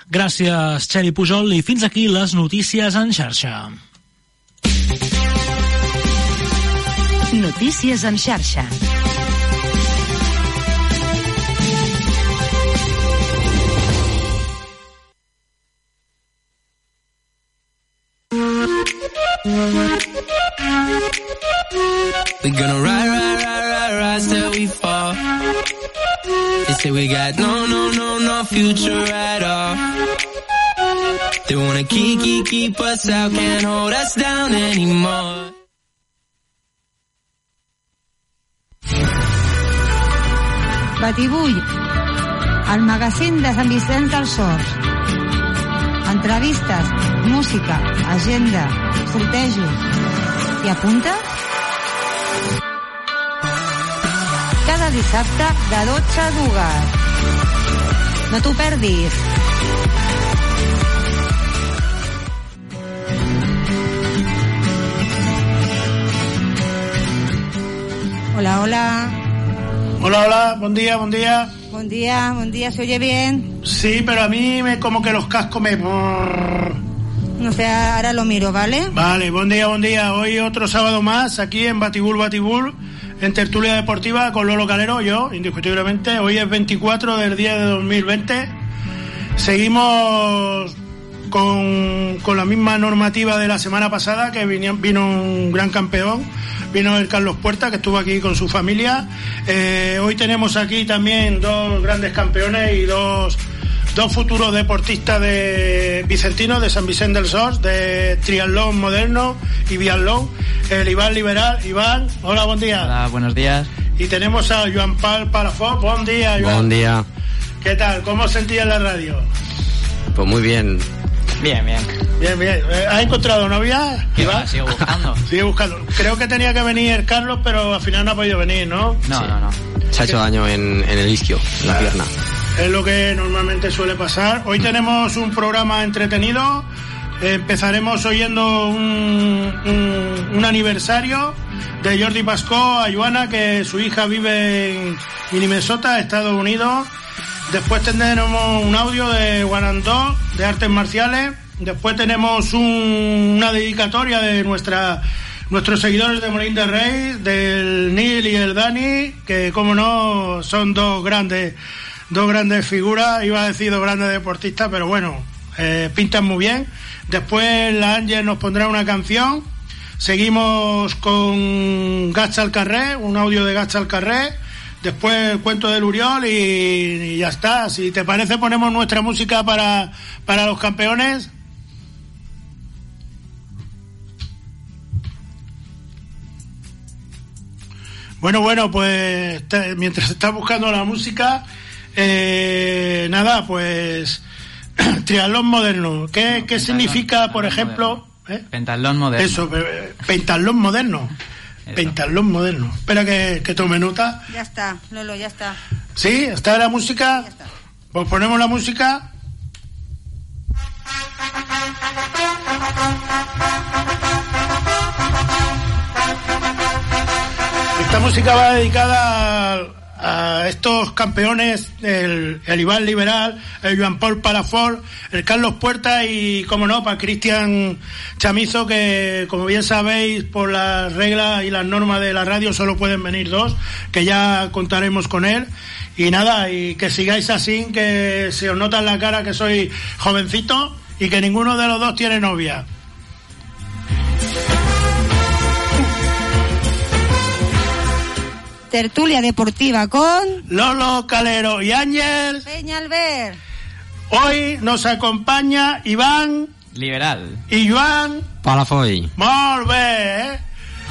Gràcies, Txell Pujol, i fins aquí les notícies en xarxa. Notícies en xarxa. We're gonna ride till we fall. They say we got no future at all. They wanna keep us out, can't hold us down anymore. Batibull, el magazín de Sant Vicenç dels Horts. Entrevistes, música, agenda, sortejos. I apunta? Cada dissabte de 12 a 2. No t'ho perdis. Hola, hola. Hola, buen día. Buen día, ¿se oye bien? Sí, pero a mí como que los cascos me... No sé, ahora lo miro, ¿vale? Vale, buen día. Hoy otro sábado más, aquí en Batibull, en Tertulia Deportiva, con Lolo Calero, yo, indiscutiblemente. Hoy es 24 del 10 de 2020. Seguimos con la misma normativa de la semana pasada, que vino un gran campeón. Vino el Carlos Puerta, que estuvo aquí con su familia. Hoy tenemos aquí también dos grandes campeones y dos futuros deportistas de vicentinos de Sant Vicenç dels Horts, de triatlón moderno y biatlón. El Iván Liberal. Iván, hola, buen día. Hola, buenos días. Y tenemos a Joan Pal Palafort. Buen día, Joan. Buen día. ¿Qué tal? ¿Cómo os sentís en la radio? Pues muy bien. Bien. ¿Has encontrado novia? Iván, sigo buscando. Creo que tenía que venir el Carlos, pero al final no ha podido venir, ¿no? No. Se ha hecho daño en el isquio, en la pierna. Es lo que normalmente suele pasar. Hoy tenemos un programa entretenido. Empezaremos oyendo un aniversario de Jordi Pascó a Joana, que su hija vive en Minnesota, Estados Unidos. Después tendremos un audio de Guarandó, de artes marciales. Después tenemos una dedicatoria de nuestros seguidores de Molín de Rey, del Nil y el Dani, que como no son dos grandes figuras, iba a decir dos grandes deportistas, pero bueno, pintan muy bien. Después la Ángel nos pondrá una canción. Seguimos con Gats al Carré, un audio de Gats al Carré. Después el cuento del Uriol y ya está. Si te parece, ponemos nuestra música para los campeones. Bueno, pues mientras estás buscando la música, pues triatlón moderno. ¿Qué significa, por ejemplo? Pentatlón moderno. Eso, pentatlón moderno. Pentatlón moderno. Espera que tome nota. Ya está, Lolo, ya está. ¿Sí? ¿Está la música? Ya está. Pues ponemos la música. Esta música va dedicada a estos campeones, el Iván Liberal, el Joan Pol Palafort, el Carlos Puerta y, como no, para Cristian Chamizo, que como bien sabéis, por las reglas y las normas de la radio solo pueden venir dos, que ya contaremos con él. Y nada, y que sigáis así, que se os nota en la cara que sois jovencito y que ninguno de los dos tiene novia. Tertulia deportiva con Lolo Calero y Ángel Peñalver. Hoy nos acompaña Iván Liberal y Joan Palafort. Molt bé,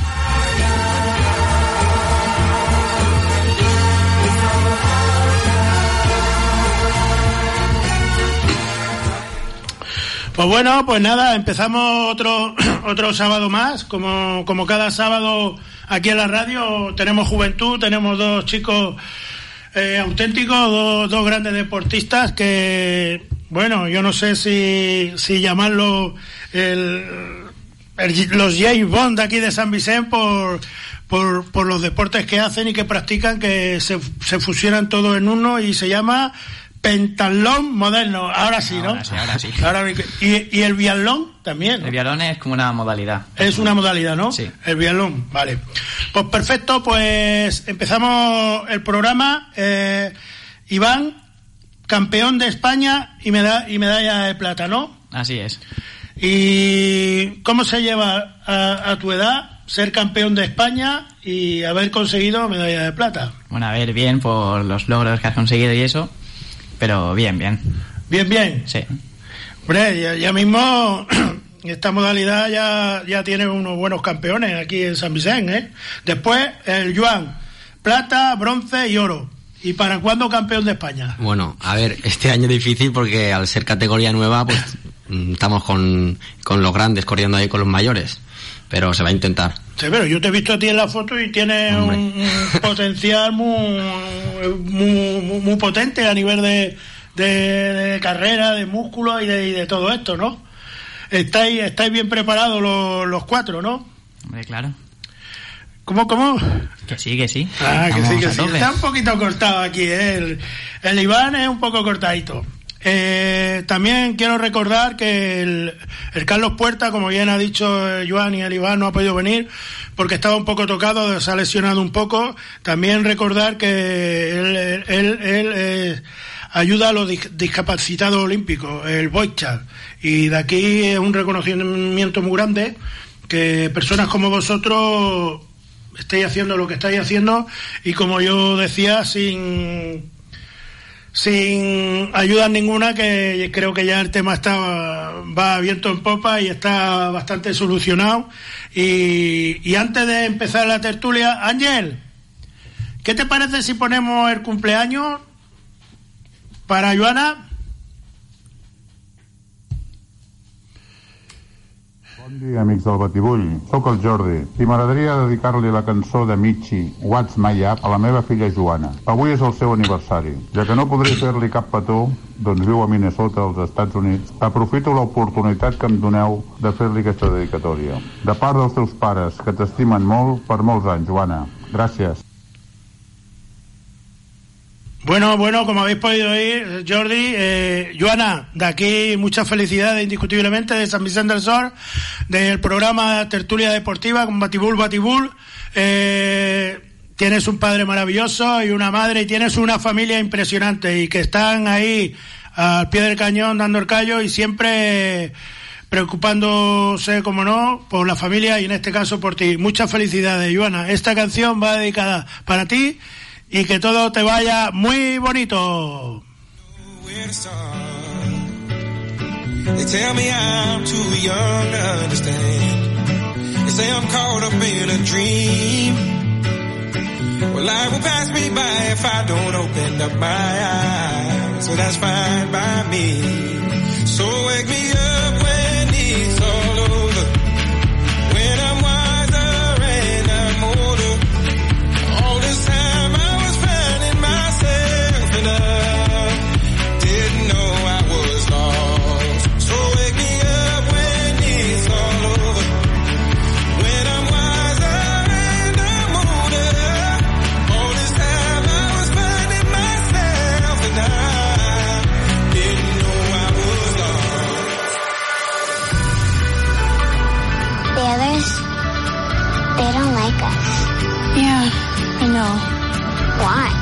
Pues bueno, pues nada, empezamos otro sábado más, como cada sábado aquí en la radio. Tenemos juventud, tenemos dos chicos auténticos, dos grandes deportistas que, bueno, yo no sé si llamarlo los James Bond de aquí de Sant Vicent por los deportes que hacen y que practican, que se fusionan todos en uno, y se llama pentatlón moderno. Ahora sí, ¿no? Ahora sí. ¿Y el biatlón también? El biatlón es como una modalidad. Es una modalidad, ¿no? Sí. El biatlón, vale. Pues perfecto, pues empezamos el programa. Iván, campeón de España y medalla de plata, ¿no? Así es. ¿Y cómo se lleva a tu edad ser campeón de España y haber conseguido medalla de plata? Bueno, a ver, bien por los logros que has conseguido y eso, pero bien. Bien. Sí. Hombre, ya mismo esta modalidad ya tiene unos buenos campeones aquí en San Vicente, ¿eh? Después el Joan, plata, bronce y oro. ¿Y para cuándo campeón de España? Bueno, a ver, este año es difícil porque al ser categoría nueva, pues estamos con los grandes corriendo ahí con los mayores, pero se va a intentar. Sí, pero yo te he visto a ti en la foto y tienes un potencial muy potente a nivel de carrera, de músculo y de todo esto, ¿no? Estáis bien preparados los cuatro, ¿no? Hombre, claro. ¿Cómo? Que sí. Ah, que sí. Tope. Está un poquito cortado aquí, ¿eh? El Iván es un poco cortadito. También quiero recordar que el Carlos Puerta, como bien ha dicho Joan, y el Iván no ha podido venir porque estaba un poco tocado, se ha lesionado un poco. También recordar que él ayuda a los discapacitados olímpicos, el Boichat, y de aquí es un reconocimiento muy grande que personas como vosotros estáis haciendo lo que estáis haciendo, y como yo decía, sin ayuda ninguna, que creo que ya el tema va abierto en popa y está bastante solucionado. Y antes de empezar la tertulia, Ángel, ¿qué te parece si ponemos el cumpleaños para Joana? Bon dia, amics del Batibull. Soc el Jordi i m'agradaria dedicar-li la cançó de Michi, What's My App, a la meva filla Joana. Avui és el seu aniversari. Ja que no podré fer-li cap petó, doncs viu a Minnesota, als Estats Units, aprofito l'oportunitat que em doneu de fer-li aquesta dedicatòria. De part dels teus pares, que t'estimen molt, per molts anys, Joana. Gràcies. Bueno, como habéis podido oír, Jordi, Joana, de aquí muchas felicidades indiscutiblemente de San Vicente del Sor, del programa Tertulia Deportiva con Batibull. Tienes un padre maravilloso y una madre, y tienes una familia impresionante y que están ahí al pie del cañón dando el callo y siempre preocupándose, como no, por la familia y en este caso por ti. Muchas felicidades, Joana. Esta canción va dedicada para ti. Y que todo te vaya muy bonito. They tell me I'm too young to understand. They say I'm caught up in a dream. Well, life will pass me by if I don't open up my eyes. So that's fine by me. So wake me up when it's all over. When I'm wiser and I'm older. All this time didn't know I was lost. So wake me up when it's all over. When I'm wiser and I'm older. All this time I was finding myself and I didn't know I was lost. The others, they don't like us. Yeah, I know. Why?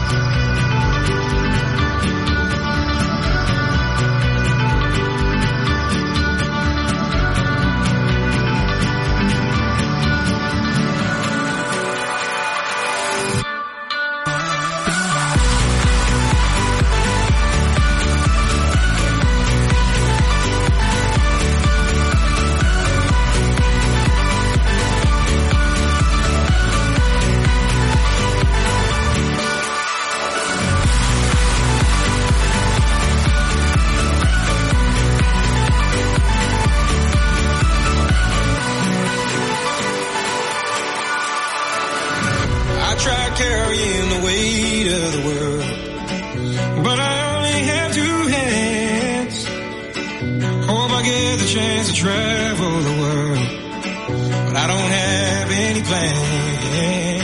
Carrying the weight of the world, but I only have two hands. Hope I get the chance to travel the world, but I don't have any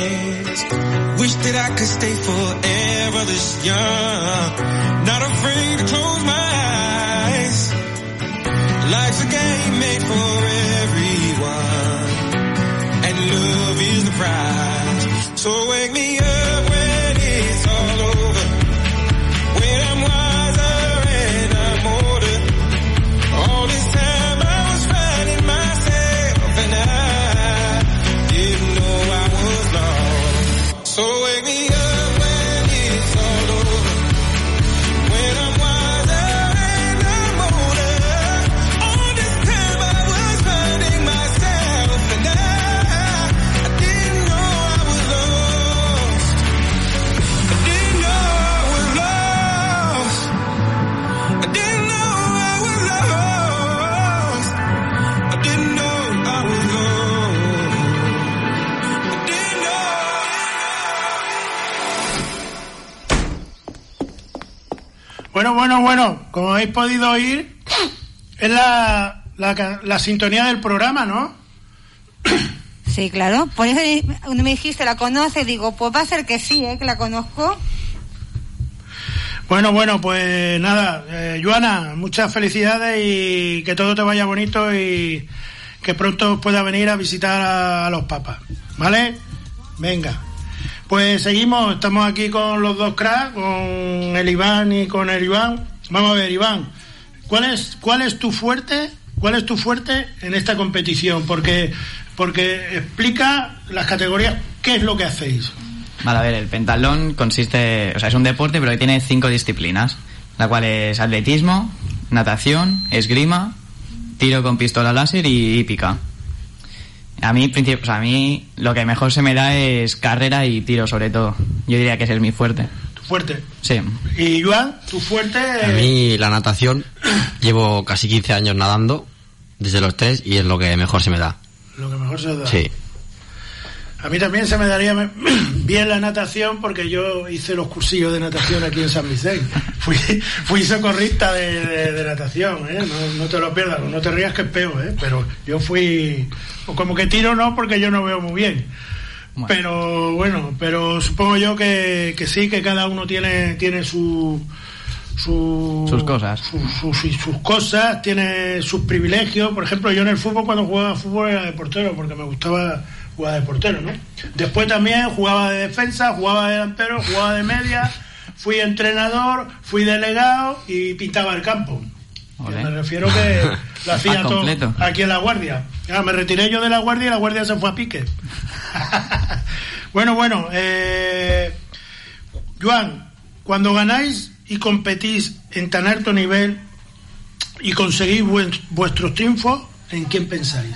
plans. Wish that I could stay forever this young, not afraid me to close my eyes. Life's a game made for everyone, and love is the prize. So wake me up when it's all over, when I'm wiser and I'm older. All this time I was finding myself, and I didn't know I was lost. So wake me up when it's all over, when I'm wiser and I'm older. All this time I was finding myself, and I didn't know I was lost. I didn't know I was lost. I didn't know I was lost. I didn't know I was lost. I didn't know. Bueno, como habéis podido oír, es la sintonía del programa, ¿no? Sí, claro. Por eso cuando me dijiste, ¿la conoces? Digo, pues va a ser que sí, que la conozco. Bueno, pues nada, Joana, muchas felicidades y que todo te vaya bonito y que pronto puedas venir a visitar a los papas, ¿vale? Venga. Pues seguimos, estamos aquí con los dos cracks, con el Iván y con el Iván. Vamos a ver, Iván, ¿cuál es tu fuerte? ¿Cuál es tu fuerte en esta competición? Porque explica las categorías, ¿qué es lo que hacéis? Vale, a ver, el pentatlón consiste, o sea, es un deporte, pero que tiene 5 disciplinas, la cual es atletismo, natación, esgrima, tiro con pistola láser y hípica. A mí lo que mejor se me da es carrera y tiro, sobre todo. Yo diría que ese es mi fuerte. ¿Tu fuerte? Sí. ¿Y Joan, tu fuerte? A mí la natación, llevo casi 15 años nadando, desde los 3, y es lo que mejor se me da. Lo que mejor se da. Sí. A mí también se me daría bien la natación, porque yo hice los cursillos de natación aquí en San Vicente. Fui socorrista de natación, ¿eh? No te lo pierdas, no te rías que es peor, ¿eh? Pero yo fui... Como que tiro no, porque yo no veo muy bien. Bueno. Pero supongo yo que sí, que cada uno tiene sus cosas. Sus cosas, tiene sus privilegios. Por ejemplo, yo en el fútbol, cuando jugaba fútbol, era de portero, porque me gustaba jugar de portero, ¿no? Después también jugaba de defensa, jugaba de delantero, jugaba de media, fui entrenador, fui delegado y pintaba el campo. Me refiero que lo hacía todo aquí en La Guardia. Me retiré yo de La Guardia y La Guardia se fue a pique. Bueno, Joan, cuando ganáis y competís en tan alto nivel y conseguís vuestros triunfos, ¿en quién pensáis?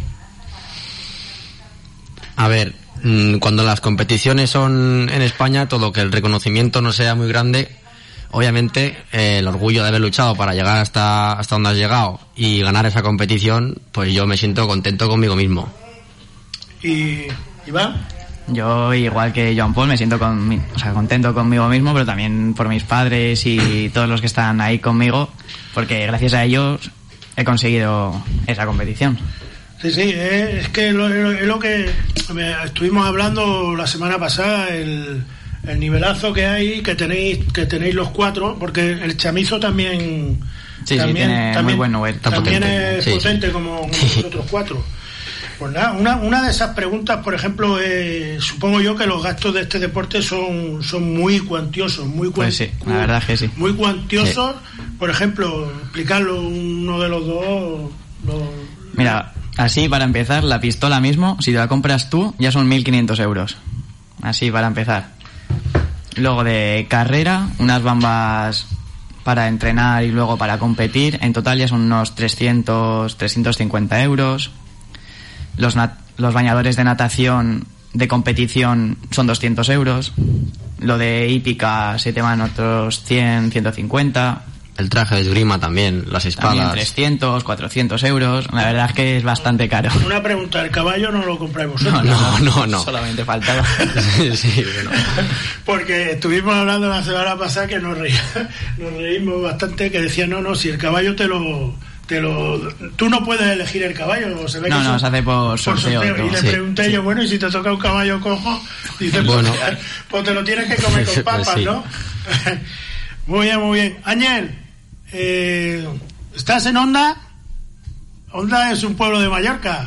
A ver, cuando las competiciones son en España, todo que el reconocimiento no sea muy grande, obviamente el orgullo de haber luchado para llegar hasta donde has llegado y ganar esa competición, pues yo me siento contento conmigo mismo. ¿Y Iván? Yo, igual que Joan Paul, me siento contento conmigo mismo, pero también por mis padres y todos los que están ahí conmigo, porque gracias a ellos he conseguido esa competición. Sí, es que lo que estuvimos hablando la semana pasada, el nivelazo que hay, que tenéis los 4, porque el chamizo también tiene muy buen nivel. También es potente como nosotros 4. Pues nada, una de esas preguntas, por ejemplo, supongo yo que los gastos de este deporte son muy cuantiosos, pues sí, la verdad es que sí. Muy cuantiosos. Sí. Por ejemplo, explicarlo uno de los dos. Mira, así para empezar, la pistola mismo, si te la compras tú, ya son 1.500 euros. Así para empezar. Luego de carrera, unas bambas para entrenar y luego para competir, en total ya son unos 350 euros. Los bañadores de natación de competición son 200 euros. Lo de hípica se te van otros 100, 150. El traje de esgrima también, las espadas. También 300, 400 euros. La verdad es que es bastante caro. Una pregunta, ¿el caballo no lo compráis vosotros? No. Solamente faltaba. Sí, bueno. Porque estuvimos hablando la semana pasada que nos reímos bastante, que decía, no, si el caballo tú no puedes elegir el caballo, se ve que se hace por sorteo. Y le pregunté yo, bueno, y si te toca un caballo cojo, dice, bueno, pues te lo tienes que comer con papas, sí. ¿No? Muy bien, muy bien. Ángel, ¿estás en Onda? Onda es un pueblo de Mallorca.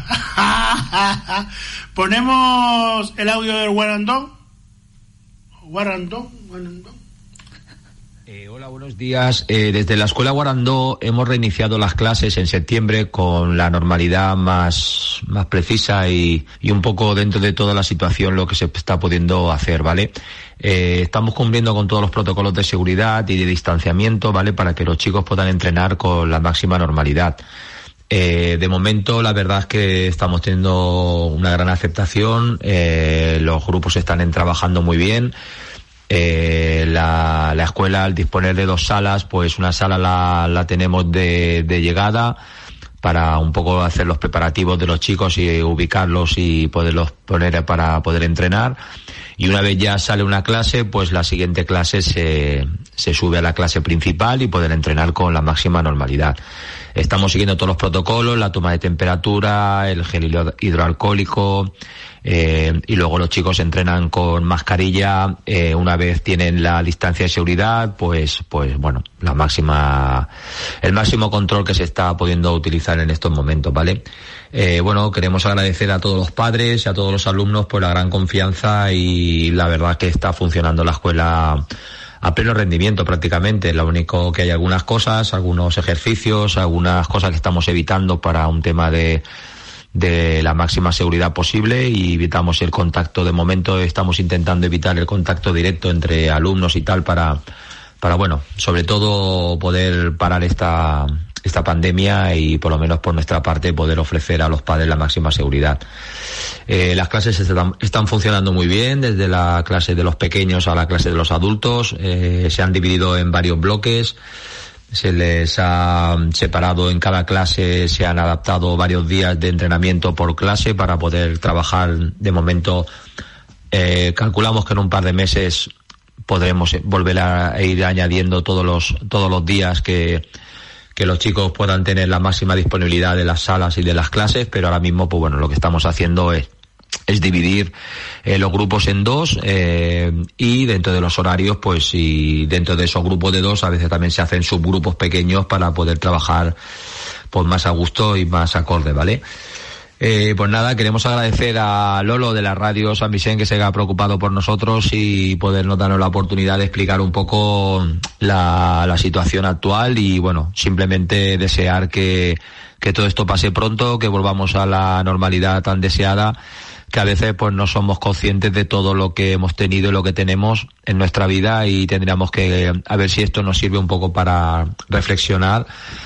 Ponemos el audio del Guarandón. Guarandón. Hola, buenos días. Desde la Escuela Guarandó hemos reiniciado las clases en septiembre con la normalidad más precisa y un poco dentro de toda la situación lo que se está pudiendo hacer, ¿vale? Estamos cumpliendo con todos los protocolos de seguridad y de distanciamiento, ¿vale? Para que los chicos puedan entrenar con la máxima normalidad. De momento la verdad es que estamos teniendo una gran aceptación, los grupos están trabajando muy bien. La escuela, al disponer de 2 salas, pues una sala la tenemos de llegada para un poco hacer los preparativos de los chicos y ubicarlos y poderlos poner para poder entrenar. Y una vez ya sale una clase, pues la siguiente clase se sube a la clase principal y poder entrenar con la máxima normalidad. Estamos siguiendo todos los protocolos, la toma de temperatura, el gel hidroalcohólico, y luego los chicos entrenan con mascarilla. Una vez tienen la distancia de seguridad, pues bueno, el máximo control que se está pudiendo utilizar en estos momentos, ¿vale? Bueno, queremos agradecer a todos los padres y a todos los alumnos por la gran confianza, y la verdad que está funcionando la escuela a pleno rendimiento prácticamente. Lo único que hay algunas cosas, algunos ejercicios, algunas cosas que estamos evitando para un tema de la máxima seguridad posible, y evitamos el contacto. De momento estamos intentando evitar el contacto directo entre alumnos y tal para bueno, sobre todo poder parar esta pandemia y por lo menos por nuestra parte poder ofrecer a los padres la máxima seguridad. Las clases están funcionando muy bien, desde la clase de los pequeños a la clase de los adultos. Se han dividido en varios bloques, se les ha separado en cada clase, se han adaptado varios días de entrenamiento por clase para poder trabajar. De momento calculamos que en un par de meses podremos volver a ir añadiendo todos los días que los chicos puedan tener la máxima disponibilidad de las salas y de las clases, pero ahora mismo pues bueno, lo que estamos haciendo es dividir los grupos en 2, y dentro de los horarios, pues, y dentro de esos grupos de 2 a veces también se hacen subgrupos pequeños para poder trabajar pues más a gusto y más acorde, ¿vale? Pues nada, queremos agradecer a Lolo de la radio San Vicente, que se ha preocupado por nosotros y podernos darnos la oportunidad de explicar un poco la situación actual, y bueno, simplemente desear que todo esto pase pronto, que volvamos a la normalidad tan deseada, que a veces pues no somos conscientes de todo lo que hemos tenido y lo que tenemos en nuestra vida, y tendríamos que a ver si esto nos sirve un poco para reflexionar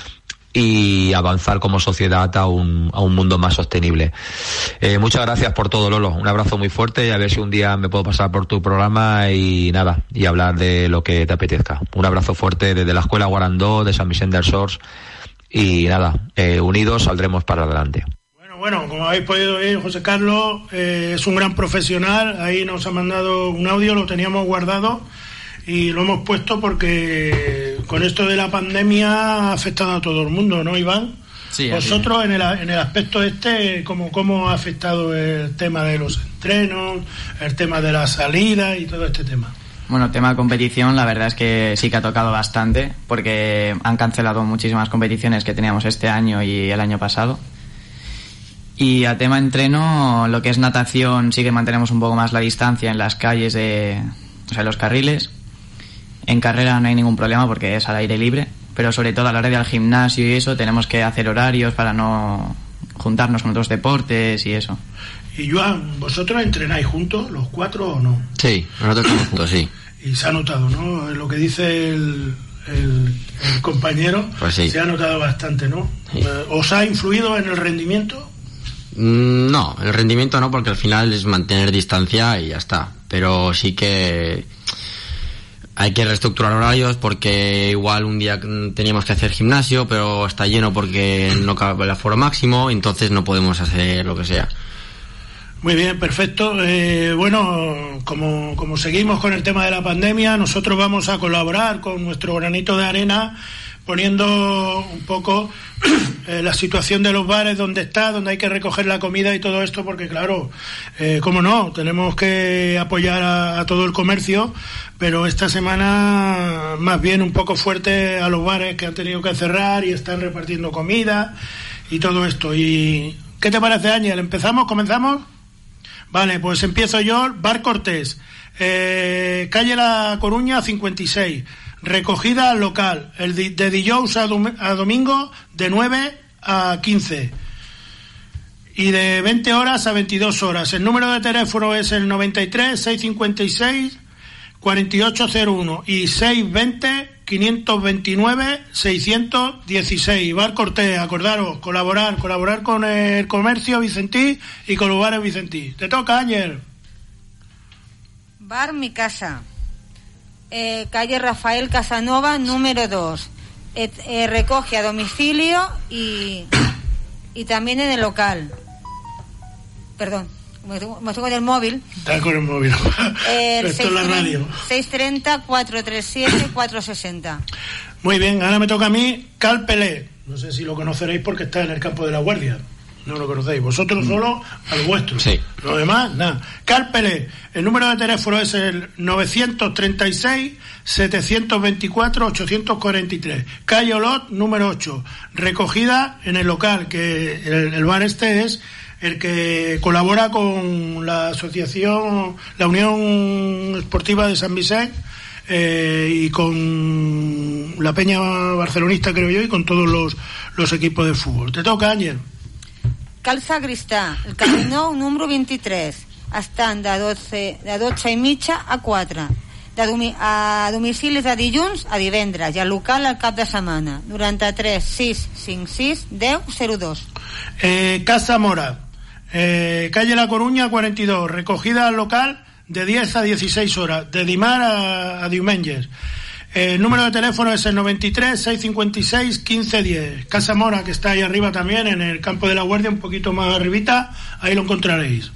y avanzar como sociedad a un mundo más sostenible. Muchas gracias por todo, Lolo. Un abrazo muy fuerte, y a ver si un día me puedo pasar por tu programa y hablar de lo que te apetezca. Un abrazo fuerte desde la Escuela Guarandó de San Vicente dels Horts, y unidos saldremos para adelante. Bueno, como habéis podido oír, José Carlos es un gran profesional. Ahí nos ha mandado un audio, lo teníamos guardado y lo hemos puesto porque con esto de la pandemia ha afectado a todo el mundo, ¿no, Iván? Sí. Vosotros en el aspecto ¿cómo ha afectado el tema de los entrenos, el tema de la salida y todo este tema? Bueno, tema de competición, la verdad es que sí que ha tocado bastante, porque han cancelado muchísimas competiciones que teníamos este año y el año pasado. Y a tema entreno, lo que es natación, sí que mantenemos un poco más la distancia en las calles en los carriles. En carrera no hay ningún problema porque es al aire libre, pero sobre todo a la hora del gimnasio y eso tenemos que hacer horarios para no juntarnos con otros deportes y eso. Y Joan, ¿vosotros entrenáis juntos, los 4 o no? Sí, nosotros estamos juntos, sí. Y se ha notado, ¿no? Lo que dice el compañero, pues sí. Se ha notado bastante, ¿no? Sí. ¿Os ha influido en el rendimiento? No, el rendimiento no, porque al final es mantener distancia y ya está. Pero sí que hay que reestructurar horarios, porque igual un día teníamos que hacer gimnasio, pero está lleno porque no cabe el aforo máximo, entonces no podemos hacer lo que sea. Muy bien, perfecto. Bueno, como seguimos con el tema de la pandemia, nosotros vamos a colaborar con nuestro granito de arena poniendo un poco la situación de los bares, donde hay que recoger la comida y todo esto, porque claro, cómo no, tenemos que apoyar a todo el comercio, pero esta semana más bien un poco fuerte a los bares que han tenido que cerrar y están repartiendo comida y todo esto. ¿Y qué te parece, Ángel? ¿Comenzamos? Vale, pues empiezo yo. Bar Cortés, calle La Coruña 56, recogida local, de dijous a domingo de 9 a 15 y de 20 horas a 22 horas. El número de teléfono es el 93 656 4801 y 620 529 616. Bar Cortés, acordaros, colaborar con el comercio vicentí y con los bares vicentí. Te toca, Ángel. Bar Mi Casa, calle Rafael Casanova, número 2. Recoge a domicilio y también en el local. Perdón, me estoy con el móvil. Está con el móvil. Esto es la radio. 630-437-460. Muy bien, ahora me toca a mí. Cal Pelé. No sé si lo conoceréis porque está en el campo de la Guardia. No lo conocéis. Vosotros solo al vuestro. Sí. Lo demás, nada. Cal Pelé. El número de teléfono es el 936-724-843. Calle Olot, número 8. Recogida en el local, que el bar este es el que colabora con la asociación, la Unión Esportiva de San Vicente, y con la Peña Barcelonista, creo yo, y con todos los equipos de fútbol. Te toca, Ángel. Cal Sagristà, el Camino número 23, estan de 12 i mitja a 4. A domicilis de dilluns a divendres i al local al cap de setmana. 93 656 1002. Casa Mora, calle La Coruña 42, recogida al local de 10 a 16 horas, de dimarts a diumenges. El número de teléfono es el 93 656 1510. Casa Mora, que está ahí arriba también, en el campo de la Guardia, un poquito más arribita, ahí lo encontraréis.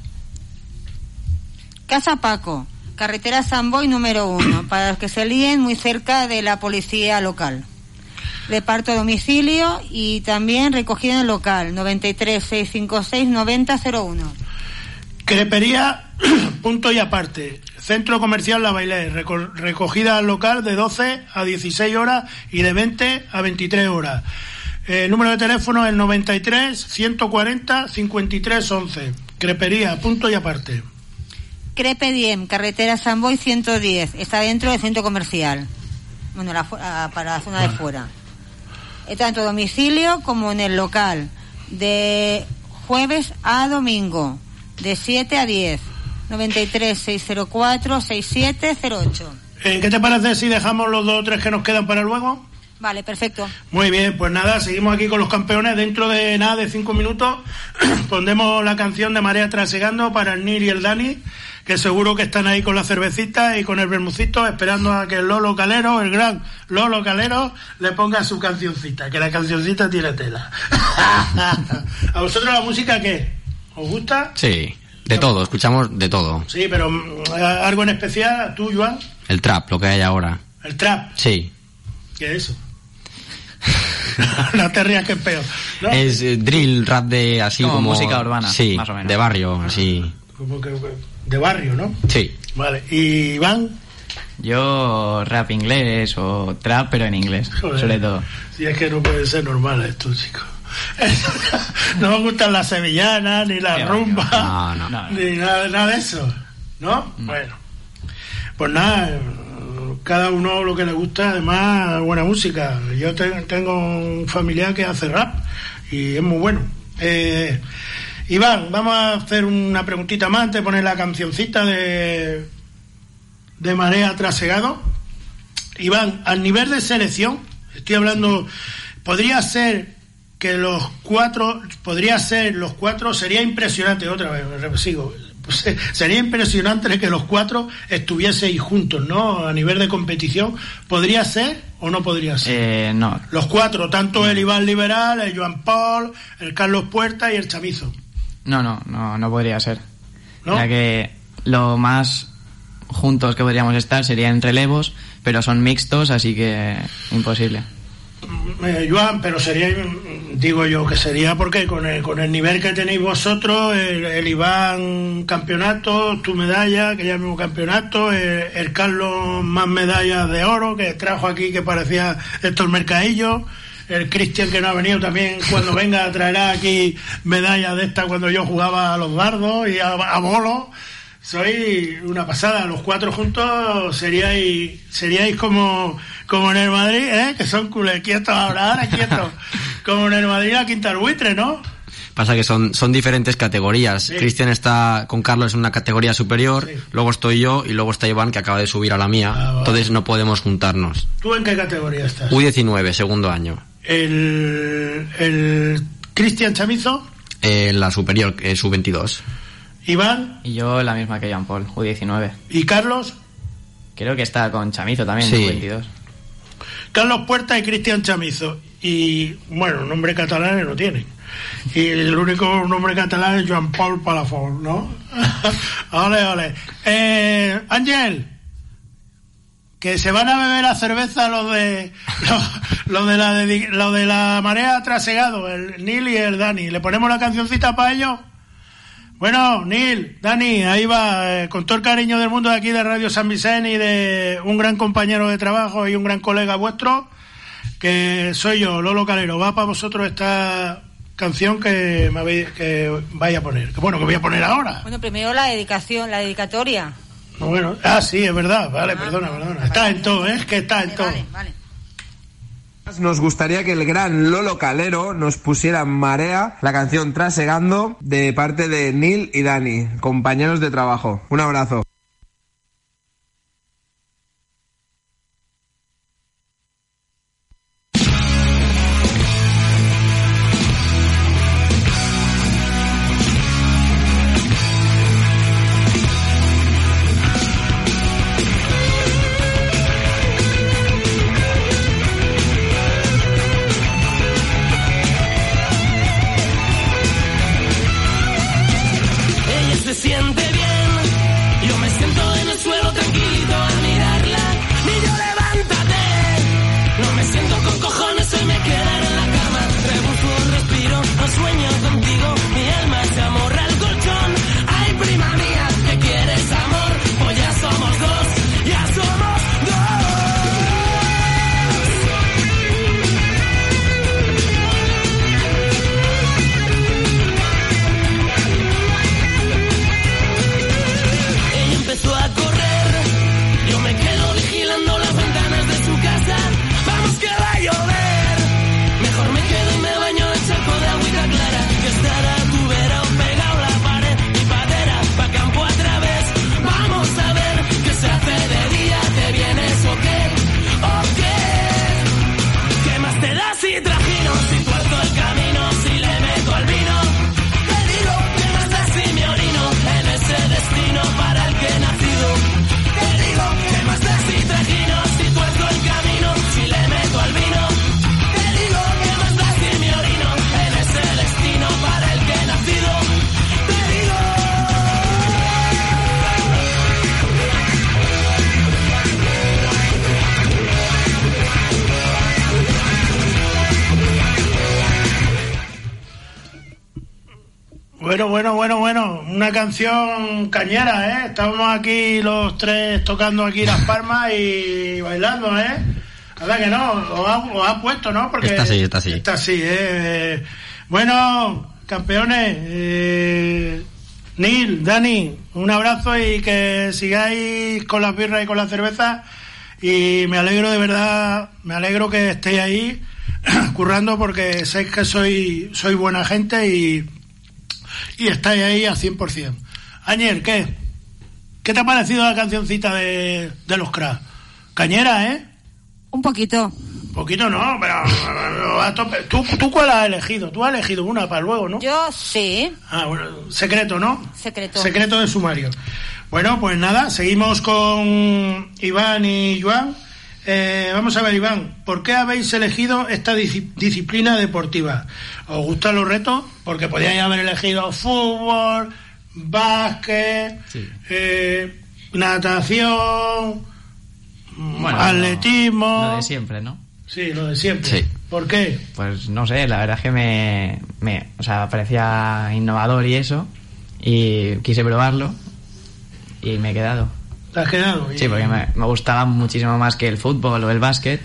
Casa Paco, carretera San Boi número 1, para los que se líen, muy cerca de la policía local. Reparto a domicilio y también recogida en el local, 93 656 9001. Crepería, punto y aparte. Centro Comercial La Bailé, recogida al local de 12 a 16 horas y de 20 a 23 horas. El número de teléfono es el 93 140 53 11. Crepería, punto y aparte. Crepe Diem, carretera San Boi 110, está dentro del centro comercial. Bueno, para la zona de fuera. Tanto domicilio como en el local, de jueves a domingo, de 7 a 10. 93 604 6708. ¿Qué te parece si dejamos los 2 o 3 que nos quedan para luego? Vale, perfecto. Muy bien, pues nada, seguimos aquí con los campeones. Dentro de nada, de 5 minutos, pondremos la canción de Marea Trasegando para el Nil y el Dani, que seguro que están ahí con la cervecita y con el bermucito, esperando a que el Lolo Calero, el gran Lolo Calero, le ponga su cancioncita, que la cancioncita tiene tela. ¿A vosotros la música qué? ¿Os gusta? Sí. De todo, escuchamos de todo. Sí, pero algo en especial, ¿tú, Joan? El trap, lo que hay ahora. ¿El trap? Sí. ¿Qué es eso? No te rías, que es peor, ¿no? Es drill, rap de así como música urbana, sí, más o menos. De barrio, así. Como que de barrio, ¿no? Sí. Vale, ¿y Iván? Yo rap inglés o trap, pero en inglés. Joder, sobre todo. Si es que no puede ser normal esto, chicos. No me gustan las sevillanas, ni la rumba, ni nada de eso, ¿no? Bueno, pues nada, cada uno lo que le gusta, además buena música. Yo tengo un familiar que hace rap y es muy bueno. Iván, vamos a hacer una preguntita más antes de poner la cancioncita de Marea Trasegado. Iván, al nivel de selección, estoy hablando, podría ser los cuatro, sería impresionante, otra vez, sigo, sería impresionante que los 4 estuvieseis juntos, ¿no? A nivel de competición, ¿podría ser o no podría ser? No. Los 4, tanto el Iván Liberal, el Joan Paul, el Carlos Puerta y el Chamizo. No podría ser. ¿No? Ya que lo más juntos que podríamos estar serían en relevos, pero son mixtos, así que imposible. Joan, pero sería, digo yo, que sería porque con el nivel que tenéis vosotros, el Iván campeonato, tu medalla, que ya mismo campeonato, el Carlos más medallas de oro, que trajo aquí, que parecía Héctor Mercadillo, el Cristian, que no ha venido también, cuando venga traerá aquí medallas de estas cuando yo jugaba a los dardos y a bolo. Soy una pasada, los 4 juntos seríais como en el Madrid, que son culés, quietos ahora quietos, como en el Madrid la Quinta del Buitre, ¿no? Pasa que son diferentes categorías. Sí. Cristian está con Carlos en una categoría superior, sí. Luego estoy yo y luego está Iván, que acaba de subir a la mía. Vale. Entonces no podemos juntarnos. ¿Tú en qué categoría estás? U19, segundo año. El Cristian Chamizo. La superior, sub-22. Iván. Y yo la misma que Jean Paul, U19. ¿Y Carlos? Creo que está con Chamizo también, sí. U22. Carlos Puerta y Cristian Chamizo. Y, bueno, nombre catalán no tienen. Y el único nombre catalán es Joan Paul Palafón, ¿no? Ole. Ángel, que se van a beber la cerveza los de la marea trasegado, el Neil y el Dani. ¿Le ponemos la cancioncita para ellos? Bueno, Neil, Dani, ahí va, con todo el cariño del mundo de aquí de Radio San Vicente y de un gran compañero de trabajo y un gran colega vuestro, que soy yo, Lolo Calero. Va para vosotros esta canción que vaya a poner. Que bueno, que voy a poner ahora. Bueno, primero la dedicatoria. Bueno, sí, es verdad. Vale, perdona. Está en todo, es que está en todo. Vale. Nos gustaría que el gran Lolo Calero nos pusiera en Marea la canción Trasegando de parte de Neil y Dani, compañeros de trabajo. Un abrazo. Se siente bien, yo me siento en el suelo tranquilito al mirarla. Niño, levántate, no me siento con cojones, hoy me quedaré en la cama. Rebufo un respiro, no sueño contigo, mi alma se amorra al colchón. Ay, prima mía, ¿que quieres amor? Pues ya somos dos, ya somos dos. Empezó a correr, yo me quedo vigilando las ventanas de su casa. Vamos que va a llover, mejor me quedo y me baño en charco de agüita clara. Que estará tu vera o pegado la pared, mi padera pa' campo a través. Vamos a ver qué se hace de día, ¿te vienes o qué? ¿O qué? ¿Qué más te da si trajino, si tuerzo el camino, si le meto al vino? Te digo, ¿qué más da si me orino en ese destino para el que he nacido? Te digo, ¿qué más da si trajino, si tuerzo el camino, si le meto al vino? Te digo, ¿qué más da si me orino en ese destino para el que he nacido? Te digo. Bueno, una canción cañera, ¿eh? Estamos aquí los tres tocando aquí las palmas y bailando, ¿eh? ¿Verdad que no? Os ha puesto, ¿no? Porque Está así. Está así, ¿eh? Bueno, campeones, Neil, Dani, un abrazo y que sigáis con las birras y con la cerveza. Y me alegro de verdad, que estéis ahí currando, porque sé que soy buena gente y estáis ahí al 100%. Ángel, ¿qué te ha parecido la cancioncita de los Cracks? Cañera, ¿eh? Un poquito. Poquito no, pero a tope. ¿Tú cuál has elegido? Tú has elegido una para luego, ¿no? Yo sí. Bueno, secreto, ¿no? Secreto de sumario. Bueno, pues nada, seguimos con Iván y Joan. Vamos a ver, Iván, ¿por qué habéis elegido esta disciplina deportiva? ¿Os gustan los retos? Porque podíais haber elegido fútbol, básquet, sí. Natación, bueno, atletismo. Lo de siempre, ¿no? Sí, lo de siempre. Sí. ¿Por qué? Pues no sé, la verdad es que me parecía innovador y eso, y quise probarlo y me he quedado. ¿Te has quedado? Sí, porque me gustaba muchísimo más que el fútbol o el básquet,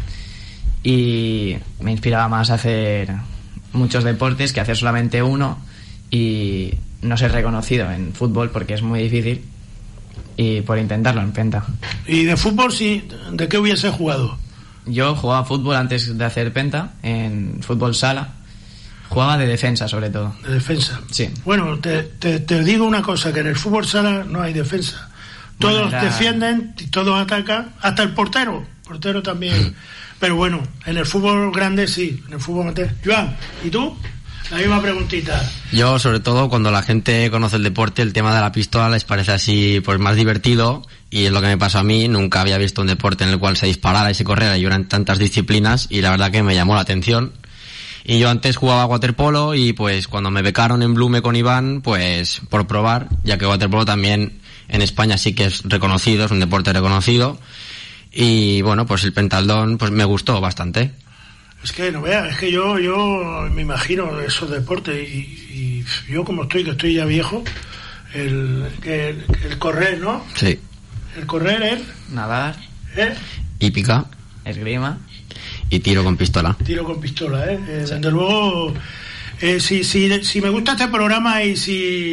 y me inspiraba más a hacer muchos deportes que hacer solamente uno y no ser reconocido en fútbol porque es muy difícil, y por intentarlo en penta. ¿Y de fútbol sí? ¿De qué hubiese jugado? Yo jugaba fútbol antes de hacer penta, en fútbol sala. Jugaba de defensa, sobre todo. De defensa. Sí. Bueno, te digo una cosa, que en el fútbol sala no hay defensa. Todos defienden y todos atacan, hasta el portero también. Pero bueno, en el fútbol grande sí, en el fútbol amateur. Joan, ¿y tú? La misma preguntita. Yo, sobre todo, cuando la gente conoce el deporte, el tema de la pistola les parece así, pues más divertido, y es lo que me pasó a mí. Nunca había visto un deporte en el cual se disparara y se corriera y eran tantas disciplinas, y la verdad que me llamó la atención. Y yo antes jugaba waterpolo, y pues cuando me becaron en Blume con Iván, pues por probar, ya que waterpolo también en España sí que es reconocido, es un deporte reconocido, y bueno, pues el pentaldón pues me gustó bastante. Es que no veas, es que yo me imagino esos deportes y yo como que estoy ya viejo, el correr, ¿no? Sí. El correr, nadar, hípica, esgrima y tiro con pistola. Tiro con pistola, desde luego. Si me gusta este programa y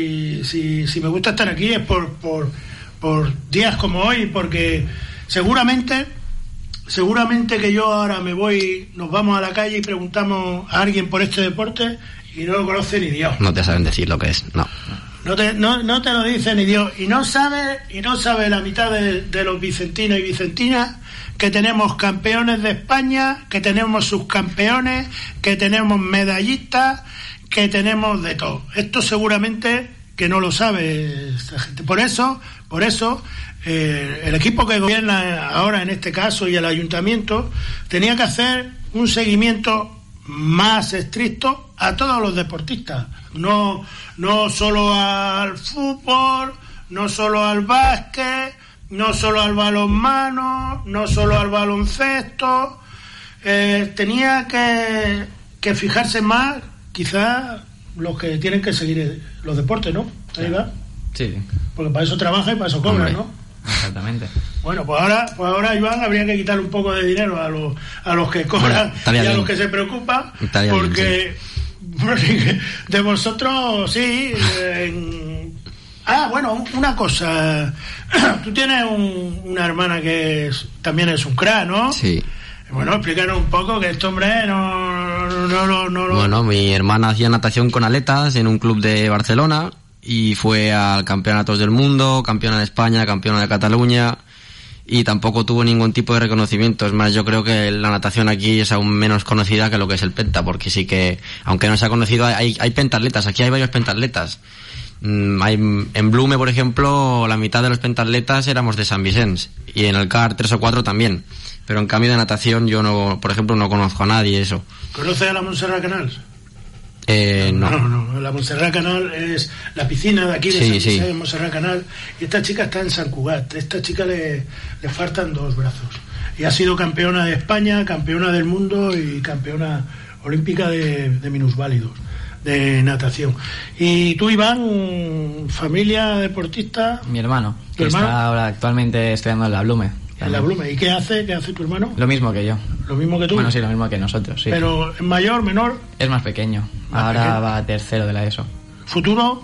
si me gusta estar aquí es por días como hoy, porque seguramente que yo ahora nos vamos a la calle y preguntamos a alguien por este deporte y no lo conoce ni Dios. No te saben decir lo que es, no. No te lo dice ni Dios. Y no sabe la mitad de los vicentinos y vicentinas que tenemos campeones de España, que tenemos subcampeones, que tenemos medallistas, que tenemos de todo. Esto seguramente que no lo sabe esta gente. Por eso el equipo que gobierna ahora en este caso y el ayuntamiento tenía que hacer un seguimiento más estricto a todos los deportistas, no solo al fútbol, no solo al básquet, no solo al balonmano, no solo al baloncesto. Tenía que fijarse más quizás los que tienen que seguir los deportes, ¿no? Ahí va. Sí. Porque para eso trabaja y para eso cobra, ¿no? Exactamente. Bueno, pues ahora Iván, habría que quitarle un poco de dinero a los que cobran y a los que se preocupan, porque de vosotros sí. Bueno, una cosa, tú tienes una hermana que también es un crack, ¿no? Sí. Bueno, explícanos un poco que este hombre no. Bueno, mi hermana hacía natación con aletas en un club de Barcelona y fue al campeonatos del mundo, campeona de España, campeona de Cataluña, y tampoco tuvo ningún tipo de reconocimiento. Es más, yo creo que la natación aquí es aún menos conocida que lo que es el penta, porque sí que, aunque no se ha conocido, hay pentatletas, aquí hay varios pentatletas. En Blume, por ejemplo, la mitad de los pentatletas éramos de San Vicens, y en el CAR 3 o 4 también, pero en cambio de natación yo no, por ejemplo, no conozco a nadie eso. ¿Conoces a la Montserrat Canals? No. La Montserrat Canal es la piscina de aquí de San Vicente, Montserrat Canal, y esta chica está en San Cugat. Esta chica le faltan 2 brazos y ha sido campeona de España, campeona del mundo y campeona olímpica de minusválidos de natación. Y tú, Iván, familia deportista. Mi hermano, que está ahora actualmente estudiando en la Blume. En la Blume. ¿Y qué hace tu hermano? Lo mismo que yo. ¿Lo mismo que tú? Bueno, sí, lo mismo que nosotros, sí. ¿Pero es mayor, menor? Es más pequeño. Ahora va a tercero de la ESO. ¿Futuro?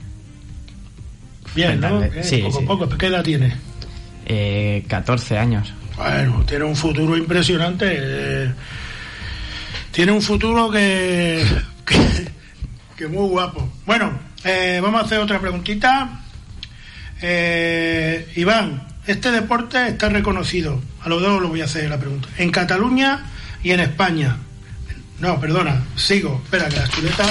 Bien, ¿no? Sí, poco. ¿Qué edad tiene? 14 años. Bueno, tiene un futuro impresionante. Tiene un futuro que muy guapo. Bueno, vamos a hacer otra preguntita. Iván, este deporte está reconocido, a los dos lo voy a hacer la pregunta, en Cataluña y en España. No, perdona, sigo, espera que la chuleta,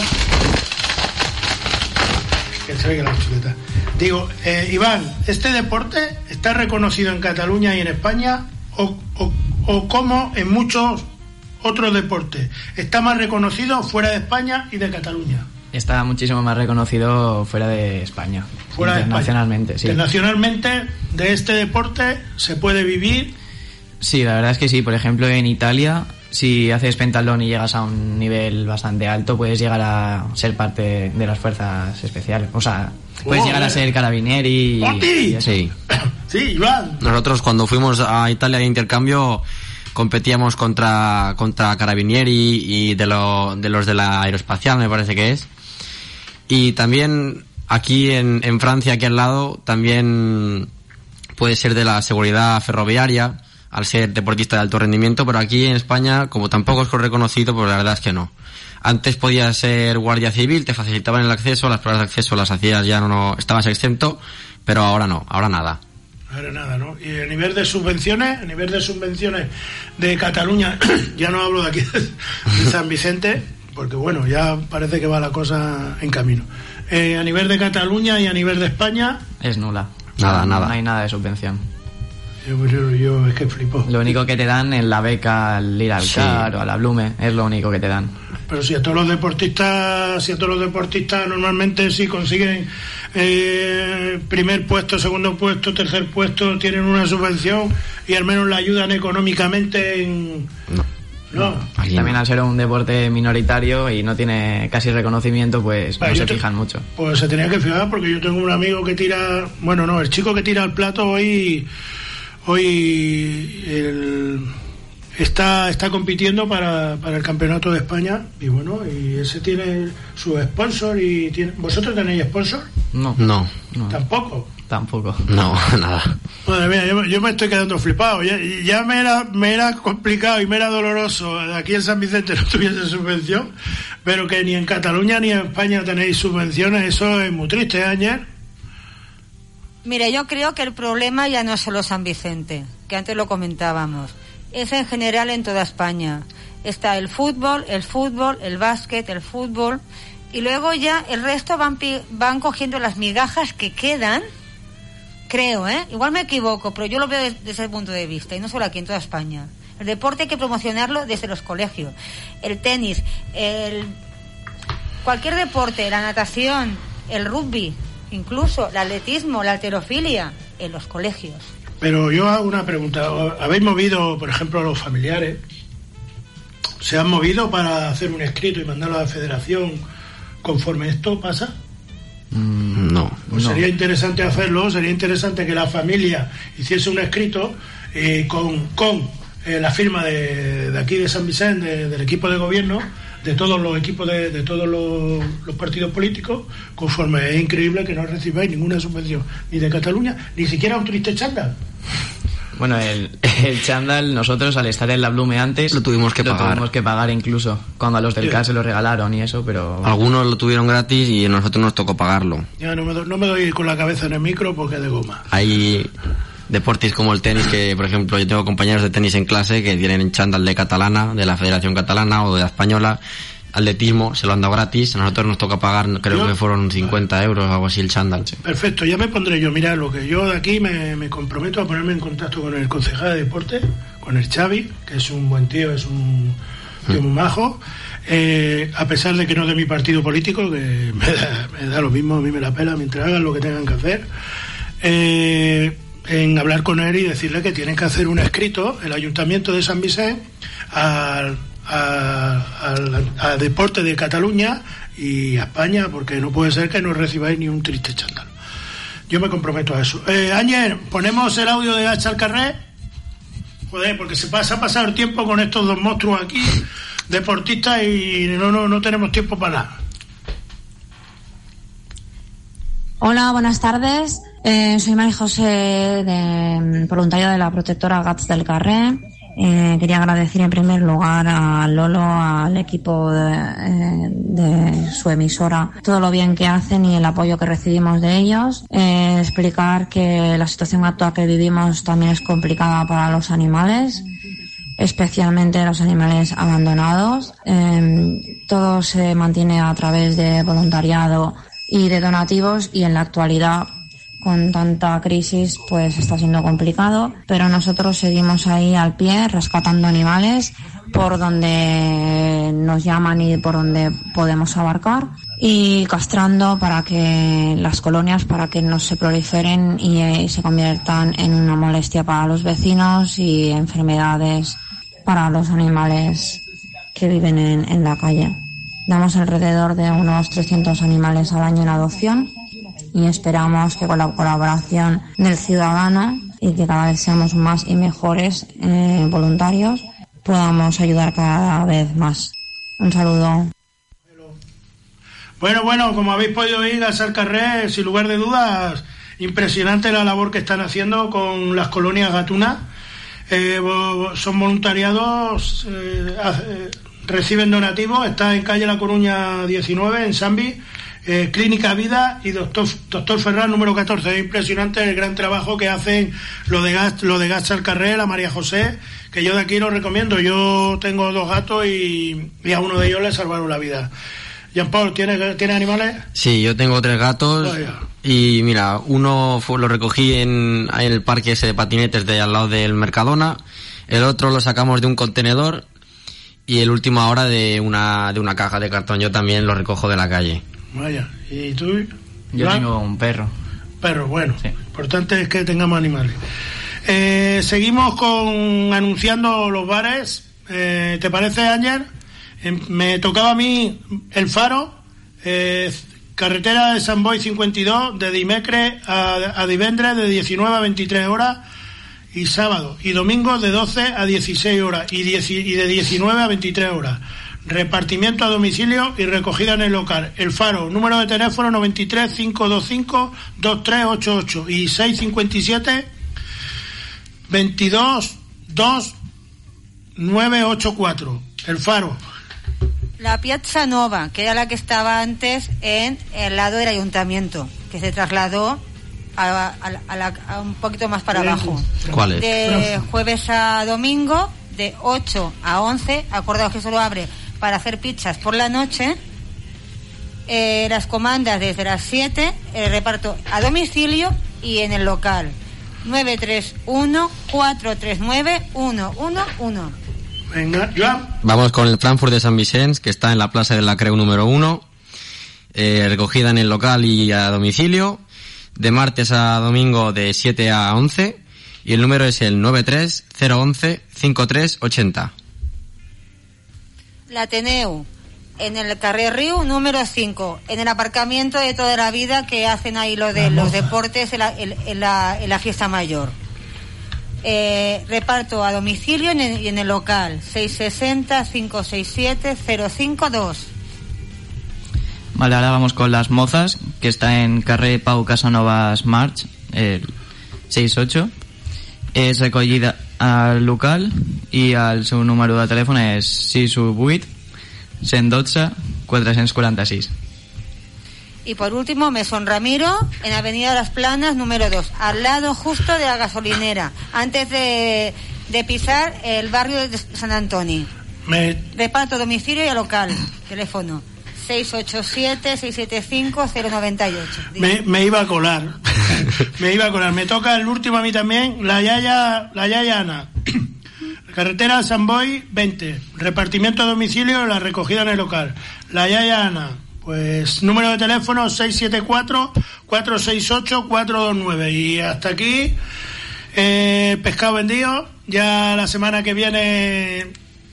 que se oiga la chuleta. Digo, Iván, ¿este deporte está reconocido en Cataluña y en España o como en muchos otros deportes? ¿Está más reconocido fuera de España y de Cataluña? Está muchísimo más reconocido fuera de España. Internacionalmente, sí. Internacionalmente, de este deporte se puede vivir. Sí, la verdad es que sí. Por ejemplo, en Italia si haces pentatlón y llegas a un nivel bastante alto, puedes llegar a ser parte de las fuerzas especiales. O sea, puedes llegar a ser carabinieri y sí. Sí, Iván. Nosotros cuando fuimos a Italia de intercambio competíamos contra carabinieri y de los de la aeroespacial, me parece que es. Y también aquí en Francia, aquí al lado, también puede ser de la seguridad ferroviaria, al ser deportista de alto rendimiento, pero aquí en España, como tampoco es reconocido, pues la verdad es que no. Antes podías ser guardia civil, te facilitaban el acceso, las pruebas de acceso las hacías ya no estabas exento, pero ahora no, ahora nada. Ahora nada, ¿no? Y a nivel de subvenciones, de Cataluña, ya no hablo de aquí de San Vicente, porque bueno, ya parece que va la cosa en camino. A nivel de Cataluña y a nivel de España... Es nula. Nada. No hay nada de subvención. Yo es que flipo. Lo único que te dan es la beca al ir al CAR o a la Blume, es lo único que te dan. Pero si a todos los deportistas normalmente si consiguen primer puesto, segundo puesto, tercer puesto, tienen una subvención y al menos la ayudan económicamente en... No. También al ser un deporte minoritario y no tiene casi reconocimiento, pues no se fijan mucho. Pues se tenía que fijar, porque yo tengo un amigo que tira... Bueno, no, el chico que tira al plato hoy está compitiendo para el campeonato de España, y bueno, y ese tiene su sponsor y tiene... ¿Vosotros tenéis sponsor? No. ¿Tampoco? Tampoco. No, nada. Madre mía, yo me estoy quedando flipado. Ya me era complicado y me era doloroso aquí en San Vicente no tuviese subvención, pero que ni en Cataluña ni en España tenéis subvenciones, eso es muy triste, Ángel. Mira, yo creo que el problema ya no es solo San Vicente, que antes lo comentábamos, es en general en toda España. Está el fútbol, el básquet, el fútbol, y luego ya el resto van cogiendo las migajas que quedan, creo, igual me equivoco, pero yo lo veo desde ese punto de vista, y no solo aquí, en toda España. El deporte hay que promocionarlo desde los colegios. El tenis, cualquier deporte, la natación, el rugby, incluso el atletismo, la halterofilia, en los colegios. Pero yo hago una pregunta. ¿Habéis movido, por ejemplo, a los familiares? ¿Se han movido para hacer un escrito y mandarlo a la federación conforme esto pasa? No. Pues no. Sería interesante hacerlo, sería interesante que la familia hiciese un escrito con la firma de aquí de San Vicente, del equipo de gobierno, de todos los equipos de todos los partidos políticos, conforme. Es increíble que no recibáis ninguna subvención ni de Cataluña, ni siquiera un triste chándal. Bueno, el chándal, nosotros al estar en la Blume antes lo tuvimos que pagar incluso, cuando a los del CAR se lo regalaron y eso, pero... Algunos lo tuvieron gratis y a nosotros nos tocó pagarlo. Ya no me doy con la cabeza en el micro porque es de goma. Hay deportes como el tenis, que por ejemplo yo tengo compañeros de tenis en clase que tienen chándal de catalana, de la Federación Catalana o de la Española. Atletismo se lo han dado gratis, a nosotros nos toca pagar, creo que fueron 50 euros o algo así el chándal. Perfecto, ya me pondré yo, mira, lo que yo de aquí me comprometo a ponerme en contacto con el concejal de deporte, con el Xavi, que es un buen tío, es un tío muy majo, a pesar de que no es de mi partido político, que me da lo mismo, a mí me la pela, mientras hagan lo que tengan que hacer, en hablar con él y decirle que tienen que hacer un escrito, el Ayuntamiento de San Vicente, al deporte de Cataluña y a España, porque no puede ser que no recibáis ni un triste chándal. Yo me comprometo a eso. Ángel, ponemos el audio de Gacha al Carrer. Joder, porque ha pasado el tiempo con estos dos monstruos aquí, deportistas, y no tenemos tiempo para nada. Hola, buenas tardes. Soy María José, voluntaria de la protectora GATS del Carrer. Quería agradecer en primer lugar a Lolo, al equipo de su emisora, todo lo bien que hacen y el apoyo que recibimos de ellos. Explicar que la situación actual que vivimos también es complicada para los animales, especialmente los animales abandonados. Todo se mantiene a través de voluntariado y de donativos, y en la actualidad, con tanta crisis, pues está siendo complicado, pero nosotros seguimos ahí al pie, rescatando animales por donde nos llaman y por donde podemos abarcar, y castrando para que las colonias, para que no se proliferen y se conviertan en una molestia para los vecinos y enfermedades para los animales que viven en la calle. Damos alrededor de unos 300 animales al año en adopción y esperamos que con la colaboración del ciudadano y que cada vez seamos más y mejores voluntarios podamos ayudar cada vez más. Un saludo. Bueno, como habéis podido oír, Gasal Carré, sin lugar de dudas, impresionante la labor que están haciendo con las colonias gatunas. Son voluntariados, reciben donativos, está en calle La Coruña 19, en Sambi, Clínica Vida y Doctor Ferran número 14. Es impresionante el gran trabajo que hacen lo de Gasal Carré, la María José, que yo de aquí lo recomiendo. Yo tengo 2 gatos y a uno de ellos le salvaron la vida. Jean-Paul, ¿tiene animales? Sí, yo tengo 3 gatos. Vaya. Y mira, uno lo recogí en el parque ese de patinetes de al lado del Mercadona, el otro lo sacamos de un contenedor y el último ahora de una caja de cartón. Yo también lo recojo de la calle. Vaya, ¿y tú? Yo tengo un perro. Perro, bueno, sí. Importante es que tengamos animales. Seguimos anunciando los bares. ¿Te parece, Ángel? Me tocaba a mí El Faro, carretera de Sant Boi 52, de dimecres a divendres de 19 a 23 horas y sábado, y domingo de 12 a 16 horas y de 19 a 23 horas. Repartimiento a domicilio y recogida en el local. El Faro, número de teléfono 93 525 2388 y 657 22 2 984. El Faro. La Piazza Nova, que era la que estaba antes en el lado del ayuntamiento, que se trasladó a un poquito más para abajo. ¿Cuál es? De jueves a domingo, de 8 a 11, acordaos que solo abre para hacer pizzas por la noche, las comandas desde las 7, el reparto a domicilio y en el local. 931-439-111. Venga, Joan. Vamos con el Frankfurt de Sant Vicenç, que está en la Plaza de la Creu número 1, recogida en el local y a domicilio, de martes a domingo de 7 a 11, y el número es el 93 011 5380. La Ateneu, en el Carrer Riu número 5, en el aparcamiento de toda la vida que hacen ahí lo de los deportes en la fiesta mayor. Reparto a domicilio y en el local 660-567-052. Vale, ahora vamos con Las Mozas, que está en carrer Pau Casanovas March, 68. És recollida al local y al seu número de teléfono es 618 112 446. Y por último, Mesón Ramiro, en Avenida Las Planas, número 2, al lado justo de la gasolinera, antes de pisar el barrio de San Antonio. Reparto domicilio y a local. Teléfono 687-675-098. Me iba a colar. Me toca el último a mí también, la Yaya Ana. Carretera San Boi 20. Repartimiento a domicilio, la recogida en el local. La Yaya Ana. Pues número de teléfono 674-468-429. Y hasta aquí pescado vendido. Ya la semana que viene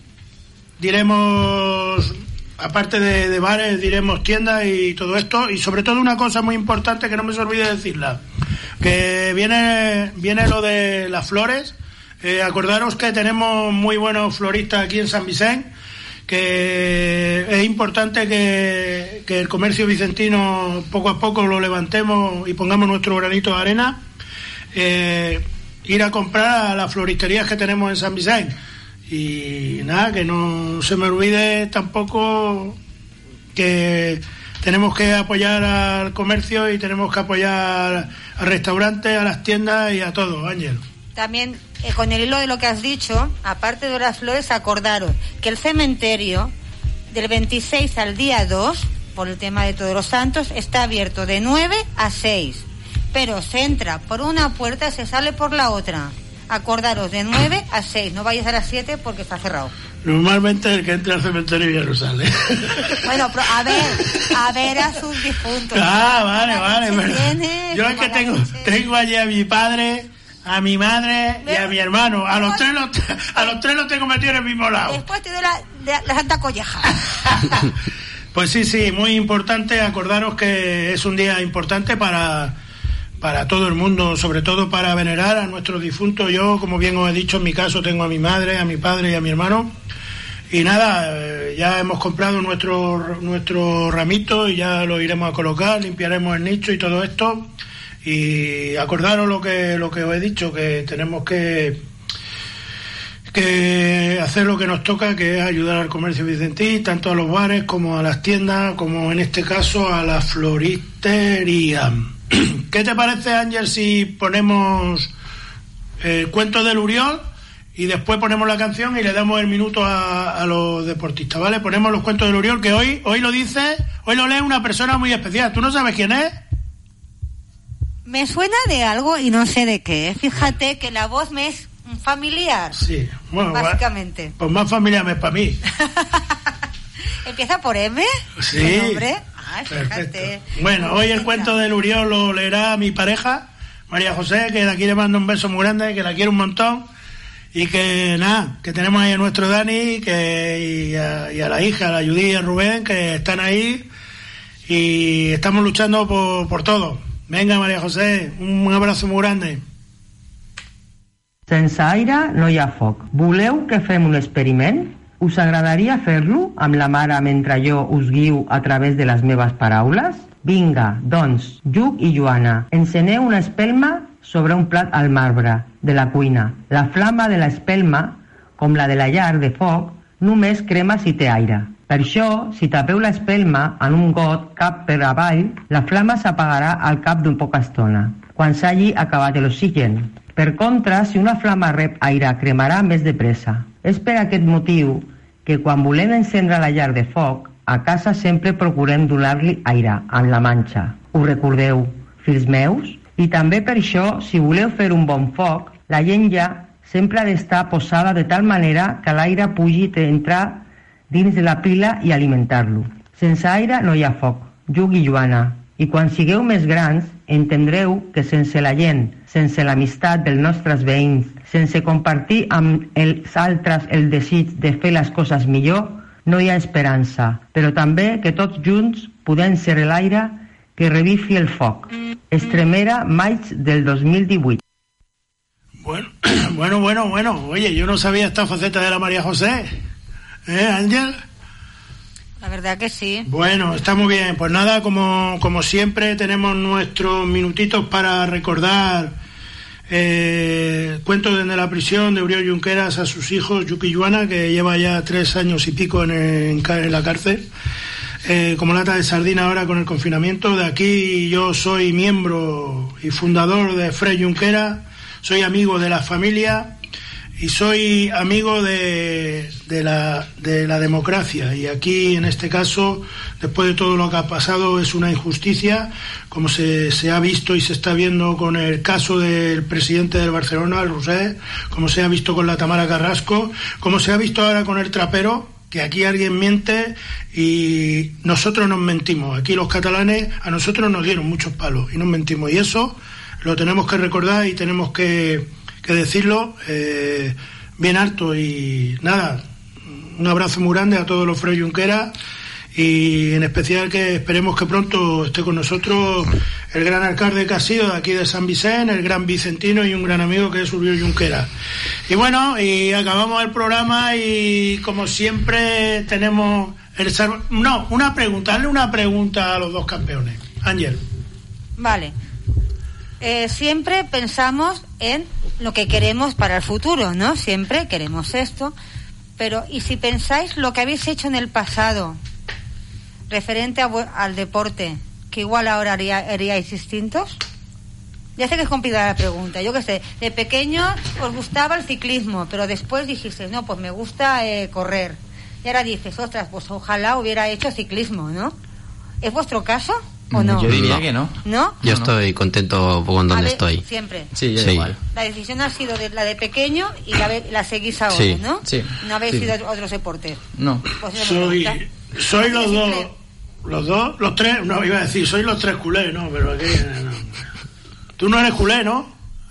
diremos, aparte de bares, diremos tiendas y todo esto. Y sobre todo una cosa muy importante que no me se olvide decirla, que viene lo de las flores. Acordaros que tenemos muy buenos floristas aquí en San Vicente, que es importante que el comercio vicentino poco a poco lo levantemos y pongamos nuestro granito de arena, ir a comprar a las floristerías que tenemos en San Vicente. Y nada, que no se me olvide tampoco que tenemos que apoyar al comercio y tenemos que apoyar al restaurante, a las tiendas y a todo, Ángel. También, con el hilo de lo que has dicho, aparte de las flores, acordaros que el cementerio del 26 al día 2, por el tema de Todos los Santos, está abierto de 9 a 6, pero se entra por una puerta y se sale por la otra. Acordaros, de 9 a 6, no vayáis a las 7 porque está cerrado. Normalmente el que entra al cementerio ya no sale. Bueno, pero a ver a sus difuntos. Vale. Yo es que tengo allí a mi padre, a mi madre y a mi hermano. A los tres los tengo metidos en el mismo lado. Después te doy la santa colleja. Pues sí, muy importante. Acordaros que es un día importante para todo el mundo, sobre todo para venerar a nuestros difuntos. Yo, como bien os he dicho, en mi caso tengo a mi madre, a mi padre y a mi hermano. Y nada, ya hemos comprado nuestro ramito y ya lo iremos a colocar, limpiaremos el nicho y todo esto. Y acordaros lo que os he dicho, que tenemos que hacer lo que nos toca, que es ayudar al comercio vicentín, tanto a los bares como a las tiendas, como en este caso a la floristería. ¿Qué te parece, Ángel, si ponemos el cuento del Uriol y después ponemos la canción y le damos el minuto a los deportistas, ¿vale? Ponemos los cuentos del Uriol, que hoy lo lee una persona muy especial. ¿Tú no sabes quién es? Me suena de algo y no sé de qué. Fíjate que la voz me es familiar. Sí, bueno, básicamente. Pues más familiar me es para mí. ¿Empieza por M? Sí. ¿El nombre? Ay, perfecto. Fíjate. Bueno, hoy el cuento del Uriol lo leerá mi pareja, María José, que de aquí le mando un beso muy grande, que la quiero un montón. Y que nada, que tenemos ahí a nuestro Dani y a la hija, a la Judí y a Rubén, que están ahí y estamos luchando por todo. Venga, María José, un abrazo muy grande. Sense aire no hi ha foc. Voleu que fem un experiment? Us agradaria fer-lo amb la mare mentre jo us guio a través de les meves paraules? Vinga, doncs, Lluc i Joana, enceneu una espelma sobre un plat al marbre de la cuina. La flama de l'espelma, com la de la llar de foc, només crema si té aire. Per això, si tapeu l'espelma en un got cap per avall, la flama s'apagarà al cap d'un poca estona, quan s'hagi acabat l'oxigen. Per contra, si una flama rep aire, cremarà més de pressa. És per aquest motiu que quan volem encendre la llar de foc, a casa sempre procurem donar-li aire, amb la manxa. Ho recordeu, fills meus? I també per això, si voleu fer un bon foc, la llenya sempre ha d'estar posada de tal manera que l'aire pugui entrar dins de la pila i alimentar-lo. Sense aire no hi ha foc, Lluc i Joana. I quan sigueu més grans, entendreu que sense la gent, sense l'amistat dels nostres veïns, sense compartir amb els altres el desig de fer les coses millor, no hi ha esperança, però també que tots junts podem ser l'aire que revifi el foc. Estremera, maig del 2018. Bueno. Oye, yo no sabía esta faceta de la María José. Ángel? La verdad que sí. Bueno, está muy bien. Pues nada, como siempre, tenemos nuestros minutitos para recordar cuentos desde la prisión de Uriol Junqueras a sus hijos, Lluc y Joana, que lleva ya 3 años y pico en la cárcel. Como lata de sardina ahora con el confinamiento. De aquí yo soy miembro y fundador de Fred Junqueras, soy amigo de la familia y soy amigo de la democracia. Y aquí, en este caso, después de todo lo que ha pasado, es una injusticia, como se ha visto y se está viendo con el caso del presidente del Barcelona, el Roser, como se ha visto con la Tamara Carrasco, como se ha visto ahora con el trapero, que aquí alguien miente y nosotros nos mentimos. Aquí los catalanes, a nosotros nos dieron muchos palos y nos mentimos. Y eso lo tenemos que recordar y tenemos que decirlo bien alto. Y nada, un abrazo muy grande a todos los Fred Junqueras y en especial que esperemos que pronto esté con nosotros el gran alcalde que ha sido de aquí de San Vicente, el gran vicentino y un gran amigo que es Uriol Junqueras. Y bueno, y acabamos el programa y como siempre tenemos una pregunta a los dos campeones. Ángel. Vale. Siempre pensamos en lo que queremos para el futuro, ¿no? Siempre queremos esto, pero ¿y si pensáis lo que habéis hecho en el pasado referente al deporte, que igual ahora haríais distintos? Ya sé que es complicada la pregunta. Yo qué sé, de pequeño os gustaba el ciclismo, pero después dijiste, no, pues me gusta correr. Y ahora dices, ostras, pues ojalá hubiera hecho ciclismo, ¿no? ¿Es vuestro caso o no? Yo diría que no. ¿No? Yo estoy contento con donde estoy. Siempre. Sí, yo igual. La decisión ha sido la de pequeño y la seguís ahora, sí, ¿no? Sí. No habéis ido a otros deportes. No. Pues soy los dos, los tres, no, iba a decir, soy los tres culés, no, pero aquí no. Tú no eres culé, ¿no,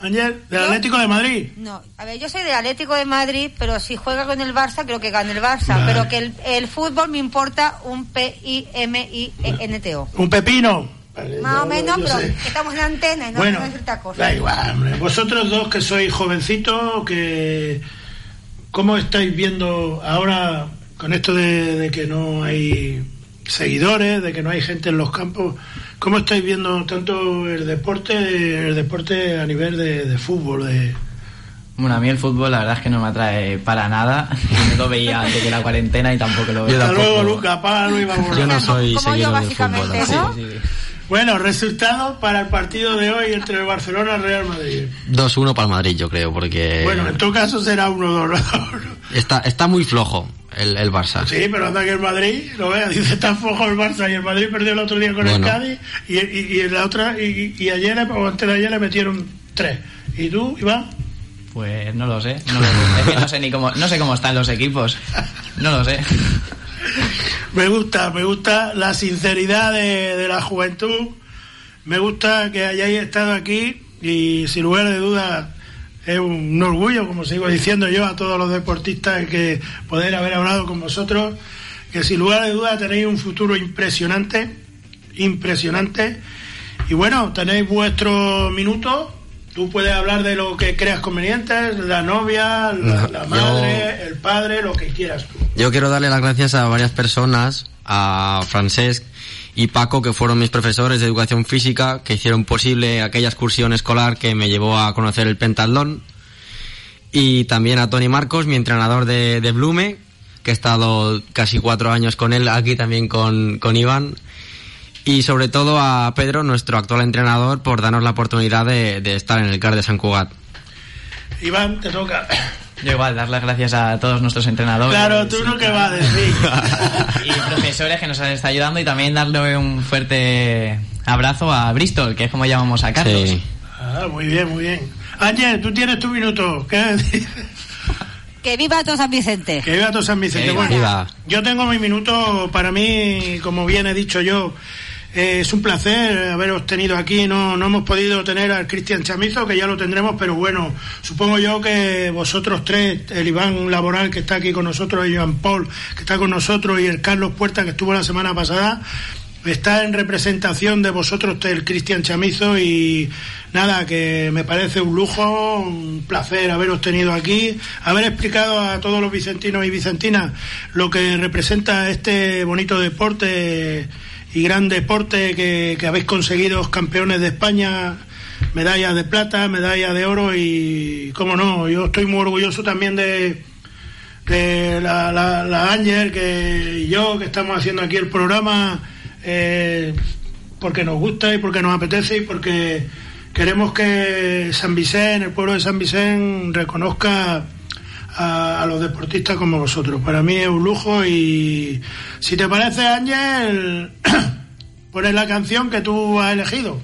Ángel, del Atlético de Madrid. No, a ver, yo soy del Atlético de Madrid, pero si juega con el Barça, creo que gana el Barça. Vale. Pero que el fútbol me importa un PIMINTO. Un pepino. Vale, más o menos, pero sé. Estamos en la antena y no podemos decir otra cosa. Da igual, hombre. Vosotros dos que sois jovencitos, ¿cómo estáis viendo ahora con esto de que no hay seguidores, de que no hay gente en los campos? ¿Cómo estáis viendo tanto el deporte a nivel de fútbol? Bueno, a mí el fútbol la verdad es que no me atrae para nada. No lo veía antes de la cuarentena y tampoco lo veo. Hasta luego, Luca, páralo y vamos. Yo no soy seguidor del fútbol. ¿No? Sí. Bueno, resultado para el partido de hoy entre el Barcelona y el Real Madrid. 2-1 para el Madrid, yo creo, porque... Bueno, en tu caso será 1-2. Está muy flojo el Barça. Sí, pero anda que el Madrid, lo vea, dice, está flojo el Barça, y el Madrid perdió el otro día con el Cádiz, y en la otra, y ayer o antes de ayer le metieron 3. ¿Y tú, Iván? Pues no lo sé. Es que no sé cómo están los equipos. No lo sé. Me gusta la sinceridad de la juventud. Me gusta que hayáis estado aquí y sin lugar de dudas es un orgullo, como sigo diciendo yo a todos los deportistas, que poder haber hablado con vosotros, que sin lugar de dudas tenéis un futuro impresionante. Y bueno, tenéis vuestro minuto. Tú puedes hablar de lo que creas conveniente, la novia, la madre, el padre, lo que quieras tú. Yo quiero darle las gracias a varias personas, a Francesc y Paco, que fueron mis profesores de educación física, que hicieron posible aquella excursión escolar que me llevó a conocer el pentatlón. Y también a Tony Marcos, mi entrenador de Blume, que he estado casi 4 años con él, aquí también con Iván. Y sobre todo a Pedro, nuestro actual entrenador, por darnos la oportunidad de estar en el CAR de Sant Cugat. Iván, te toca. Yo igual, dar las gracias a todos nuestros entrenadores. Claro, tú no que vas a decir. Y profesores que nos han estado ayudando, y también darle un fuerte abrazo a Bristol, que es como llamamos a Carlos. Sí. Muy bien. Ángel, tú tienes tu minuto. ¿Qué decir? Que viva todo San Vicente. Que viva todo San Vicente. Bueno, yo tengo mi minuto. Para mí, como bien he dicho yo, es un placer haberos tenido aquí. No hemos podido tener al Cristian Chamizo, que ya lo tendremos, pero bueno, supongo yo que vosotros tres, el Iván Laboral, que está aquí con nosotros, el Iván Paul, que está con nosotros, y el Carlos Puerta, que estuvo la semana pasada, está en representación de vosotros, el Cristian Chamizo, y nada, que me parece un lujo, un placer haberos tenido aquí, haber explicado a todos los vicentinos y vicentinas lo que representa este bonito deporte y gran deporte que habéis conseguido, campeones de España, medallas de plata, medallas de oro, y cómo no, yo estoy muy orgulloso también de la Ángel, y yo, que estamos haciendo aquí el programa, porque nos gusta y porque nos apetece y porque queremos que San Vicente, el pueblo de San Vicente, reconozca a los deportistas como vosotros. Para mí es un lujo, y si te parece, Ángel, pones la canción que tú has elegido.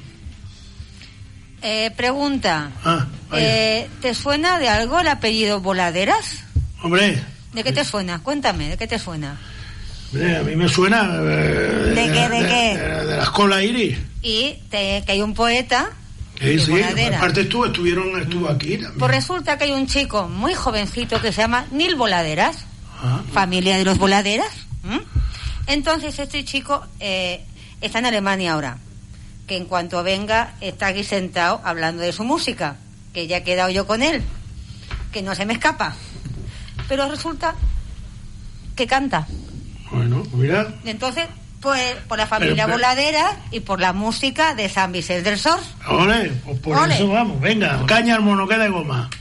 Pregunta. ¿Te suena de algo el apellido Voladeras? Hombre. ¿De qué te suena? Cuéntame, ¿de qué te suena? Hombre, a mí me suena... ¿De qué? De la escuela Iris. Y que hay un poeta... Sí, aparte estuvo aquí también. Pues resulta que hay un chico muy jovencito que se llama Nil Voladeras, familia de los Voladeras. Entonces este chico está en Alemania ahora, que en cuanto venga está aquí sentado hablando de su música, que ya he quedado yo con él, que no se me escapa, pero resulta que canta. Bueno, mira. Entonces, pues por la familia Voladera y por la música de San Vicente del Sors. Ole, pues por eso vamos, venga, caña al mono que de goma.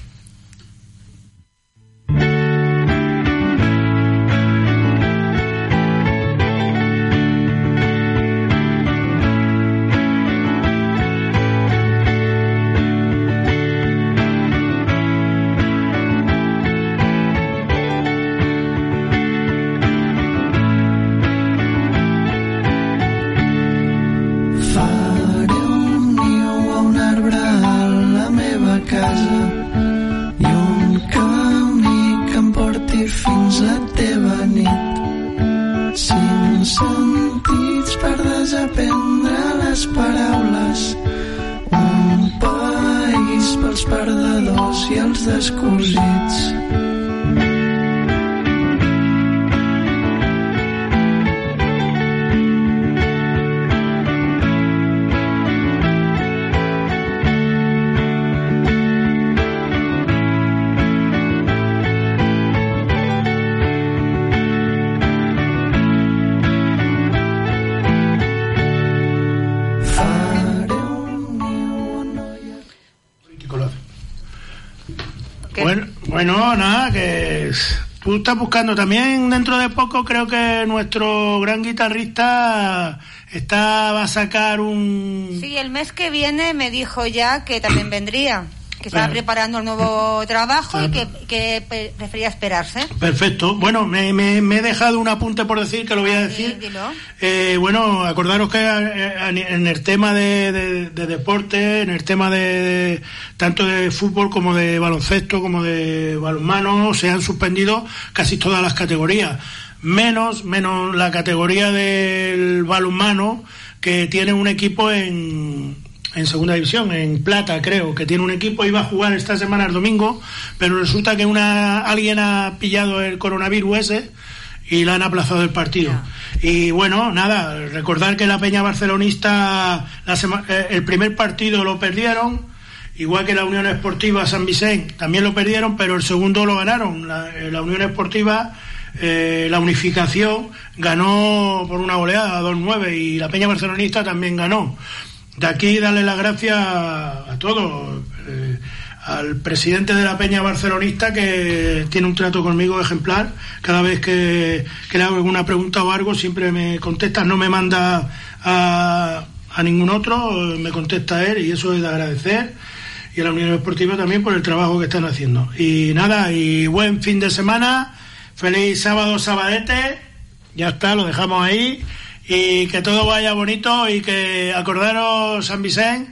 els perdedors i els descosits. Bueno, nada, que tú estás buscando también dentro de poco, creo que nuestro gran guitarrista va a sacar un... Sí, el mes que viene me dijo ya que también vendría, que estaba preparando el nuevo trabajo y que prefería esperarse. Perfecto. Bueno, me he dejado un apunte por decir, que lo voy a decir. Sí, dilo. Bueno, acordaros que en el tema de deporte, en el tema de tanto de fútbol como de baloncesto, como de balonmano, se han suspendido casi todas las categorías. Menos la categoría del balonmano, que tiene un equipo en segunda división, en plata, creo que tiene un equipo, iba a jugar esta semana el domingo, pero resulta que alguien ha pillado el coronavirus ese y le han aplazado el partido. Y bueno, nada, recordar que la Peña Barcelonista el primer partido lo perdieron, igual que la Unión Esportiva San Vicente también lo perdieron, pero el segundo lo ganaron. La Unión Esportiva, la Unificación, ganó por una goleada 2-9, y la Peña Barcelonista también ganó. De aquí darle las gracias a todos, al presidente de la Peña Barcelonista, que tiene un trato conmigo ejemplar. Cada vez que le hago alguna pregunta o algo, siempre me contesta, no me manda a ningún otro, me contesta él, y eso es de agradecer. Y a la Unión Esportiva también por el trabajo que están haciendo. Y nada, y buen fin de semana, feliz sábado, sabadete, ya está, lo dejamos ahí. Y que todo vaya bonito, y que acordaros, San Vicente,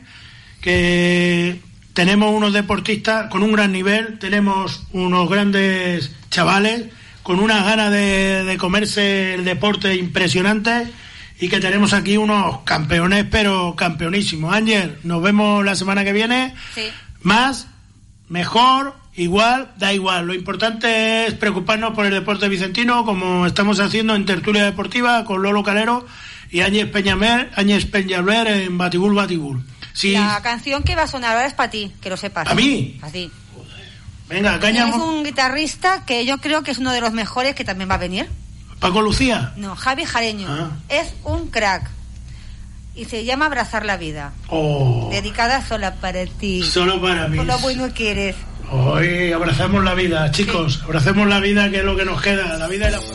que tenemos unos deportistas con un gran nivel, tenemos unos grandes chavales con unas ganas de comerse el deporte impresionantes, y que tenemos aquí unos campeones, pero campeonísimos. Ángel, nos vemos la semana que viene. Sí. Más, mejor, igual, da igual. Lo importante es preocuparnos por el deporte vicentino, como estamos haciendo en Tertulia Deportiva con Lolo Calero y Áñez Peñalver en Batibul. Sí. La canción que va a sonar ahora es para ti, que lo sepas. ¿A mí? A ti. Venga, caña. Es un guitarrista que yo creo que es uno de los mejores, que también va a venir. ¿Paco Lucía? No, Javi Jareño. Es un crack. Y se llama Abrazar la Vida. Dedicada solo para ti. Solo para mí. Por lo bueno que eres. Hoy abrazamos la vida, chicos. Sí. Abracemos la vida, que es lo que nos queda. La vida y la...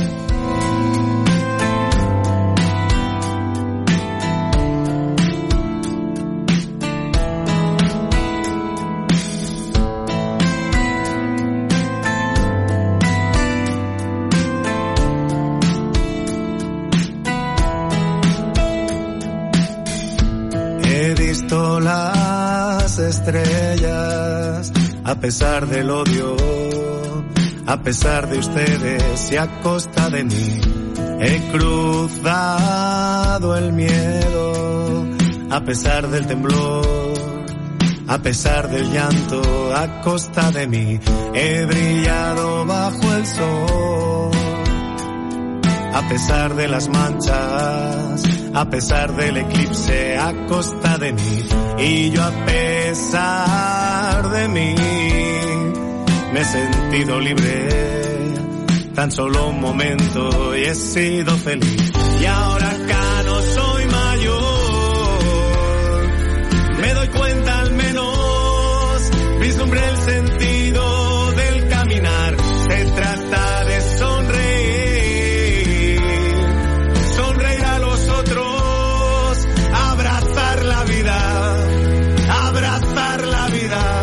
He visto las estrellas a pesar del odio, a pesar de ustedes y a costa de mí. He cruzado el miedo, a pesar del temblor, a pesar del llanto, a costa de mí. He brillado bajo el sol, a pesar de las manchas, a pesar del eclipse, a costa de mí. Y yo, a pesar de mí, me he sentido libre, tan solo un momento, y he sido feliz. Y ahora acá no soy mayor, me doy cuenta al menos, vislumbré el sentido del caminar. Se trata de sonreír, sonreír a los otros, abrazar la vida, abrazar la vida.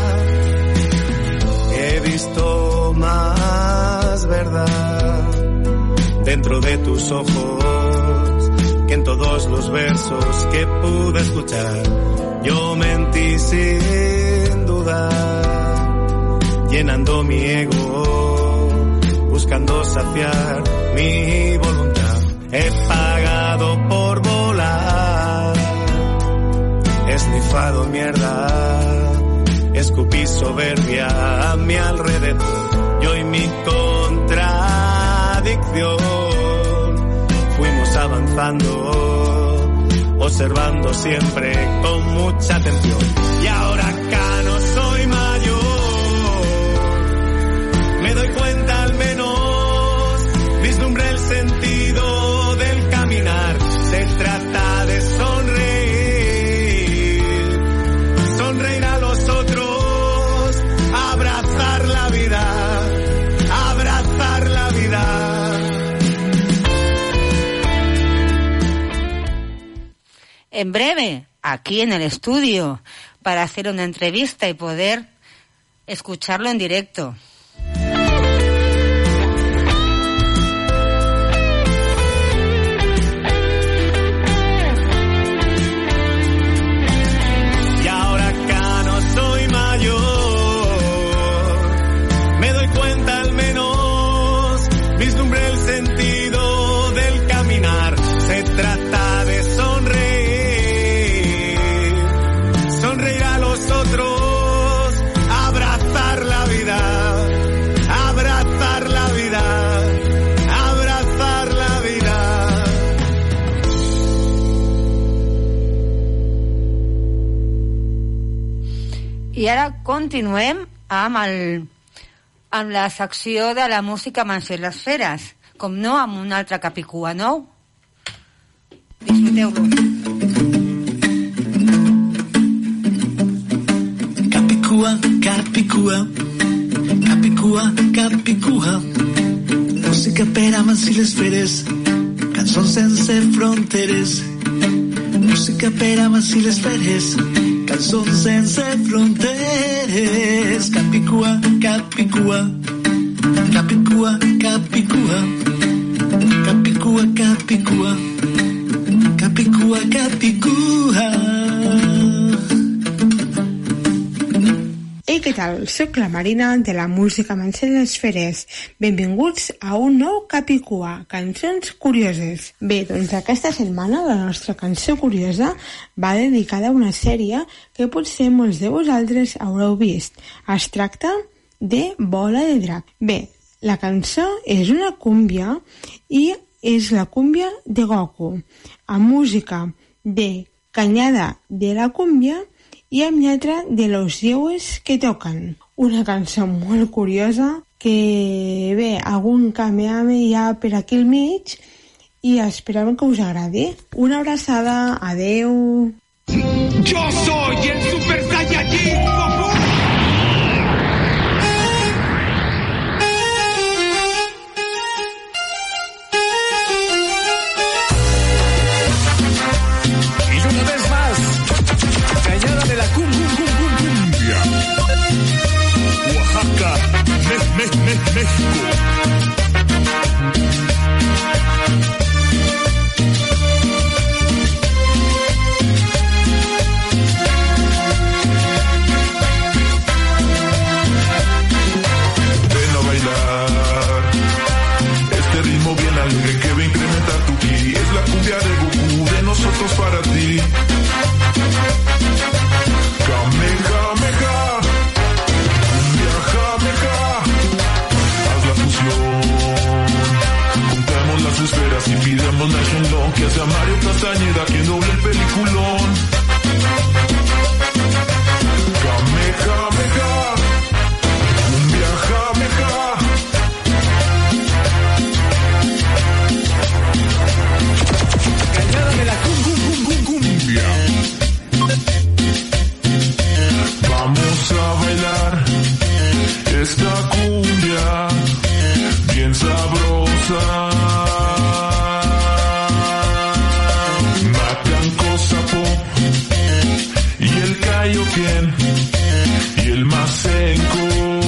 He visto más verdad dentro de tus ojos que en todos los versos que pude escuchar. Yo mentí sin dudar, llenando mi ego, buscando saciar mi voluntad. He pagado por volar, he esnifado mierda, he escupí soberbia a mi alrededor. Yo y mi contradicción fuimos avanzando, observando siempre con mucha atención. Y ahora acá no soy mayor, me doy cuenta al menos, vislumbré el sentido del caminar. Se trata de sonreír a los otros, abrazar la vida, abrazar la vida. En breve, aquí en el estudio, para hacer una entrevista y poder escucharlo en directo. Trata de sonreír a los otros, abrazar la vida, abrazar la vida, abrazar la vida. I ara continuem amb la secció de la música Mansió i les Feres, com no, amb un altre Capicua nou. Disfruteu-lo. Capicua, Capicua, Capicua, Capicua. Música per a Mansió i les Feres, cançons sense fronteres. Música per a Mansió i les Feres, cançons sense fronteres. Capicua, Capicua, Capicua, Capicua, Capicua, Capicua. Capicua, Capicua. Ei, què tal? Soc la Marina de la música Mansió i les Feres. Benvinguts a un nou Capicua, cançons curioses. Bé, doncs aquesta setmana la nostra cançó curiosa va dedicada a una sèrie que potser molts de vosaltres haureu vist. Es tracta de Bola de Drac. Bé, la cançó és una cúmbia i és la cúmbia de Goku, amb música de Cañada de la Cúmbia i amb lletra de los lleues que toquen. Una cançó molt curiosa que, bé, algun cameo hi ha per aquí al mig i esperem que us agradi. Una abraçada, adeu. Yo soy el Super Saiyajin Goku. México. Ven a bailar este ritmo bien alegre que va a incrementar tu ki. Es la cumbia de Goku, de nosotros para ti. Kamehameha. Contemos las esferas y pidamos Nation Long, que hace a Mario Castañeda quien doble el peliculón. Kamehameha, cumbia jameja. Cañada de la cumbia. Vamos a bailar esta cumbia bien sabrosa. Macanco Sapo y el Kaioken y el Masenko.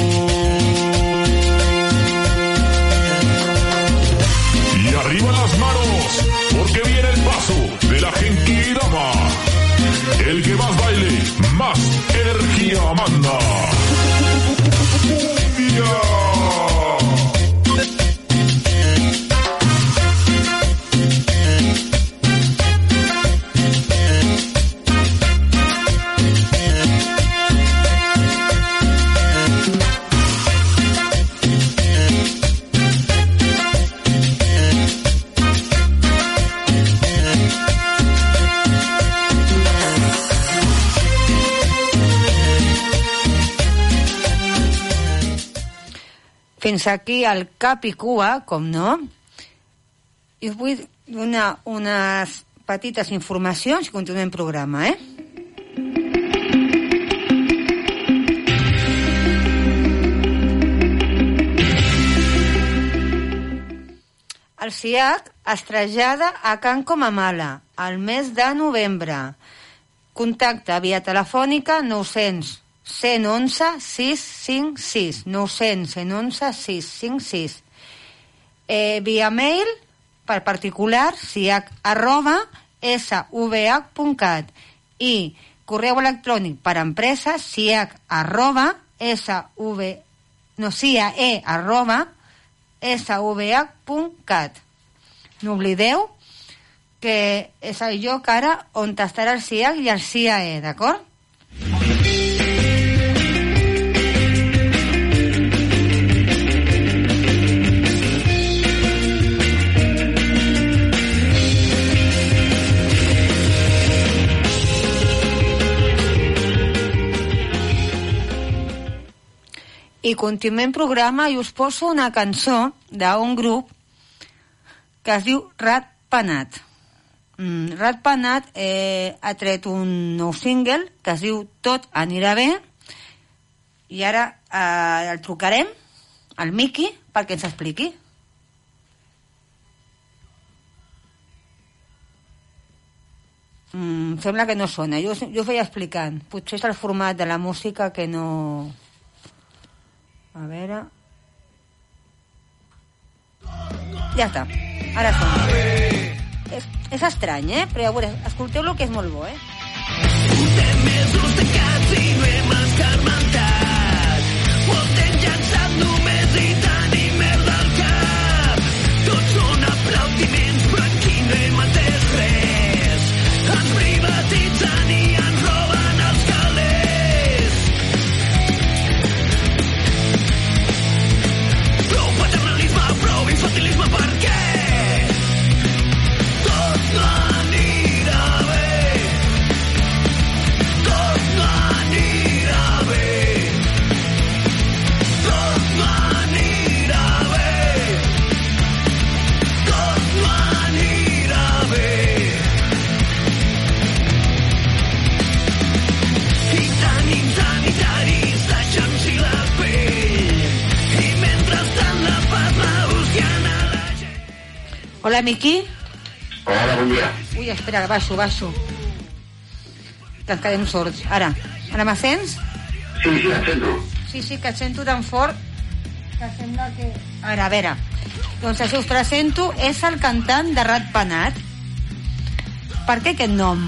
Y arriba las manos, porque viene el paso de la Genkidama. El que más baile, más energía manda. Fins aquí el Cap i Cua, com no. I us vull donar unes petites informacions i continuem el programa, El SIAC es trasllada a Can Comamala al mes de novembre. Contacte via telefònica 900 111 656 900 111 656. Via mail per particular siac@svh.cat i correu electrònic per empreses siae@svh.cat. No oblideu que és el lloc ara on estarà el SIAC i el SIAE, d'acord? I continuem programa i us poso una cançó d'un grup que es diu Rat Penat. Rat Penat ha tret un nou single que es diu Tot anirà bé i ara el trucarem al Miqui perquè ens expliqui. Sembla que no sona. Jo ho feia explicant. Potser és el format de la música que no... A veure... Ja està. Ara sona. És estrany, però a veure, escolteu-lo que és molt bo, Portem mesos tancats i no hem escarmentat. Portem llançat només i tenim merda al cap. Tots són aplaudiments, però aquí no hem entès res. Ens privatitzen i ens roben els calés. Prou paternalisme, prou infantilisme, per què? Tot no anirà bé. Tot no anirà bé. Tot no anirà bé. Tot no anirà bé. I tenim sanitaris deixant-s'hi la pell. I mentrestant la paz la busquen a la gent. Hola, Miqui. Hola, bon dia. Ui, espera, baixo. Que ens quedem sords. Ara me sents? Sí, et sento. Sí, que et sento tan fort que sembla que... A veure. Doncs això us presento, és el cantant de Rat Penat. Per què aquest nom?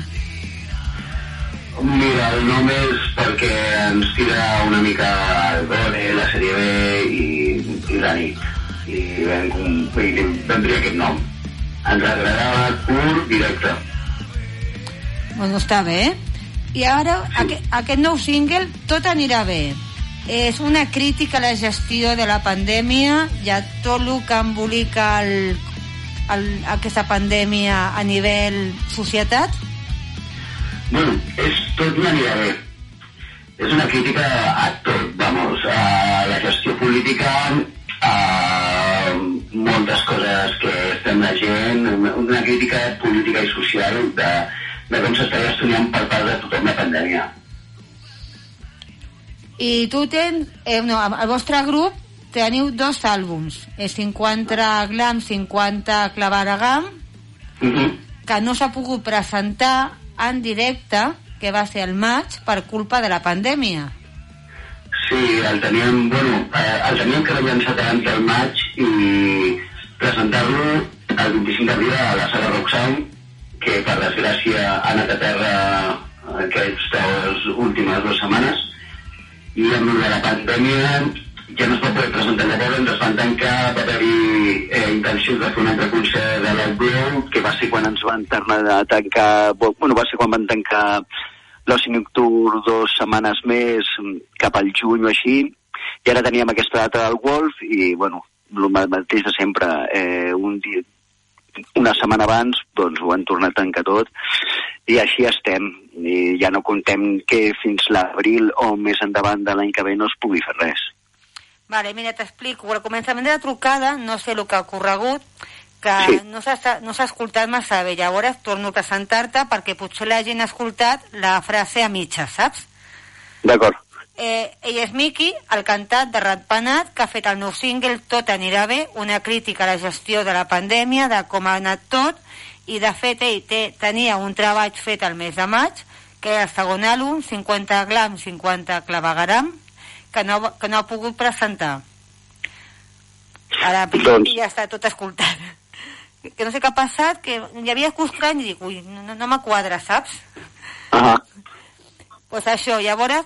Mira, el nom és perquè ens tira una mica el Done, la sèrie B i la nit. I vam triar aquest nom. Ens agradava pur, directe. Bueno, està bé. I ara, aquest nou single, Tot anirà bé. És una crítica a la gestió de la pandèmia i a tot el que embolica aquesta pandèmia a nivell societat. Bueno, tot n'anirà bé. És una crítica a tot, vamos, a la gestió política, a moltes coses que estem la gent, una crítica política i social de com s'està gestionant per part de tothom la pandèmia. I tu tens, el vostre grup teniu 2 àlbums, 50 Glam, 50 Clavaragam, que no s'ha pogut presentar en directe, que va ser el maig, per culpa de la pandèmia. Sí, el teníem que haver llançat abans del maig i presentar-lo el 25 d'abril a la sala Roxanne, que per desgràcia ha anat a terra aquestes últimes 2 setmanes, i amb la pandèmia ja no es va poder presentar. Llavors ens van tancar, va haver-hi intencions de fer un altre concert de l'Outbrew, que va ser quan ens van tornar a tancar, va ser quan van tancar l'Oci Nocturn 2 setmanes més, cap al juny o així, i ara teníem aquesta data del Wolf, i el mateix de sempre, una setmana abans doncs ho han tornat a tancar tot, i així estem, i ja no contem que fins l'abril o més endavant de l'any que ve no es pugui fer res. Vale, mira, t'explico. Al començament de la trucada, no sé el que ha ocorregut, que sí. no s'ha escoltat massa bé. Llavors torno a presentar-te perquè potser la gent ha escoltat la frase a mitja, saps? D'acord. Ell és Miki, el cantant de Ratpenat, que ha fet el nou single Tot anirà bé, una crítica a la gestió de la pandèmia, de com ha anat tot, i de fet ell tenia un treball fet el mes de maig, que era el segon àlbum, 50 glam, 50 clavegaram, que no ha pogut presentar. Ara, ja està tot escoltat. Que no sé què ha passat, que hi havia escoltat i dic, ui, no me quadra, saps? Pues això, llavors,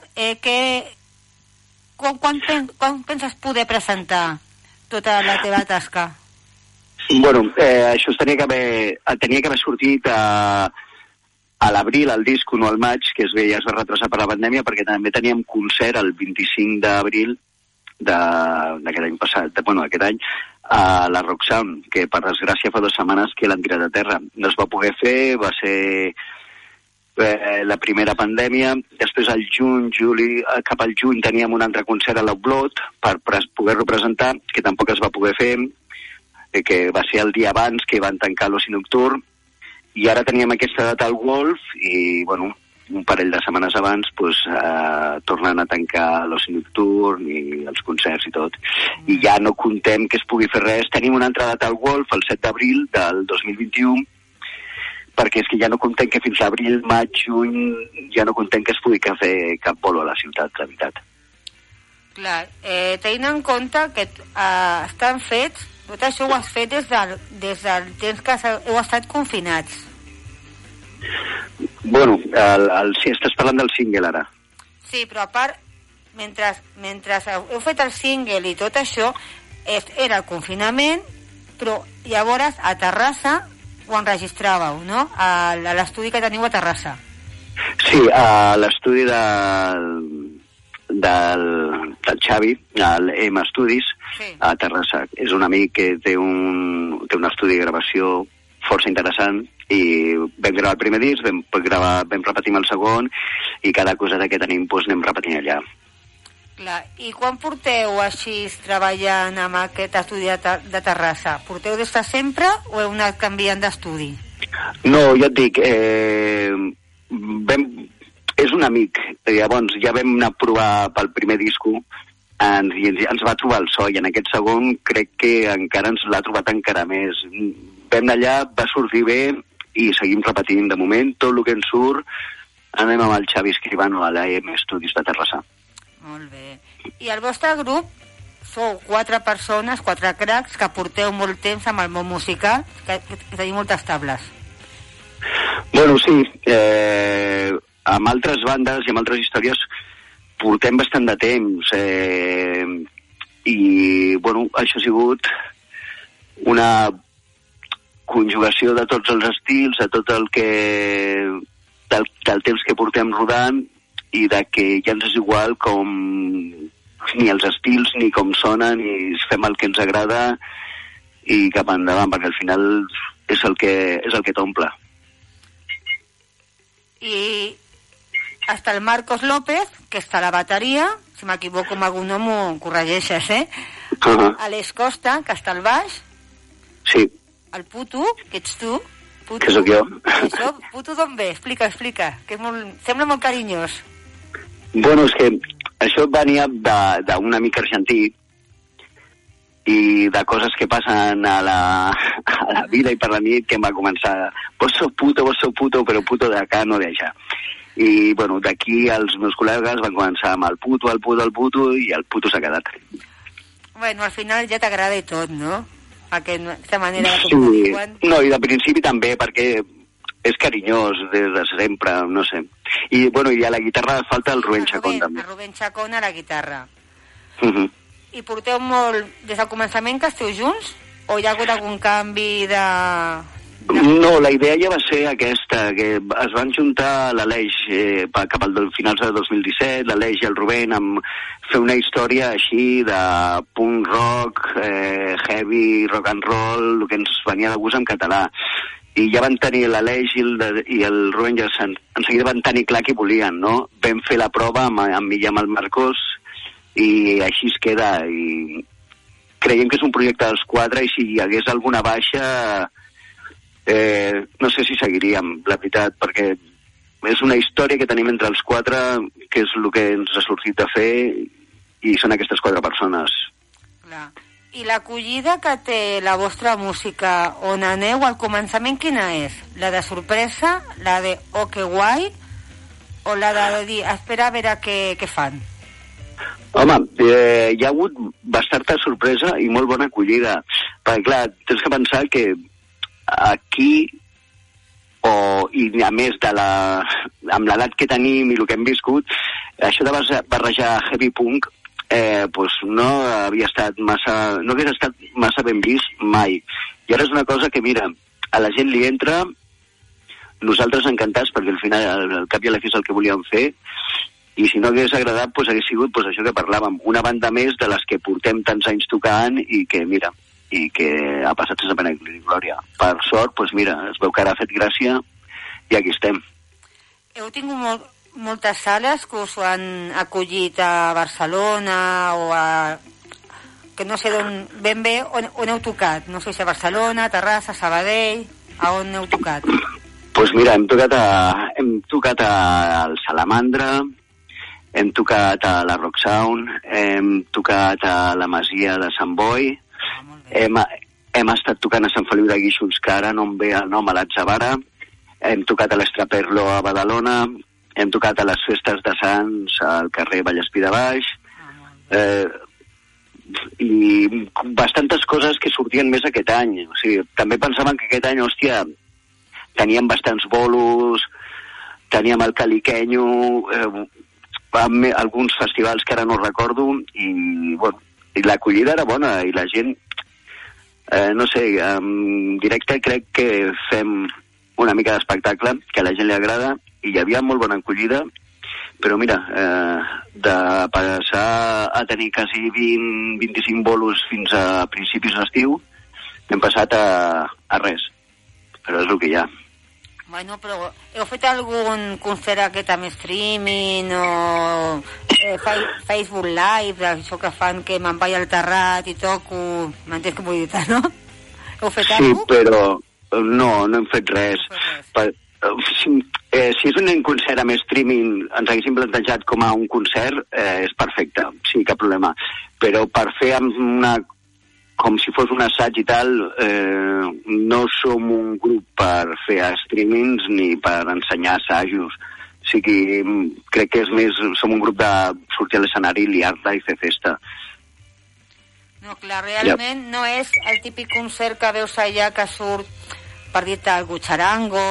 quan penses poder presentar tota la teva tasca? Bueno, això tenia que haver sortit a l'abril, el disc, no al maig, que ja es va retrasar per la pandèmia, perquè també teníem concert el 25 d'abril d'aquest any passat, aquest any, a la Rock Sound, que per desgràcia fa 2 setmanes que l'han tirat a terra. No es va poder fer, va ser la primera pandèmia. Després al cap al juny teníem un altre concert a l'Outblot per poder-lo presentar, que tampoc es va poder fer, que va ser el dia abans que van tancar l'Oci Nocturn, i ara teníem aquesta data al Wolf i, bueno, un parell de setmanes abans tornen a tancar l'Oci Nocturn i els concerts i tot. I ja no contem que es pugui fer res. Tenim una altra data al Wolf, el 7 d'abril del 2021, perquè és que ja no contem que fins l'abril, maig, juny, ja no contem que es pugui fer cap bolo a la ciutat, de veritat. Clar, tenint en compte que estan fets, tot això ho has fet des del temps que heu estat confinats. Bueno, sí, estàs parlant del single ara. Sí, però a part, mentre heu fet el single i tot això, era el confinament, però llavors a Terrassa ho enregistràveu, no? A l'estudi que teniu a Terrassa. Sí, a l'estudi del Xavi, al M Studios, sí. A Terrassa. És un amic que té un estudi de gravació força interessant i vam gravar el primer disc, vam repetir el segon i cada coseta que tenim anem repetint allà. Clar. I quan porteu així treballant amb aquest estudi de Terrassa? Porteu des de sempre o heu anat canviant d'estudi? No, ja et dic, és un amic. Llavors ja vam anar a provar pel primer disco i ens va trobar el so, i en aquest segon crec que encara ens l'ha trobat encara més. Vam anar allà, va sortir bé i seguim repetint. De moment, tot el que ens surt, anem amb el Xavi Escribano a l'AM Studios de Terrassa. Molt bé. I el vostre grup sou 4 persones, 4 cracs, que porteu molt temps amb el món musical, que teniu moltes tables. Bueno, sí. Amb altres bandes i amb altres històries portem bastant de temps. I, bueno, això ha sigut una conjugació de tots els estils, de tot el que del temps que portem rodant, i de que ja ens és igual com ni els estils, ni com sonen, ni fem el que ens agrada i cap endavant, perquè al final és el que t'omple. I hasta el Marcos López, que està a la bateria, si m'equivoco amb algun nom ho corregeixes, Alex Costa, que està al baix. Sí. El Putu, que ets tu. Putu, que sóc jo. Això, Putu d'on ve? Explica, que sembla molt carinyós. Bueno, és que això venia d'un amic argentí i de coses que passen a la vida i per la nit, que em va començar vos sou puto, però puto de acá, no de allá. I, bueno, d'aquí els meus col·legues van començar amb el puto, i el puto s'ha quedat. Bueno, al final ja t'agrada i tot, no? Aquesta manera de com ho diuen. No, i de principi també, perquè és carinyós des de sempre, no sé. I, bueno, i a la guitarra falta el Rubén Chacón, també. El Rubén Chacón a la guitarra. I porteu molt, des del començament que esteu junts? O hi ha hagut algun canvi de... No, la idea ja va ser aquesta, que es van juntar l'Aleix cap al finals de 2017, l'Aleix i el Rubén, amb fer una història així de punk rock, heavy, rock and roll, el que ens venia de gust en català. I ja van tenir l'Aleix i el Rubén, ja en seguida van tenir clar què volien, no? Vam fer la prova amb mi i amb el Marcos i així es queda, i creiem que és un projecte dels 4 i si hi hagués alguna baixa no sé si seguiríem, la veritat, perquè és una història que tenim entre els 4 que és el que ens ha sortit de fer i són aquestes 4 persones. Clar. I l'acollida que té la vostra música on aneu al començament, quina és? La de sorpresa, la de oh que guai, o la de dir espera a veure què fan? Home, hi ha hagut bastanta sorpresa i molt bona acollida, perquè clar, tens que pensar que aquí i a més amb l'edat que tenim i el que hem viscut, això de barrejar heavy punk no hagués estat massa ben vist mai. I ara és una cosa que, mira, a la gent li entra, nosaltres encantats, perquè al final, al cap i a la fi és el que volíem fer, i si no hagués agradat, hagués sigut això que parlàvem, una banda més de les que portem tants anys tocant i que, mira, i que ha passat sense pena ni glòria. Per sort, mira, es veu que ara ha fet gràcia i aquí estem. Heu tingut moltes sales que us han acollit a Barcelona o a... que no sé ben bé on heu tocat. No sé si a Barcelona, Terrassa, Sabadell... A on heu tocat? Doncs mira, hem tocat al Salamandra, hem tocat a la Rock Sound, hem tocat a la Masia de Sant Boi, hem estat tocant a Sant Feliu de Guíxols, que ara no em ve el nom, a l'Atzavara, hem tocat a l'Estraperlo a Badalona, hem tocat a les festes de Sants al carrer Vallespí de Baix, i bastantes coses que sortien més aquest any. O sigui, també pensàvem que aquest any, hòstia, teníem bastants bolos, teníem el Caliquenyo, alguns festivals que ara no recordo, i bueno, i l'acollida era bona, i la gent, no sé, en directe crec que fem una mica d'espectacle, que a la gent li agrada, i hi havia molt bona acollida, però mira, de passar a tenir quasi 20-25 bolos fins a principis d'estiu, hem passat a res, però és el que hi ha. Bueno, però heu fet algun concert aquest amb streaming o Facebook Live, això que fan que me'n vaig al terrat i toco, m'entens que vull dir, no? Heu fet alguna cosa? Sí, però no hem fet res. Si és un concert amb streaming, ens haguéssim plantejat com a un concert, és perfecte, sí, cap problema. Però per fer com si fos un assaig i tal, no som un grup per fer streamings ni per ensenyar assajos. O sigui, crec que és més, som un grup de sortir a l'escenari, liar-la i fer festa. No, clar, realment no és el típic concert que veus allà que surt, per dir-te, algú xarango,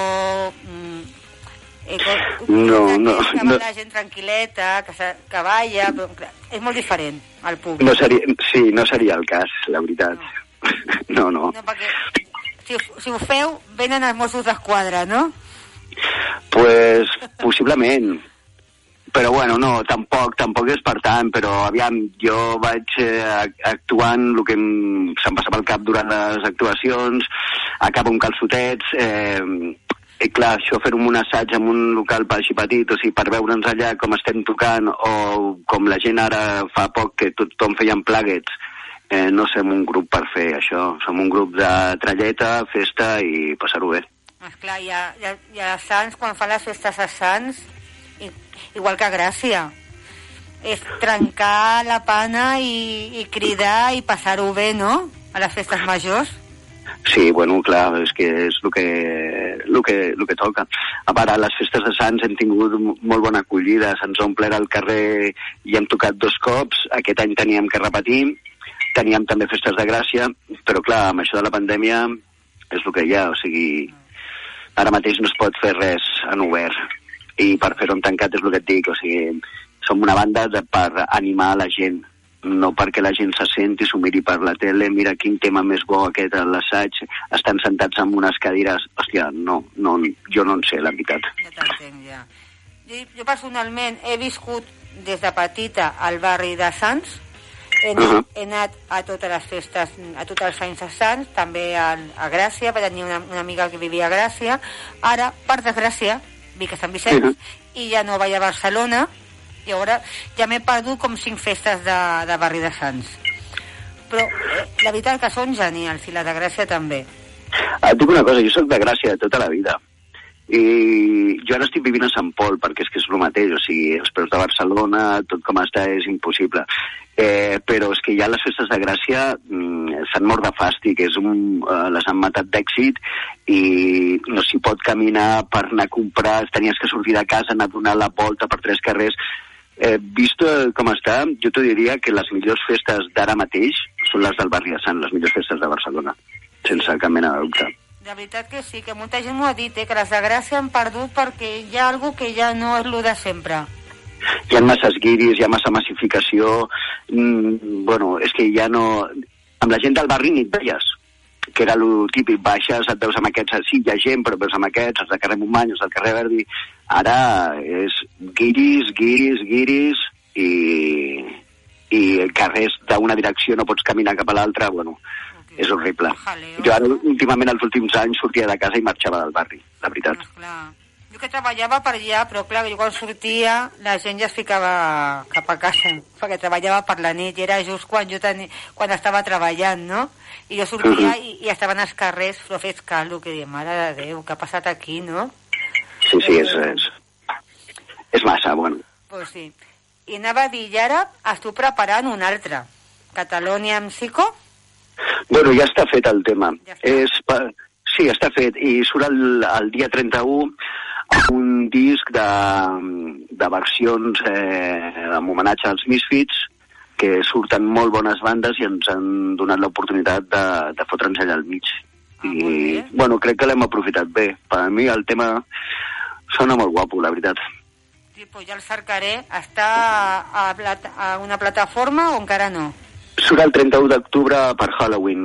no, que va la gent tranquil·leta, que balla, però clar, és molt diferent al públic. No seria el cas, la veritat. No. No, perquè si ho feu, venen els Mossos d'Esquadra, no? Pues, possiblement. Però bueno, no, tampoc és per tant, però aviam, jo vaig actuant el que se'm passa pel cap durant les actuacions, acabo amb calçotets, i clar, això fer-ho un assaig en un local així petit, o sigui, per veure'ns allà com estem tocant, o com la gent ara fa poc que tothom feien plaguets, no som un grup per fer això, som un grup de tralleta, festa i passar-ho bé. Esclar, i a Sants, quan fan les festes a Sants, igual que a Gràcia, és trencar la pana i cridar i passar-ho bé, no?, a les festes majors. Sí, bueno, clar, és que és el que toca. A part, a les festes de Sants hem tingut molt bona acollida, se'ns ha omplert el carrer i hem tocat 2 cops, aquest any teníem que repetir, teníem també festes de Gràcia, però clar, amb això de la pandèmia és el que hi ha, o sigui, ara mateix no es pot fer res en obert, i per fer-ho en tancat és el que et dic, o sigui, som una banda per animar la gent, no perquè la gent se senti, s'ho miri per la tele, mira quin tema més bo aquest a l'assaig, estan sentats en unes cadires, hòstia, no, jo no en sé, la veritat. Ja t'entenc, ja. Jo personalment he viscut des de petita al barri de Sants, he anat a totes les festes, a tots els anys de Sants, també a Gràcia, perquè tenia una amiga que vivia a Gràcia, ara, per desgràcia, vic a Sant Vicenç, i ja no vaig a Barcelona, i ara ja m'he perdut com 5 festes de barri de Sants. Però la veritat que són genials, i la de Gràcia també. Et dic una cosa, jo soc de Gràcia de tota la vida. I jo ara estic vivint a Sant Pol, perquè és que és el mateix, o sigui, els preus de Barcelona, tot com està, és impossible. Però és que ja les festes de Gràcia s'han mort de fàstic, les han matat d'èxit i no s'hi pot caminar per anar a comprar, tenies que sortir de casa, anar a donar la volta per 3 carrers. Vist com està, jo t'ho diria que les millors festes d'ara mateix són les del barri de Sant, les millors festes de Barcelona, sense cap mena de dubte. La veritat que sí, que molta gent m'ho ha dit, que les de Gràcia han perdut perquè hi ha algo que ja no és lo de sempre. Hi ha masses guiris, hi ha massa massificació, bueno, és que ja no... Amb la gent del barri ni et veies, que era lo típic, baixes, et veus amb aquests, sí, hi ha gent, però veus amb aquests, els del carrer Montmany, els del carrer Verdi, ara és guiris, i carrers d'una direcció no pots caminar cap a l'altra, bueno... És horrible. Jo ara, últimament, els últims anys, sortia de casa i marxava del barri, la veritat. Jo que treballava per allà, però clar, jo quan sortia, la gent ja es ficava cap a casa, perquè treballava per la nit, i era just quan quan estava treballant, no? I jo sortia i estaven als carrers, però fes caldo, que diem, mare de Déu, què ha passat aquí, no? Sí, és massa, bueno. Pues sí. I anava a dir, i ara estic preparant un altre, Catalonia amb Zico. Bueno, ja està fet el tema. Sí, està fet. I surt el dia 31 un disc de versions amb homenatge als Misfits, que surten molt bones bandes i ens han donat l'oportunitat de fotre'ns allà al mig. I, bueno, crec que l'hem aprofitat bé. Per a mi el tema sona molt guapo, la veritat. Sí, pues ja el cercaré. Està a una plataforma o encara no? Surt el 31 d'octubre per Halloween,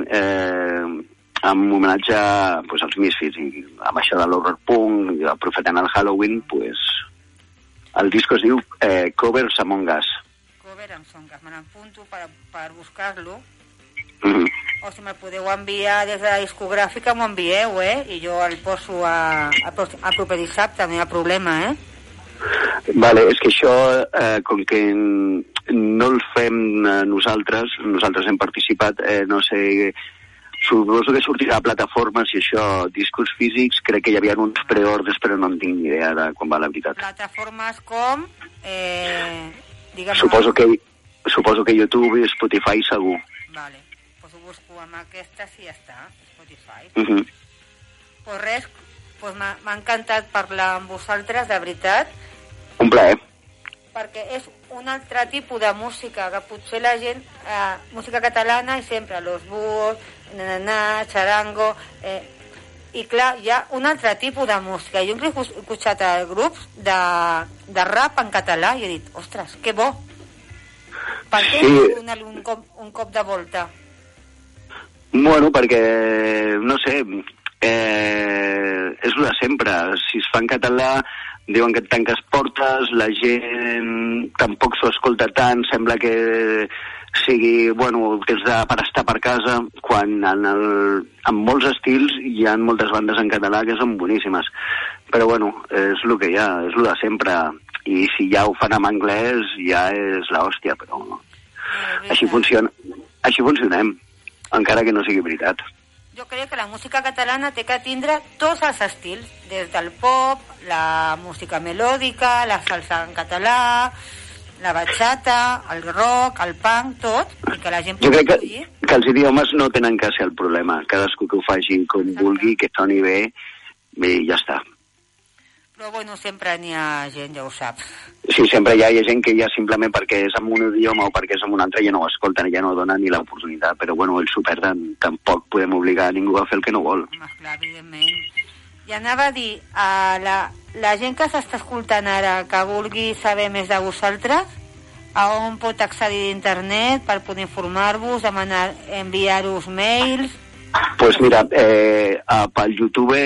amb homenatge pues, als Misfits, i amb això de l'horror punk, aprofitant el Halloween, pues, el disco es diu Covers Among Us. Covers Among Us, me n'apunto per buscar-lo. Mm-hmm. O si me'l podeu enviar des de la discogràfica, m'ho envieu, i jo el poso a proper dissabte, no hi ha problema, Vale, és que això, com que no el fem nosaltres hem participat, no sé, suposo que sortirà a plataformes i això, discos físics, crec que hi havia uns preordres, però no en tinc ni idea de com va la veritat. Plataformes com? Suposo que YouTube i Spotify segur. Vale, pues ho busco amb aquestes i ja està, Spotify. Mm-hmm. Pues res, pues m'ha encantat parlar amb vosaltres, de veritat. Un plaer. Perquè és un altre tipus de música, que potser la gent, música catalana, i sempre los búhos, charango, i clar, hi ha un altre tipus de música. Jo he escoltat grups de rap en català i he dit, ostres, que bo. Per què donar-li un cop de volta? Bueno, perquè, no sé, és el de sempre. Si es fa en català, diuen que et tanques portes, la gent tampoc s'ho escolta tant, sembla que sigui, bueno, que és per estar per casa, quan en molts estils hi ha moltes bandes en català que són boníssimes. Però bueno, és el que hi ha, és el de sempre. I si ja ho fan en anglès, ja és l'hòstia, però així funcionem, encara que no sigui veritat. Jo crec que la música catalana té que tindre tots els estils, des del pop, la música melòdica, la salsa en català, la bachata, el rock, el punk, tot, i que la gent jo crec que els idiomes no tenen que ser el problema, cadascú que ho faci com vulgui, que soni bé, i ja està. Però bueno, sempre n'hi ha gent, ja ho saps. Sí, sempre hi ha gent que ja simplement perquè és en un idioma o perquè és en un altre ja no ho escolten, ja no donen ni l'oportunitat, però bueno, ells s'ho perden, tampoc podem obligar a ningú a fer el que no vol. Clar, evidentment. I anava a dir, la gent que s'està escoltant ara, que vulgui saber més de vosaltres, a on pot accedir d'internet per poder informar-vos, enviar-vos mails? Pues mira, pel YouTube...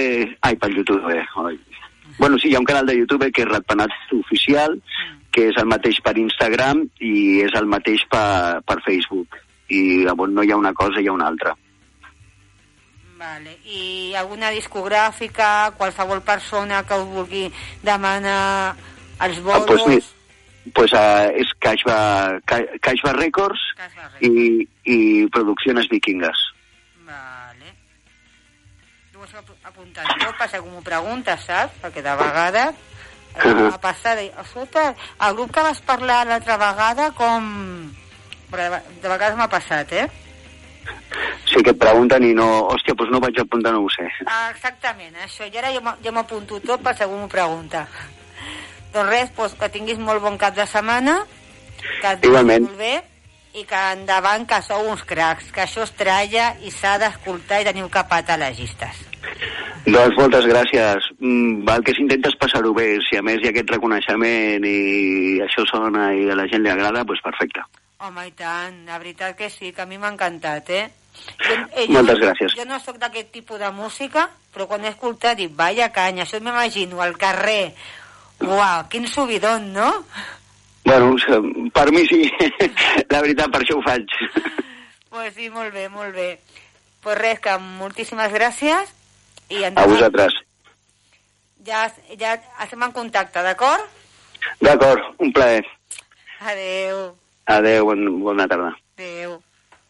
Bueno, sí, hi ha un canal de YouTube que és Ratpenat Oficial, que és el mateix per Instagram i és el mateix per Facebook. I on no hi ha una cosa, hi ha una altra. Vale. I alguna discogràfica, qualsevol persona que us vulgui demanar els bolos? pues es Cashba Records i Producciones Vikingas. Vale. Tu vas apuntant jo per si algú m'ho pregunta, saps? Perquè de vegades m'ha passat. Escolta, el grup que vas parlar l'altra vegada, com... De vegades m'ha passat, Sí, que et pregunten i no... Hòstia, doncs no vaig apuntar, no ho sé. Exactament, això. I ara jo m'apunto tot per si algú m'ho pregunta. Doncs res, que tinguis molt bon cap de setmana, que et vagi molt bé, i que endavant, que sou uns cracs, que això es tralla i s'ha d'escoltar i teniu que patar les llistes. Doncs moltes gràcies. El que s'intenta és passar-ho bé. Si a més hi ha aquest reconeixement i això sona i a la gent li agrada, doncs perfecte. Home, i tant, la veritat que sí, que a mi m'ha encantat, Moltes gràcies. Jo no sóc d'aquest tipus de música, però quan he escoltat dic, vaya canya, això m'imagino al carrer. Uau, quin subidon, no? Bueno, per mi sí, la veritat, per això ho faig. Pues sí, molt bé, molt bé. Pues res, que moltíssimes gràcies. I a vosaltres. Ja estem en contacte, d'acord? D'acord, un plaer. Adeu. Adeu, bona tarda. Adeu.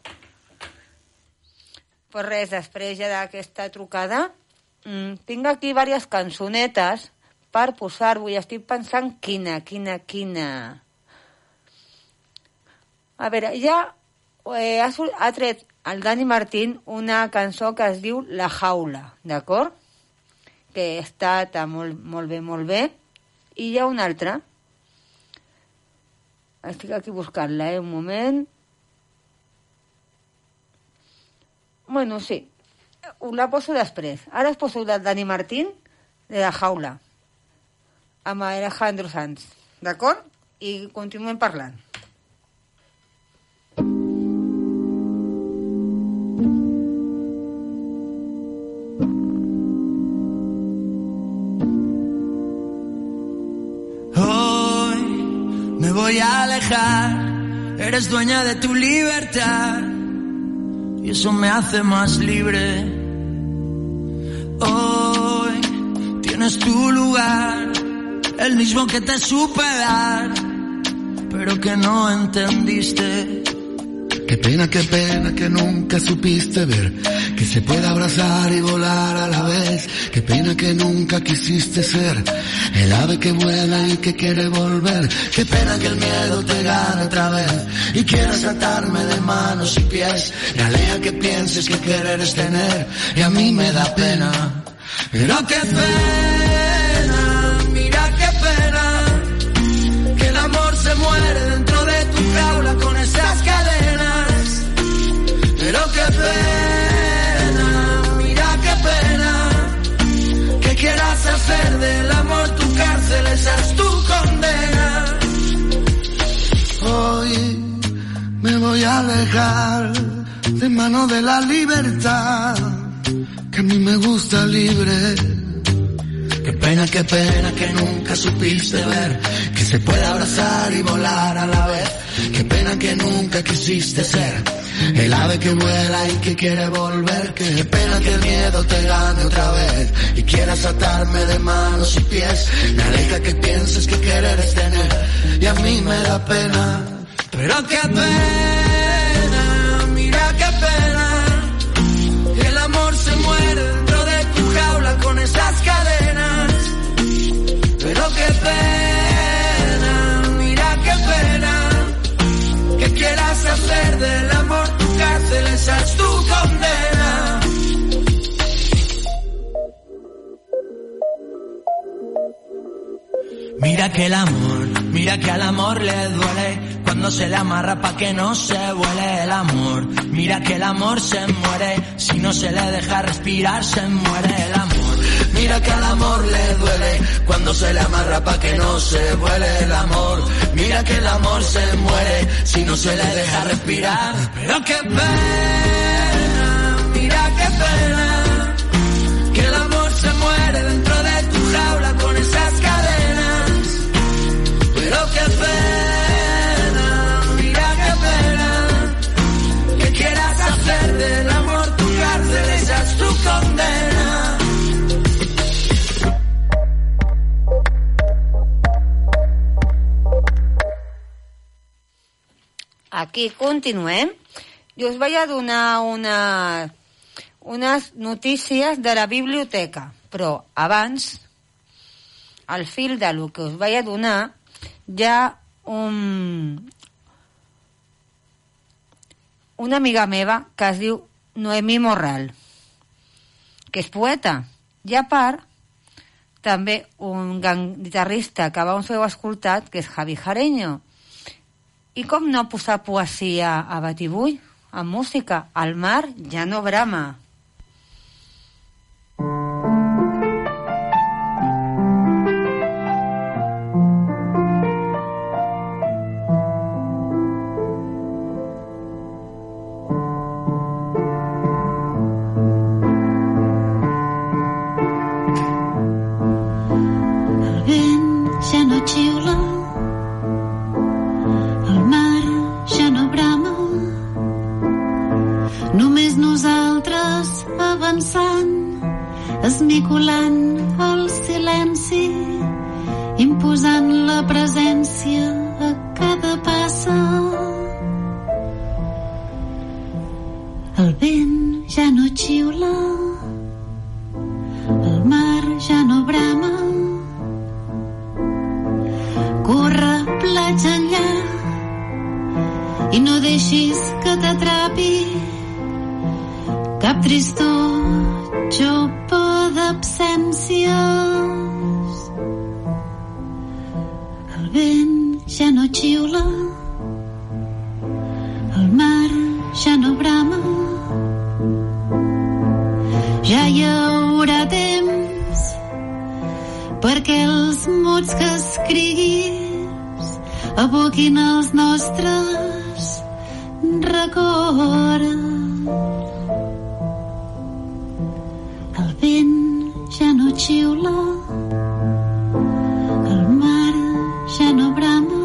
Pues res, després ja d'aquesta trucada, tinc aquí diverses cançonetes per posar-vos, i estic pensant quina. A veure, ja ha tret el Dani Martín una cançó que es diu La Jaula, d'acord? Que està molt bé. I hi ha una altra. Estic aquí buscant-la, un moment. Bueno, sí. Us la poso després. Ara us poso el Dani Martín de La Jaula amb Alejandro Sanz, d'acord? I continuem parlant. Hoy me voy a alejar, eres dueña de tu libertad y eso me hace más libre. Hoy tienes tu lugar, el mismo que te supe dar, pero que no entendiste. Qué pena que nunca supiste ver que se puede abrazar y volar a la vez. Qué pena que nunca quisiste ser el ave que vuela y que quiere volver. Qué pena que el miedo te gane otra vez y quieras atarme de manos y pies. Me aleja que pienses que querer es tener y a mí me da pena. Pero qué pena, mira qué pena, que el amor se muere dentro de tu jaula con esas cadenas. Pero qué pena, mira qué pena, que quieras hacer del amor tu cárcel, esa es tu condena. Hoy me voy a alejar de mano de la libertad, que a mí me gusta libre. Qué pena que nunca supiste ver que se puede abrazar y volar a la vez. Qué pena que nunca quisiste ser el ave que vuela y que quiere volver. Qué pena que el miedo te gane otra vez y quieras atarme de manos y pies. Me aleja que pienses que querer es tener y a mí me da pena. Pero qué pena, mira qué pena, que el amor se muere dentro de tu jaula con esas cadenas. Pero qué pena, mira qué pena, que quieras hacer del amor tu cárcel, esa es tu condena. Mira que al amor le duele cuando se le amarra pa' que no se vuele el amor. Mira que el amor se muere si no se le deja respirar, se muere el amor. Mira que al amor le duele cuando se le amarra pa' que no se vuele el amor. Mira que el amor se muere si no se le deja respirar. Pero qué pena, mira qué pena, que el amor se muere dentro de tu jaula con esas cadenas. Pero qué pena, mira qué pena, que quieras hacer del amor tu cárcel, esa es tu condena. aquí continuem. I us vaig a donar unes notícies de la biblioteca, però abans, al fil de lo que us vaig a donar, hi ha una amiga meva que es diu Noemí Morral, que és poeta, i a part també un guitarrista que abans heu escoltat, que és Javi Jareño. I com no posar poesia a Batibull, amb música? El mar ja no brama. Esmicolant el silenci, imposant la presència a cada passa. El vent ja no xiula, el mar ja no brama. Corre platja enllà i no deixis que t'atrapi cap tristor xopa d'absències. El vent ja no xiula, el mar ja no brama. Ja hi haurà temps perquè els mots que escriguis evoquin els nostres records. El vent ja no xiula, el mar ja no brama.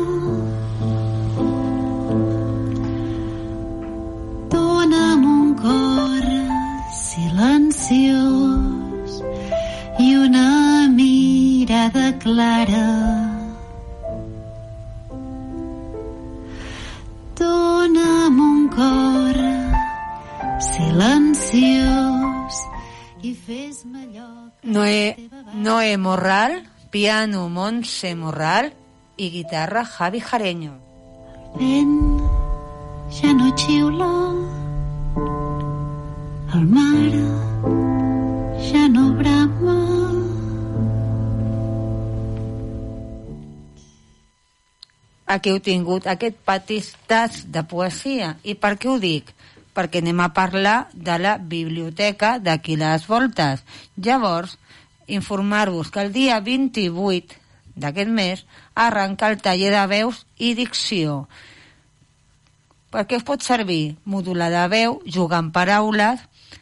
Dona'm un cor silenciós i una mirada clara. Dona'm un cor silenciós i fes-me allò que Noé Morral, piano Montse Morral i guitarra Javi Jareño. El vent ja no xiula, el mar ja no brama. Aquí heu tingut aquest patistats de poesia. I per què ho dic? Perquè anem a parlar de la biblioteca d'aquí les Voltes. Llavors, informar-vos que el dia 28 d'aquest mes arrenca el taller de veus i dicció. Per què us pot servir? Modular de veu, jugar amb paraules,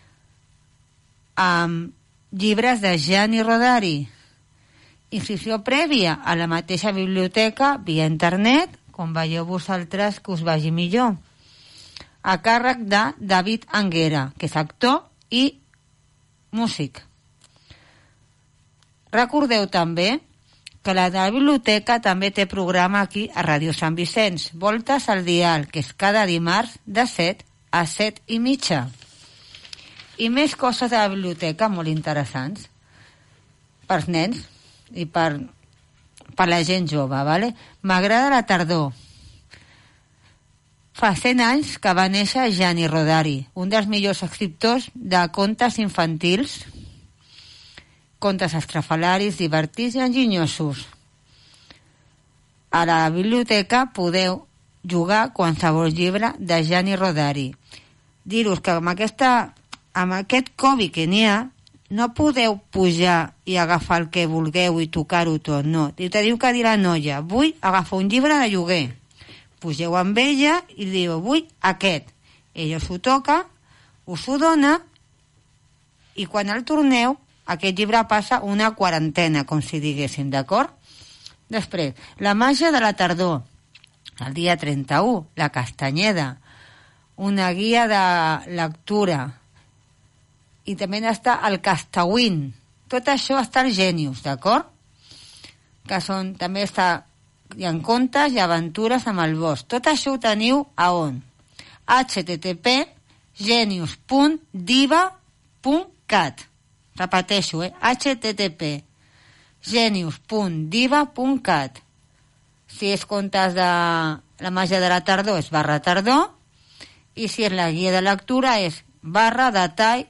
amb llibres de Gianni Rodari. Inscripció prèvia a la mateixa biblioteca via internet, com veieu vosaltres que us vagi millor. A càrrec de David Anguera, que és actor i músic. Recordeu també que la de la biblioteca també té programa aquí a Ràdio Sant Vicenç, Voltes al Dial, que és cada dimarts de 7 a 7 i mitja. I més coses de la biblioteca molt interessants pels nens i per la gent jove, ¿vale? M'agrada la tardor. Fa 100 anys que va néixer Gianni Rodari, un dels millors escriptors de contes infantils, contes estrafalaris, divertits i enginyosos. A la biblioteca podeu jugar qualsevol llibre de Gianni Rodari. Dir-vos que amb aquest Covid que n'hi ha, no podeu pujar i agafar el que vulgueu i tocar-ho tot, no. Teniu que dir a la noia, vull agafar un llibre de lloguer. Pugeu amb ella i diu, vull aquest. Ella s'ho toca, us ho dona, i quan el torneu, aquest llibre passa una quarantena, com si diguéssim, d'acord? Després, la màgia de la tardor. El dia 31, la Castanyeda. Una guia de lectura. I també està el Castawin. Tot això està al Genius, d'acord? Que són, també està hi ha contes i aventures amb el bosc. Tot això ho teniu a on? http://genius.diva.cat. Repeteixo, http://genius.diva.cat. Si és contes de la màgia de la tardor és /tardor, i si és la guia de lectura és /detall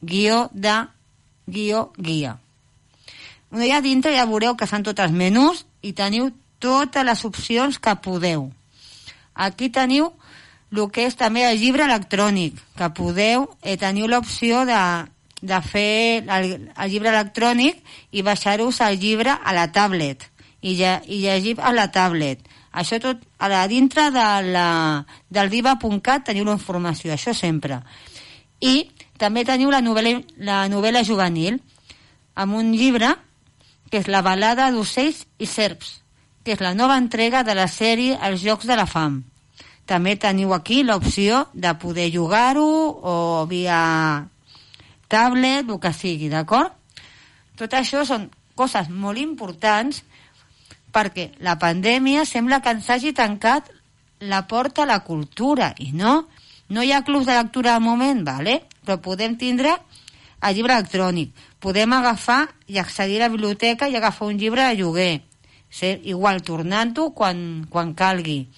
_guia. Allà dintre ja veureu que són tots els menús i teniu totes les opcions que podeu. Aquí teniu el que és també el llibre electrònic, que podeu, teniu l'opció de fer el llibre electrònic i baixar-vos el llibre a la tablet i llegir a la tablet. Això tot a dintre del diva.cat teniu la informació, això sempre. I també teniu la novel·la juvenil amb un llibre que és La balada d'ocells i serps, que és la nova entrega de la sèrie Els jocs de la fam. També teniu aquí l'opció de poder jugar-ho o via tablet, el que sigui, d'acord? Tot això són coses molt importants perquè la pandèmia sembla que ens hagi tancat la porta a la cultura i no hi ha clubs de lectura al moment, vale? Però podem tindre el llibre electrònic, podem agafar i accedir a la biblioteca i agafar un llibre de lloguer, igual tornant-ho quan calgui.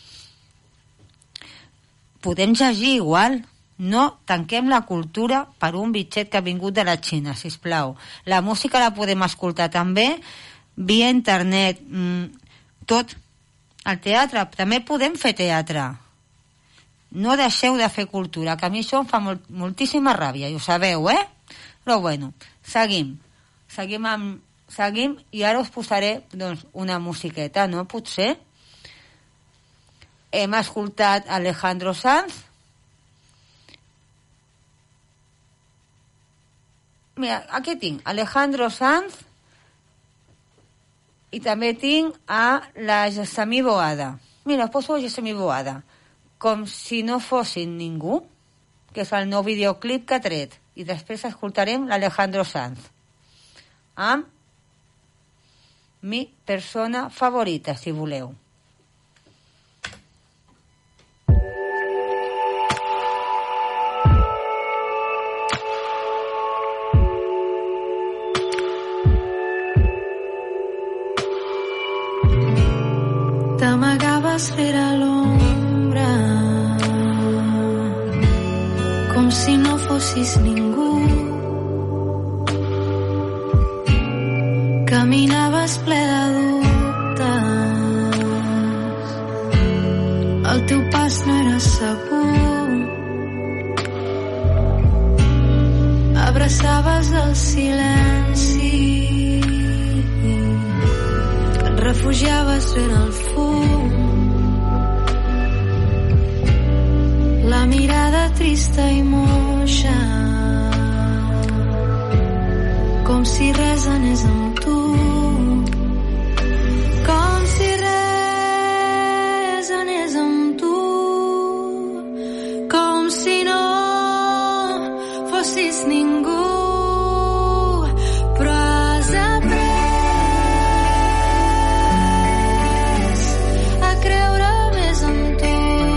Podem llegir igual, no tanquem la cultura per un bitxet que ha vingut de la Xina, sisplau. La música la podem escoltar també via internet, tot. El teatre, també podem fer teatre. No deixeu de fer cultura, que a mi això em fa moltíssima ràbia, i ho sabeu, Però bueno, seguim i ara us posaré doncs, una musiqueta, no? Potser hem escoltat Alejandro Sanz. Mira, aquí tinc Alejandro Sanz i també tinc a la Yassamí Boada. Mira, poso la Yassamí Boada, Com si no fossin ningú, que és el nou videoclip que ha tret, i després escoltarem l'Alejandro Sanz amb mi persona favorita, si voleu. T'amagaves rere l'ombra com si no fossis ningú. Caminaves ple de dubtes, el teu pas no era segur. Abraçaves el silenci, et refugiaves rere el fum. La mirada trista i moixa, com si res anés amb tu, com si res anés amb tu, com si no fossis ningú. Però has après a creure més en tu.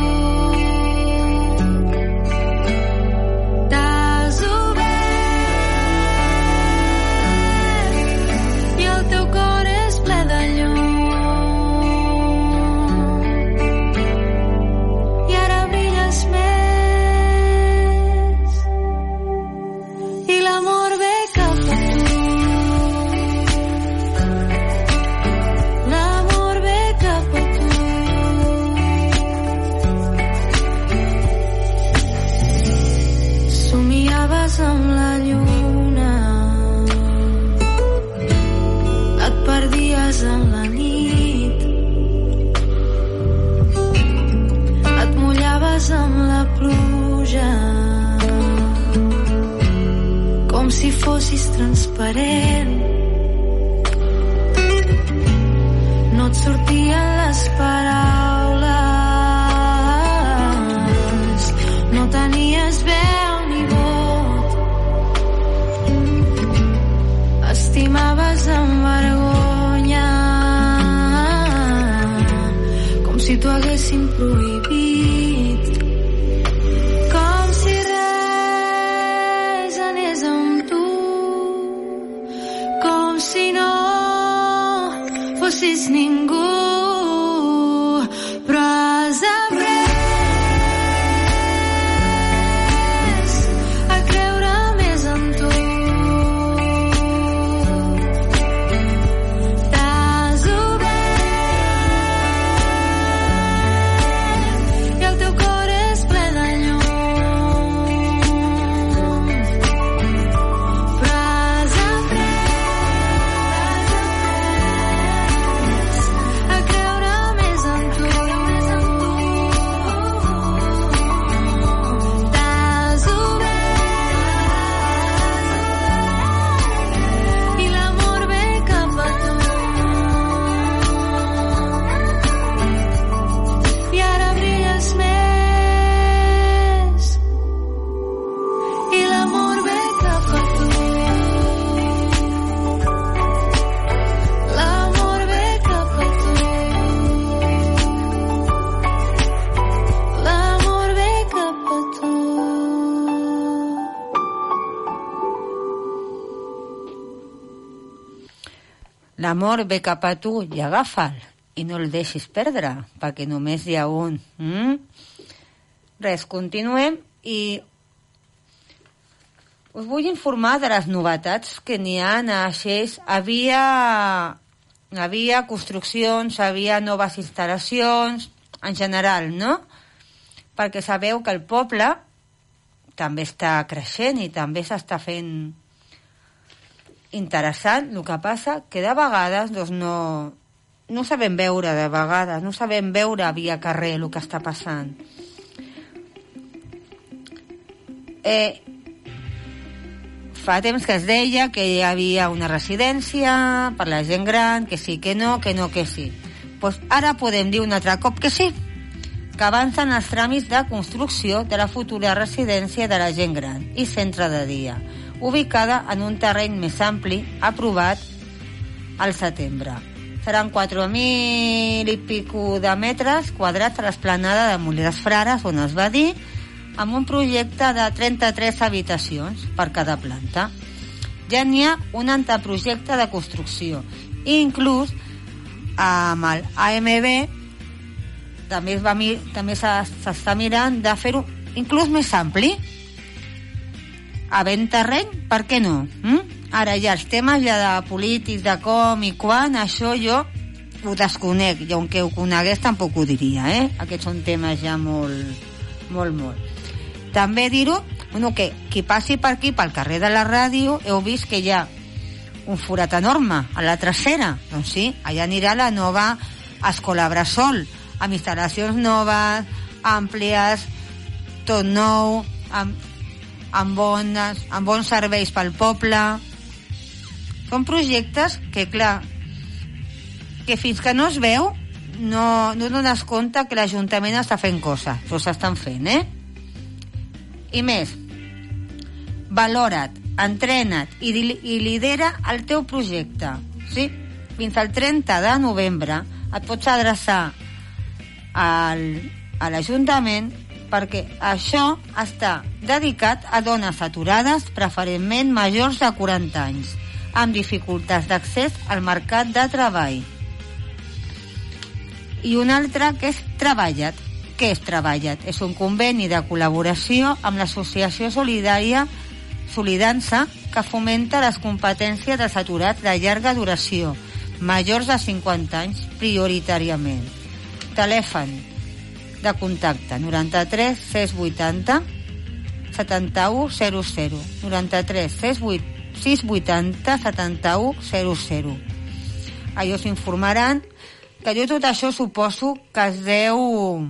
Amb la lluna et perdies en la nit, et mullaves amb la pluja com si fossis transparent. No et sortien les paraules, no tenies veu ni vot. Estimaves amb vergonya haguéssim prohibit, com si res anés amb tu, com si no fossis ningú, però has après a creure més en tu. T'has obert i el teu cor és ple de llum, però has après a creure més en tu. T'has obert i l'amor ve cap a tu. I ara brilles més i l'amor ve cap a tu. L'amor ve cap a tu. L'amor ve cap a tu. L'amor ve cap a tu i agafa'l i no el deixis perdre, perquè només hi ha un. Res, continuem i us vull informar de les novetats que n'hi ha a Xeix. Havia construccions, havia noves instal·lacions, en general, no? Perquè sabeu que el poble també està creixent i també s'està fent interessant. El que passa que de vegades doncs, no sabem veure, no sabem veure via carrer el que està passant. Fa temps que es deia que hi havia una residència per la gent gran, que sí, que no, que sí. Pues ara podem dir un altre cop que sí, que avancen els tràmits de construcció de la futura residència de la gent gran i centre de dia, ubicada en un terreny més ampli, aprovat al setembre. Seran 4.000 i pico de metres quadrats a l'esplanada de Molí dels Frares, on es va dir, amb un projecte de 33 habitacions per cada planta. Ja n'hi ha un anteprojecte de construcció. I inclús amb el AMB també s'està mirant de fer-ho inclús més ampli. Havent terreny, per què no? Ara ja els temes ja de polítics, de com i quan, això jo ho desconec, i aunque ho conegués tampoc ho diria, Aquests són temes ja molt. També dir-ho, que qui passi per aquí, pel carrer de la ràdio, heu vist que hi ha un forat enorme a la trasera. Doncs sí, allà anirà la nova escola Bressol, amb instal·lacions noves, àmplies, tot nou, amb bons serveis pel poble. Són projectes que, clar, que fins que no es veu no dones compte que l'Ajuntament està fent coses, però s'estan fent, I més, valora't, entrena't i lidera el teu projecte. Sí? Fins al 30 de novembre et pots adreçar a l'Ajuntament perquè això està dedicat a dones aturades, preferentment majors de 40 anys, amb dificultats d'accés al mercat de treball. I un altre que és Treballa't. Què és Treballa't? És un conveni de col·laboració amb l'associació solidària Solidança, que fomenta les competències dels aturats de llarga duració, majors de 50 anys prioritàriament. Telèfon de contacte 93 680 7100, 93 680 7100. Allò s'informaran, que jo tot això suposo que es deu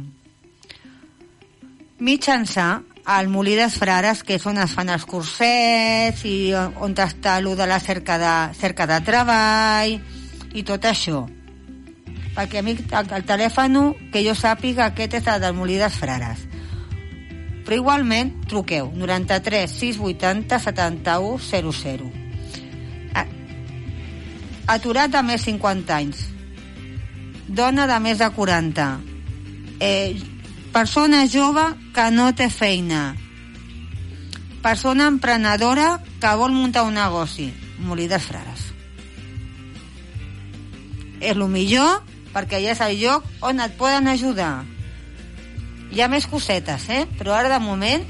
mitjançar al Molí dels Frares, que és on es fan els cursets i on està allò de la cerca de treball i tot això. Perquè a mi el telèfon que jo sàpiga aquest és el del Molí dels Frares. Però igualment truqueu 93 680 7100. Aturat de més 50 anys, dona de més de 40, Persona jove que no té feina. Persona emprenedora que vol muntar un negoci. Molí dels Frares. És el millor perquè ja és el lloc on et poden ajudar. Hi ha més cosetes, però ara de moment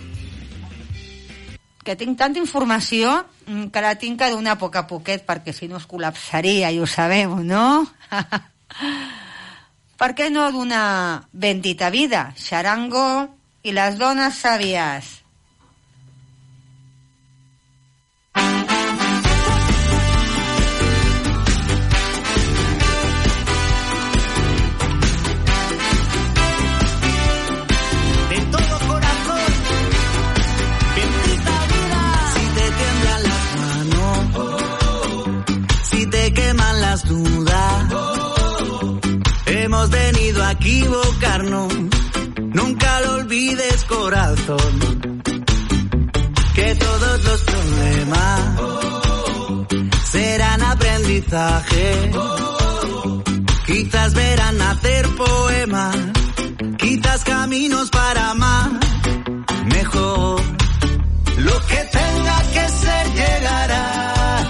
que tinc tanta informació que la tinc que donar a poc a poquet perquè si no es col·lapsaria, i ho sabeu, no? Per què no donar Bendita vida, xarango i les dones sàvies? Queman las dudas, hemos venido a equivocarnos, nunca lo olvides, corazón, que todos los problemas serán aprendizaje, quizás verán nacer poemas, quizás caminos para amar mejor, lo que tenga que ser llegará.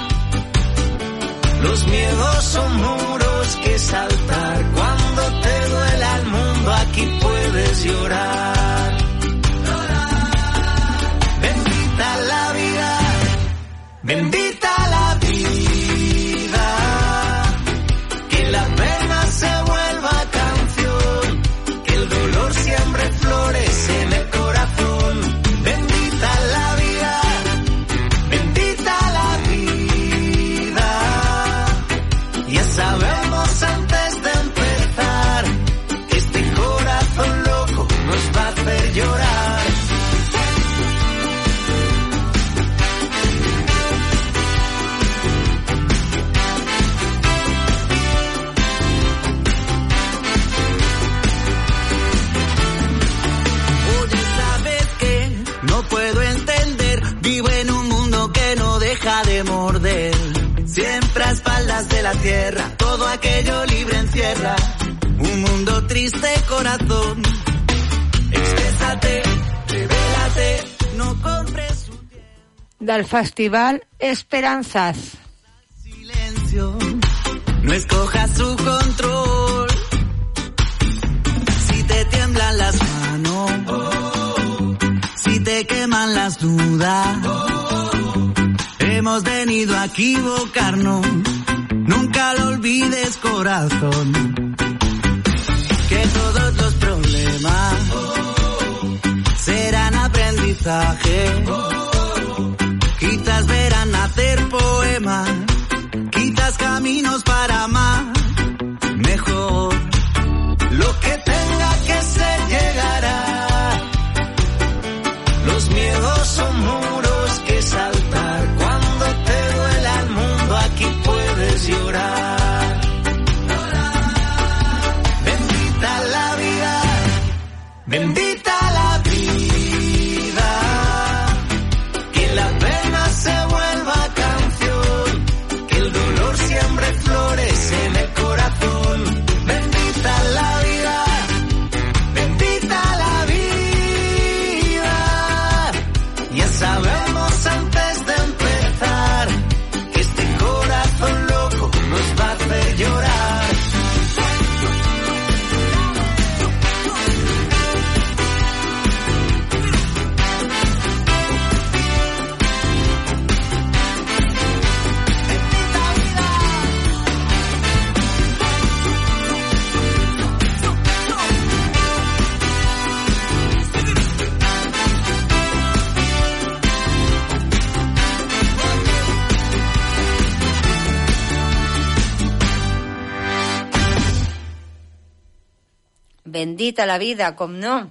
Los miedos son muros que saltar. Cuando te duela el mundo, aquí puedes llorar. Bendita la vida, bendita la vida. Que la pena se vuelva canción. Que el dolor siempre florece en el corazón. Bendita la vida, bendita la vida. Ya sabemos antes de empezar que este corazón loco nos va a hacer llorar. Oye, ¿sabes qué? No puedo entender. Vivo en un mundo que no deja de morder. Siempre a espaldas de la tierra, todo aquello libre encierra un mundo triste, corazón. Exprésate, revélate, no compres su tiempo. Del Festival Esperanzas. Silencio, no escojas su control. Si te tiemblan las manos, si te queman las dudas. Hemos venido a equivocarnos, nunca lo olvides, corazón, que todos los problemas serán aprendizaje, quizás verán nacer poemas, quizás caminos para amar mejor, lo que tenga que ser llegará, los miedos son muros que saltar. Aquí puedes llorar. Bendita la vida, bendita la vida. Que la pena se vuelva canción. Que el dolor siempre florece en el corazón. Bendita la vida, bendita la vida. Ya sabemos antes de empezar que este corazón loco nos va a hacer llorar. Bendita la vida, com no.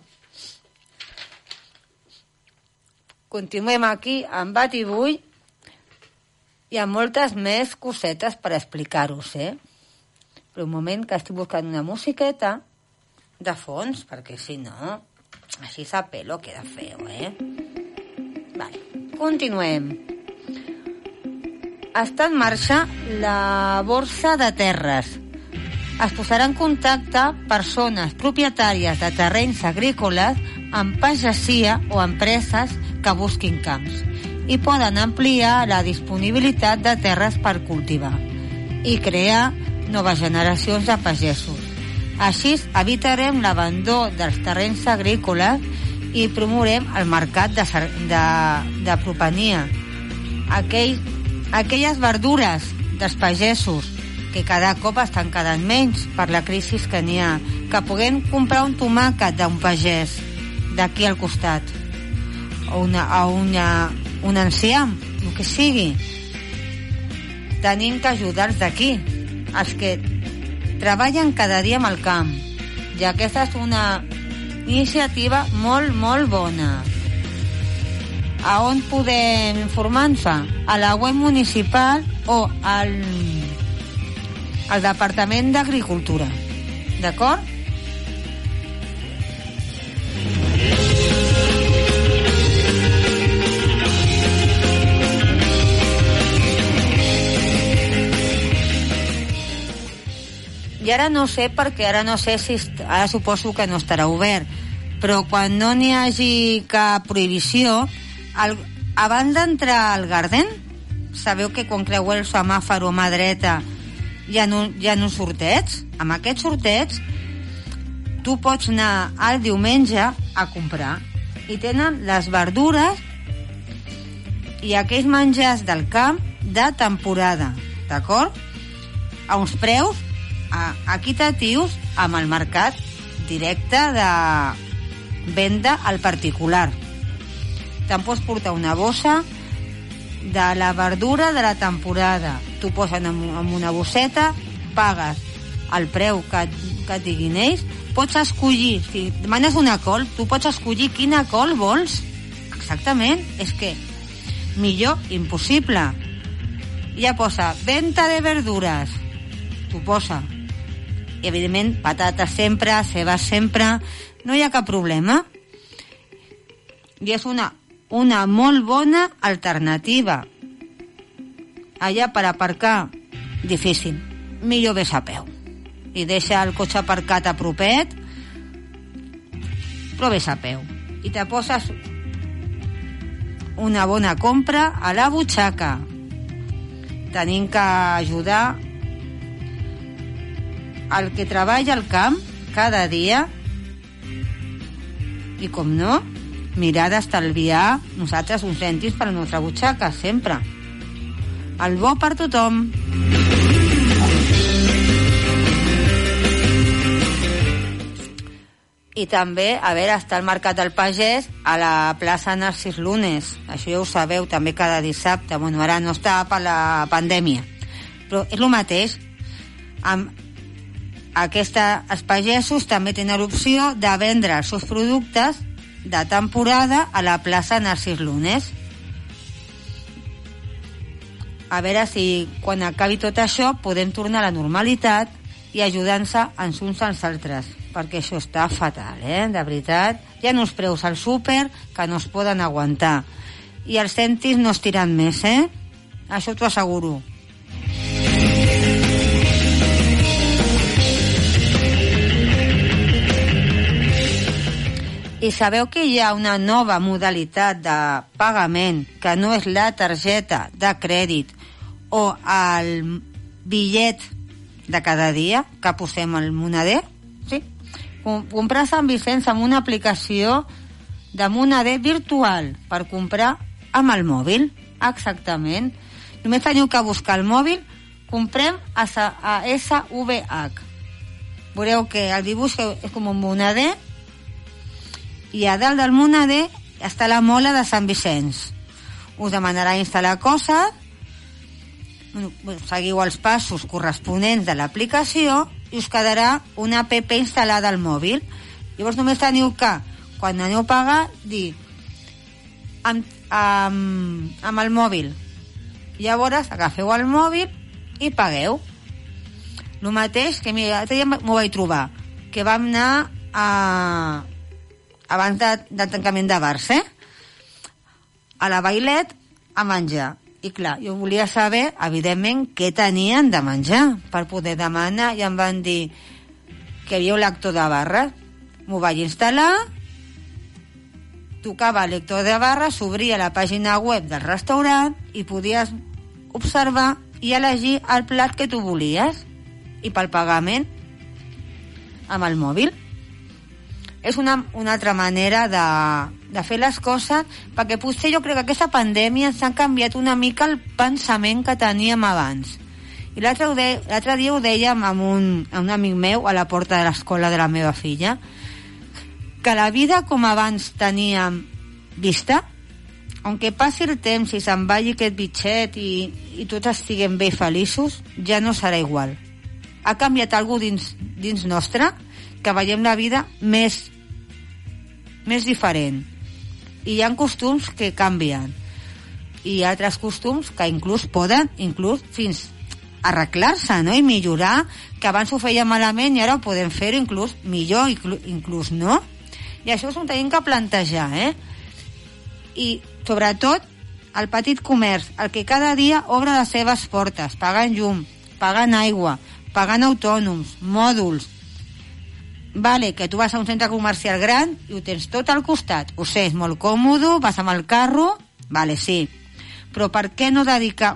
Continuem aquí amb Batibull i amb moltes més cosetes per explicar-vos, Però un moment que estic buscant una musiqueta de fons, perquè si no, així a pelo queda feo, Vale, continuem. Està en marxa la Borsa de Terres. Es posarà en contacte persones propietàries de terrenys agrícoles amb pagesia o empreses que busquin camps i poden ampliar la disponibilitat de terres per cultivar i crear noves generacions de pagesos. Així evitarem l'abandó dels terrenys agrícoles i promourem el mercat de propania. Aquelles verdures dels pagesos que cada cop estan quedant menys per la crisi que n'hi ha, que puguem comprar un tomàquet d'un pagès d'aquí al costat o un enciam, el que sigui. Tenim que ajudar-los d'aquí, els que treballen cada dia amb el camp, i aquesta és una iniciativa molt, molt bona. A on podem informar-nos? A la web municipal o al Departament d'Agricultura. D'acord? I ara no sé, perquè ara no sé si... Ara suposo que no estarà obert, però quan no n'hi hagi cap prohibició, abans d'entrar al Garden, sabeu que quan creueu el semàfor a mà dreta hi ha uns sortets? Amb aquests sortets tu pots anar al diumenge a comprar i tenen les verdures i aquells menjars del camp de temporada, d'acord? A uns preus equitatius amb el mercat directe de venda al particular. Te'n pots portar una bossa de la verdura de la temporada, t'ho posen en una bosseta, pagues el preu que et diguin ells, pots escollir, si demanes una col, tu pots escollir quina col vols. Exactament, és que millor impossible. Ja posa venta de verdures, t'ho posa. I evidentment patates sempre, cebes sempre, no hi ha cap problema. I és una molt bona alternativa. Allà per aparcar, difícil, millor ves a peu i deixa el cotxe aparcat a propet, però ves a peu i te poses una bona compra a la butxaca. Tenim que ajudar el que treballa al camp cada dia i, com no, mirar d'estalviar nosaltres uns cèntims per la nostra butxaca, sempre. El bo per tothom. I també, a veure, està el Mercat del Pagès a la plaça Narcís Lunes. Això ja ho sabeu, també cada dissabte. Bueno, ara no està per la pandèmia, però és el mateix. Els pagesos també tenen l'opció de vendre els seus productes de temporada a la plaça Narcís Lunes. A veure si quan acabi tot això podem tornar a la normalitat i ajudar-se uns als altres, perquè això està fatal, de veritat. Hi ha uns preus al súper que no es poden aguantar i els cèntims no es tiren més, això t'ho asseguro. I sabeu que hi ha una nova modalitat de pagament que no és la targeta de crèdit o el bitllet de cada dia que posem al moneder? Sí. Comprar a Sant Vicenç amb una aplicació de moneder virtual per comprar amb el mòbil. Exactament. Només teniu que buscar el mòbil, comprem a SVH. Veureu que el dibuix és com un moneder i a dalt del moneder està la mola de Sant Vicenç. Us demanarà instal·lar coses, seguiu els passos corresponents de l'aplicació i us quedarà una app instal·lada al mòbil. Llavors només teniu que, quan aneu a pagar, dir amb el mòbil. Llavors agafeu el mòbil i pagueu. El mateix que m'ho vaig trobar, que vam anar abans del tancament de bars, a la Vailet a menjar. I clar, jo volia saber, evidentment, què tenien de menjar per poder demanar, i em van dir que hi havia un lector de barres. M'ho vaig instal·lar, tocava el lector de barres, s'obria la pàgina web del restaurant i podies observar i elegir el plat que tu volies, i pel pagament amb el mòbil. És una altra manera de fer les coses, perquè potser jo crec que aquesta pandèmia ens ha canviat una mica el pensament que teníem abans. I l'altre dia ho dèiem a un amic meu a la porta de l'escola de la meva filla, que la vida com abans teníem vista, aunque passi el temps i se'n vagi aquest bitxet i tots estiguem bé feliços, ja no serà igual. Ha canviat alguna cosa dins nostre, que veiem la vida més diferent. I hi ha costums que canvien. I hi ha altres costums que inclús poden fins arreglar-se, no? I millorar, que abans ho feia malament i ara ho podem fer inclús millor, inclús no? I això s'ho tenim que plantejar, I sobretot el petit comerç, el que cada dia obre les seves portes, pagant llum, pagant aigua, pagant autònoms, mòduls. Vale, que tu vas a un centre comercial gran i ho tens tot al costat. Ho sé, és molt còmode, vas amb el carro, vale, sí. Però per què no dedicar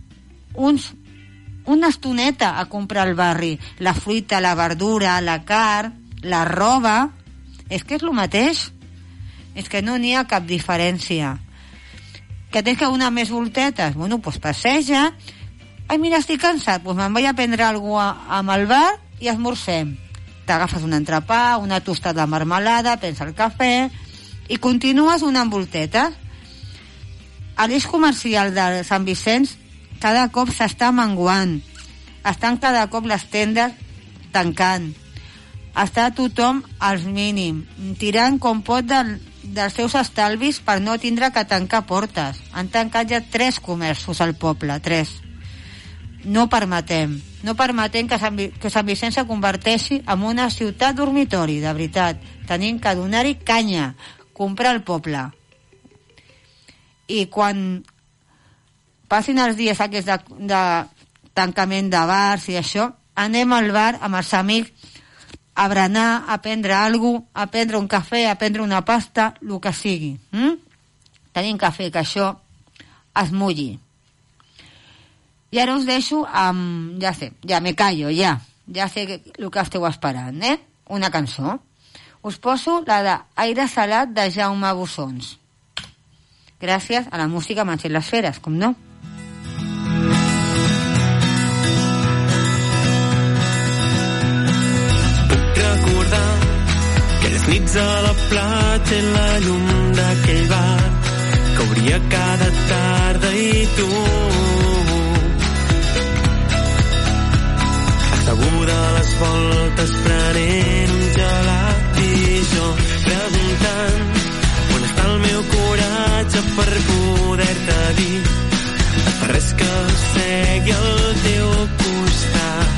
una estoneta a comprar al barri? La fruita, la verdura, la carn, la roba... És que és el mateix. És que no n'hi ha cap diferència. Que tens que donar més voltetes? Bueno, doncs passeja. Ai, mira, estic cansat, doncs me'n vaig a prendre alguna cosa amb el bar i esmorzem. T'agafes un entrepà, una tostada de marmelada, prens el cafè i continues donant voltetes. A l'eix comercial de Sant Vicenç cada cop s'està menguant. Estan cada cop les tendes tancant. Està tothom als mínims, tirant com pot dels seus estalvis per no tindre que tancar portes. Han tancat ja 3 comerços al poble, 3. No permetem que Sant Vicenç se converteixi en una ciutat dormitori, de veritat. Tenim que donar-hi canya, comprar al poble. I quan passin els dies aquests de tancament de bars i això, anem al bar amb els amics a berenar, a prendre alguna cosa, a prendre un cafè, a prendre una pasta, el que sigui. Tenim que fer que això es mulli. I ara us deixo amb... Ja me callo, ja sé el que esteu esperant, Una cançó. Us poso la d'Aire Salat de Jaume Bussons. Gràcies a la música Manxet les Feres, com no? Recordar aquelles nits a la platja i la llum d'aquell bar que obria cada tarda i tu asseguda a les voltes prenent un gelat i jo preguntant on està el meu coratge per poder-te dir per res que segui al teu costat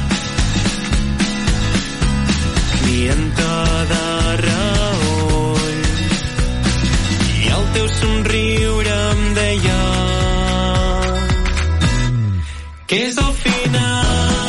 mirant-te de reüll i el teu somriure em deia que és el final.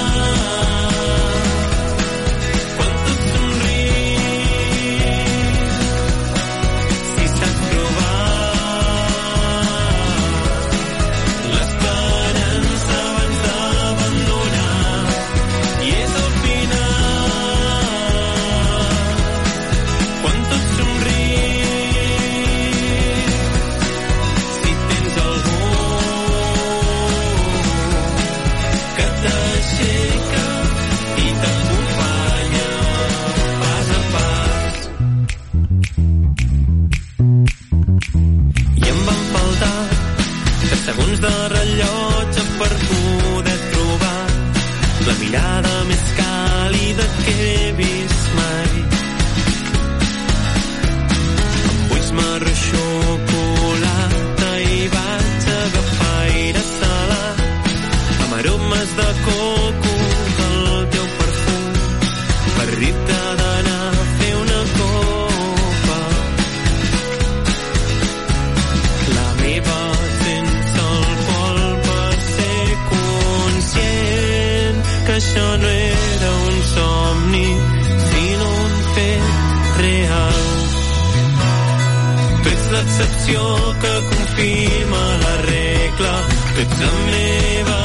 Segons de rellotge per poder trobar la mirada més càlida que he vist mai. Amb ulls marró xocolata i vaig agafar aire salat amb aromes de coco del teu perfum per dir-te d'anar a fer una copa. La meva sense alcohol canció que confirma la regla que ets la meva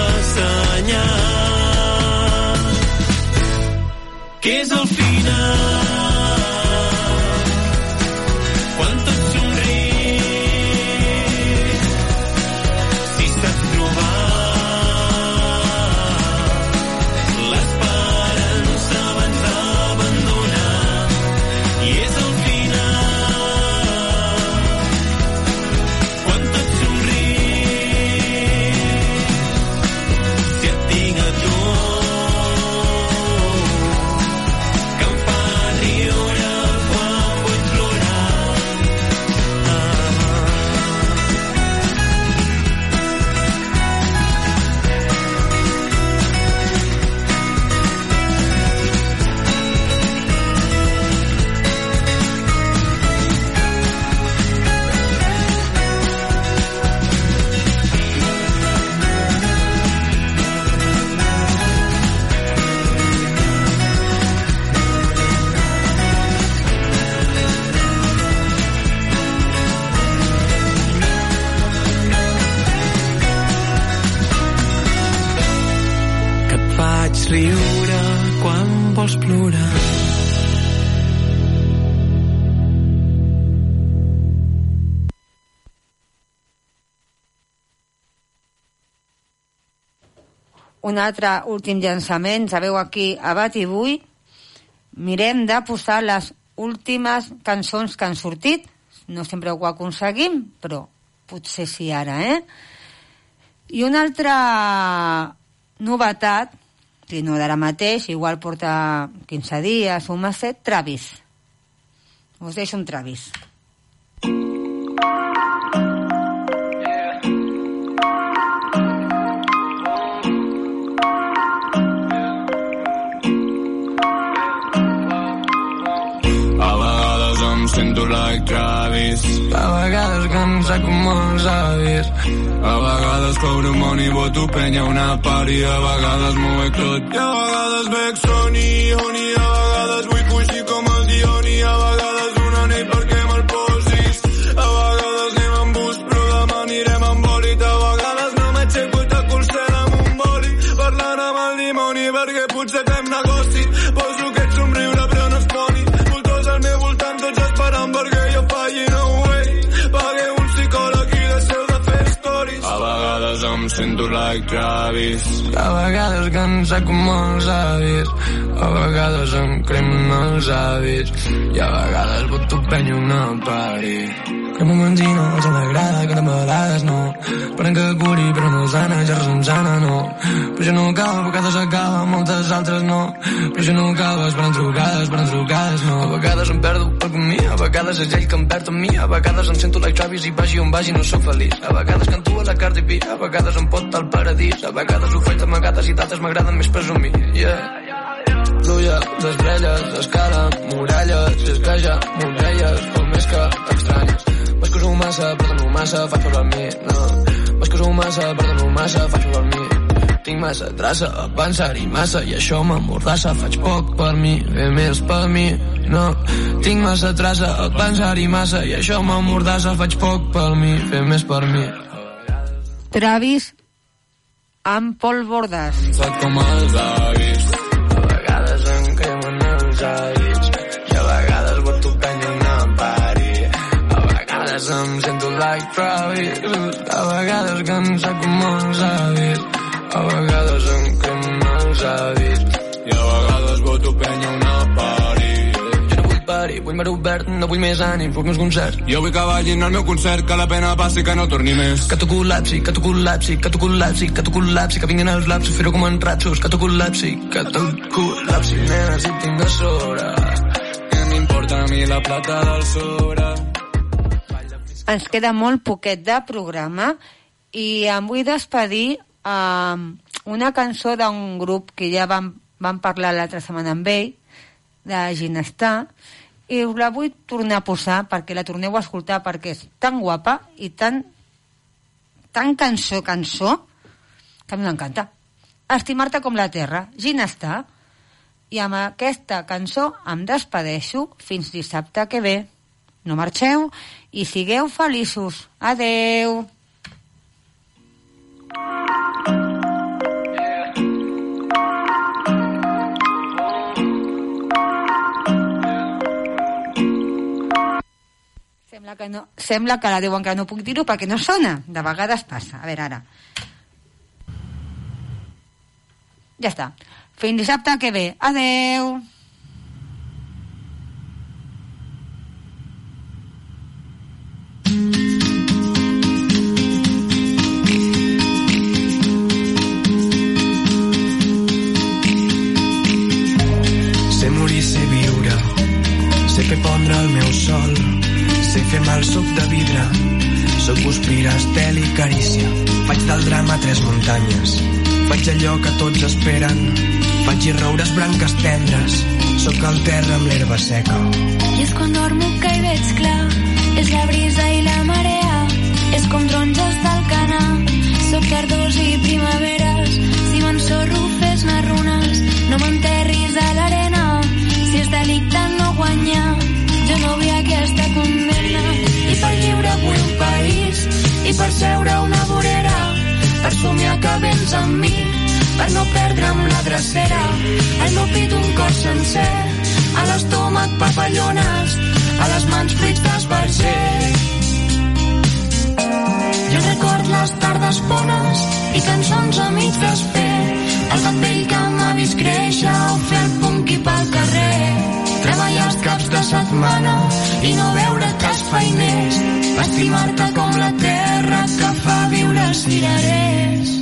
senyal, que és el final. Quan tot somriu, si saps trobar l'esperança abans d'abandonar, i és el final. Quan tot somriu, si et tinc a tu, que em fa riure quan vull plorar. Que et faig riure quan vols plorar. Un altre últim llançament, sabeu aquí a Batibull, mirem de posar les últimes cançons que han sortit. No sempre ho aconseguim, però potser sí ara, I una altra novetat, que no d'ara mateix, igual porta 15 dies o un meset, Travis. Us deixo un Travis. A vegades em sento like Travis, a vegades cansa com els avis, a vegades cobro money, voto penya una party, a vegades m'ho veig tot i a vegades veig Sony, Honey, a vegades vull fugir com el Dioni, a vegades un anell perquè me'l posis, a vegades anem en bus però demà anirem en bòlit, a vegades no m'aixeco i t'acolcem amb un boli, parlant amb el dimoni perquè potser fem negoci, poso aquest somriure però no es poni, voltors al meu voltant tots esperant perquè jo falli, no way, pagué un psicòleg i deixeu de fer stories. A vegades em sento like Travis, a vegades cansa com els avis, a vegades em cremen els hàbits i a vegades voto penya una party. Crema benzina, els alegrada, caramelades no, paren que curi però no sana, ja res em sana no, però això no acaba, a vegades acaba, moltes altres no, però això no acaba, esperant trucades no, a vegades em perdo pel camí, a vegades és ell que em perd a mi, a vegades em sento like Travis i vagi on vagi no sóc feliç, a vegades canto a la Cardi B, a vegades em pot al paradís, a vegades ho faig d'amagades i d'altres m'agraden més presumir, pluja, d'estrelles, escala, muralles, si és que ja m'ho deies, com és que t'estranyes. Veig que sou massa, perdono massa, faig per mi, no. Veig que sou massa, perdono massa, faig per mi. Tinc massa traça a pensar-hi massa i això m'emmordassa, faig poc per mi, bé més per mi, no. Tinc massa traça a pensar-hi massa i això m'emmordassa, faig poc per mi, bé més per mi. Travis amb Pol Bordas. Soc com els avis, a vegades em cremen els avis i a vegades voto penya una party, a vegades em sento like Travis, a vegades cansa com els avis, a vegades em cremen els avis i a vegades voto penya una party. Jo no vull party, vull mar obert, no vull més ànim, vull més concerts. Jo vull que vagin al meu concert, que la pena passi, que no torni més. Que tu col·lapsi, que tu col·lapsi, que tu col·lapsi, que tu col·lapsi, que vinguin els lapsos, fer-ho com en ratxos, que tu col·lapsi, que tu col·lapsi, nena, si tinc de sobre, que m'importa a mi la plata del sobre. Ens queda molt poquet de programa i em vull despedir amb una cançó d'un grup que ja vam parlar l'altra setmana amb ell, de Ginestar, i us la vull tornar a posar perquè la torneu a escoltar perquè és tan guapa i tan cançó que a mi m'encanta. Estimar-te com la terra, Ginestar, i amb aquesta cançó em despedeixo fins dissabte que ve. no marxeu i sigueu feliços. Adeu. Sembla que la diuen que no puc dir-ho perquè no sona. De vegades passa. A veure, ara. Ja està. Fins dissabte que ve. Adeu. Sé morir, sé viure, sé fer pondre el meu sol, sé fer mal suc de vidre, soc guspira, estel i carícia, faig del drama 3 muntanyes, faig allò que tots esperen, faig i roures branques tendres, soc el terra amb l'herba seca. I és quan dormo que hi veig clar, és la brisa i la marea, és com taronges del canà, soc tardors i primaveres, si m'ensorro fes-ne runes, no m'enterris a l'arena, si és delicte no guanyar, jo no vull aquesta condemna. I per lliure vull un país, i per seure una vorera, per somiar que vens amb mi, per no perdre'm la drecera, al meu pit un cor sencer, a l'estómac papallones, a les mans fruits d'esbarger. Jo record les tardes bones i cançons a mig desfer, el gat vell que m'ha vist créixer o fer el punqui pel carrer, treballar els caps de setmana i no veure cas feiners, estimar-te com la terra que fa viure els cirerers.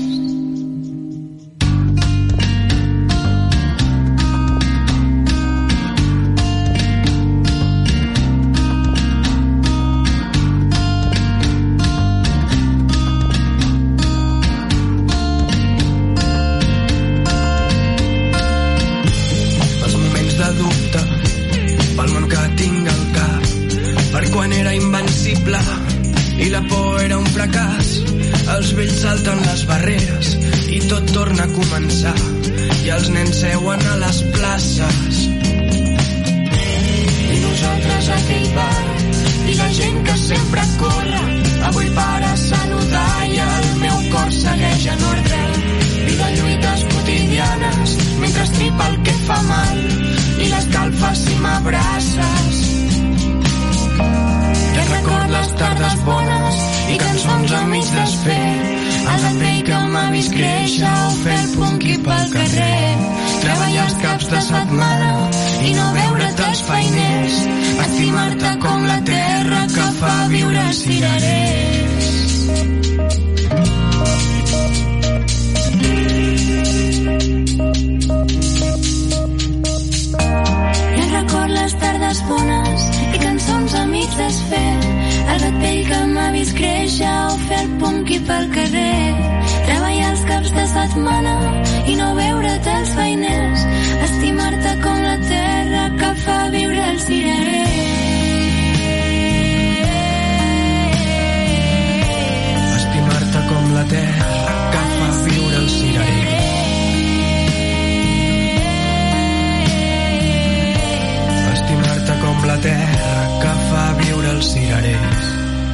I la por era un fracàs, els vells salten les barreres i tot torna a començar, i els nens seuen a les places i nosaltres a aquell bar, i la gent que sempre corre avui para saludar, i el meu cor segueix en ordre, vida lluites quotidianes mentre estripa el que fa mal i l'escalfa si m'abraces. Jo record les tardes bones i cançons a mig desfer, el gat vell que m'ha vist créixer o fer el punqui pel carrer, treballar els caps de setmana i no veure't els feiners, estimar-te com la terra que fa viure els cirerers. Jo record les tardes bones i cançons a mig desfer, el gat vell que m'ha vist créixer o fer el punqui pel carrer, treballar els caps de setmana i no veure't els feiners, estimar-te com la terra que fa viure els cirerers. Estimar-te com la terra que fa viure els cirerers. Estimar-te com la terra que fa viure els cirerers.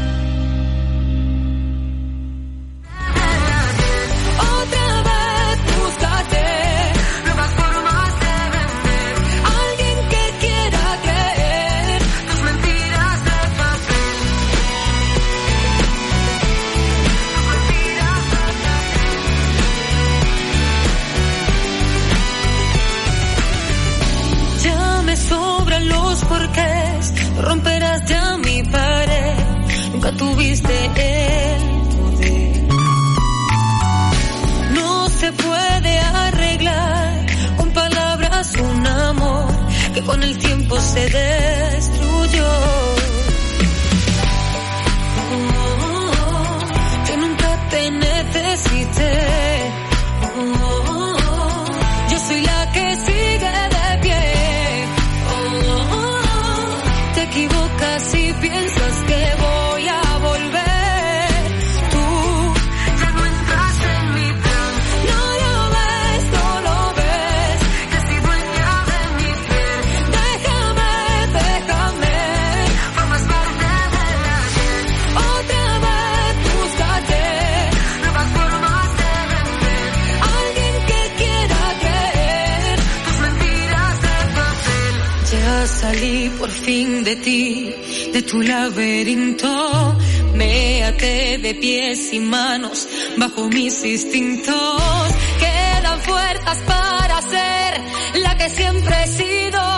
Romperás ya mi pared, nunca tuviste el poder. No se puede arreglar con palabras un amor que con el tiempo se destruyó. Que nunca te necesité. Yo soy la que sigue de pie. Te equivocas si piensas que voy a volver. Tú ya no entras en mi plan. No lo ves, que soy dueña de mi piel. Déjame, por más salí por fin de ti, de tu laberinto. Me até de pies y manos bajo mis instintos. Quedan fuerzas para ser la que siempre he sido.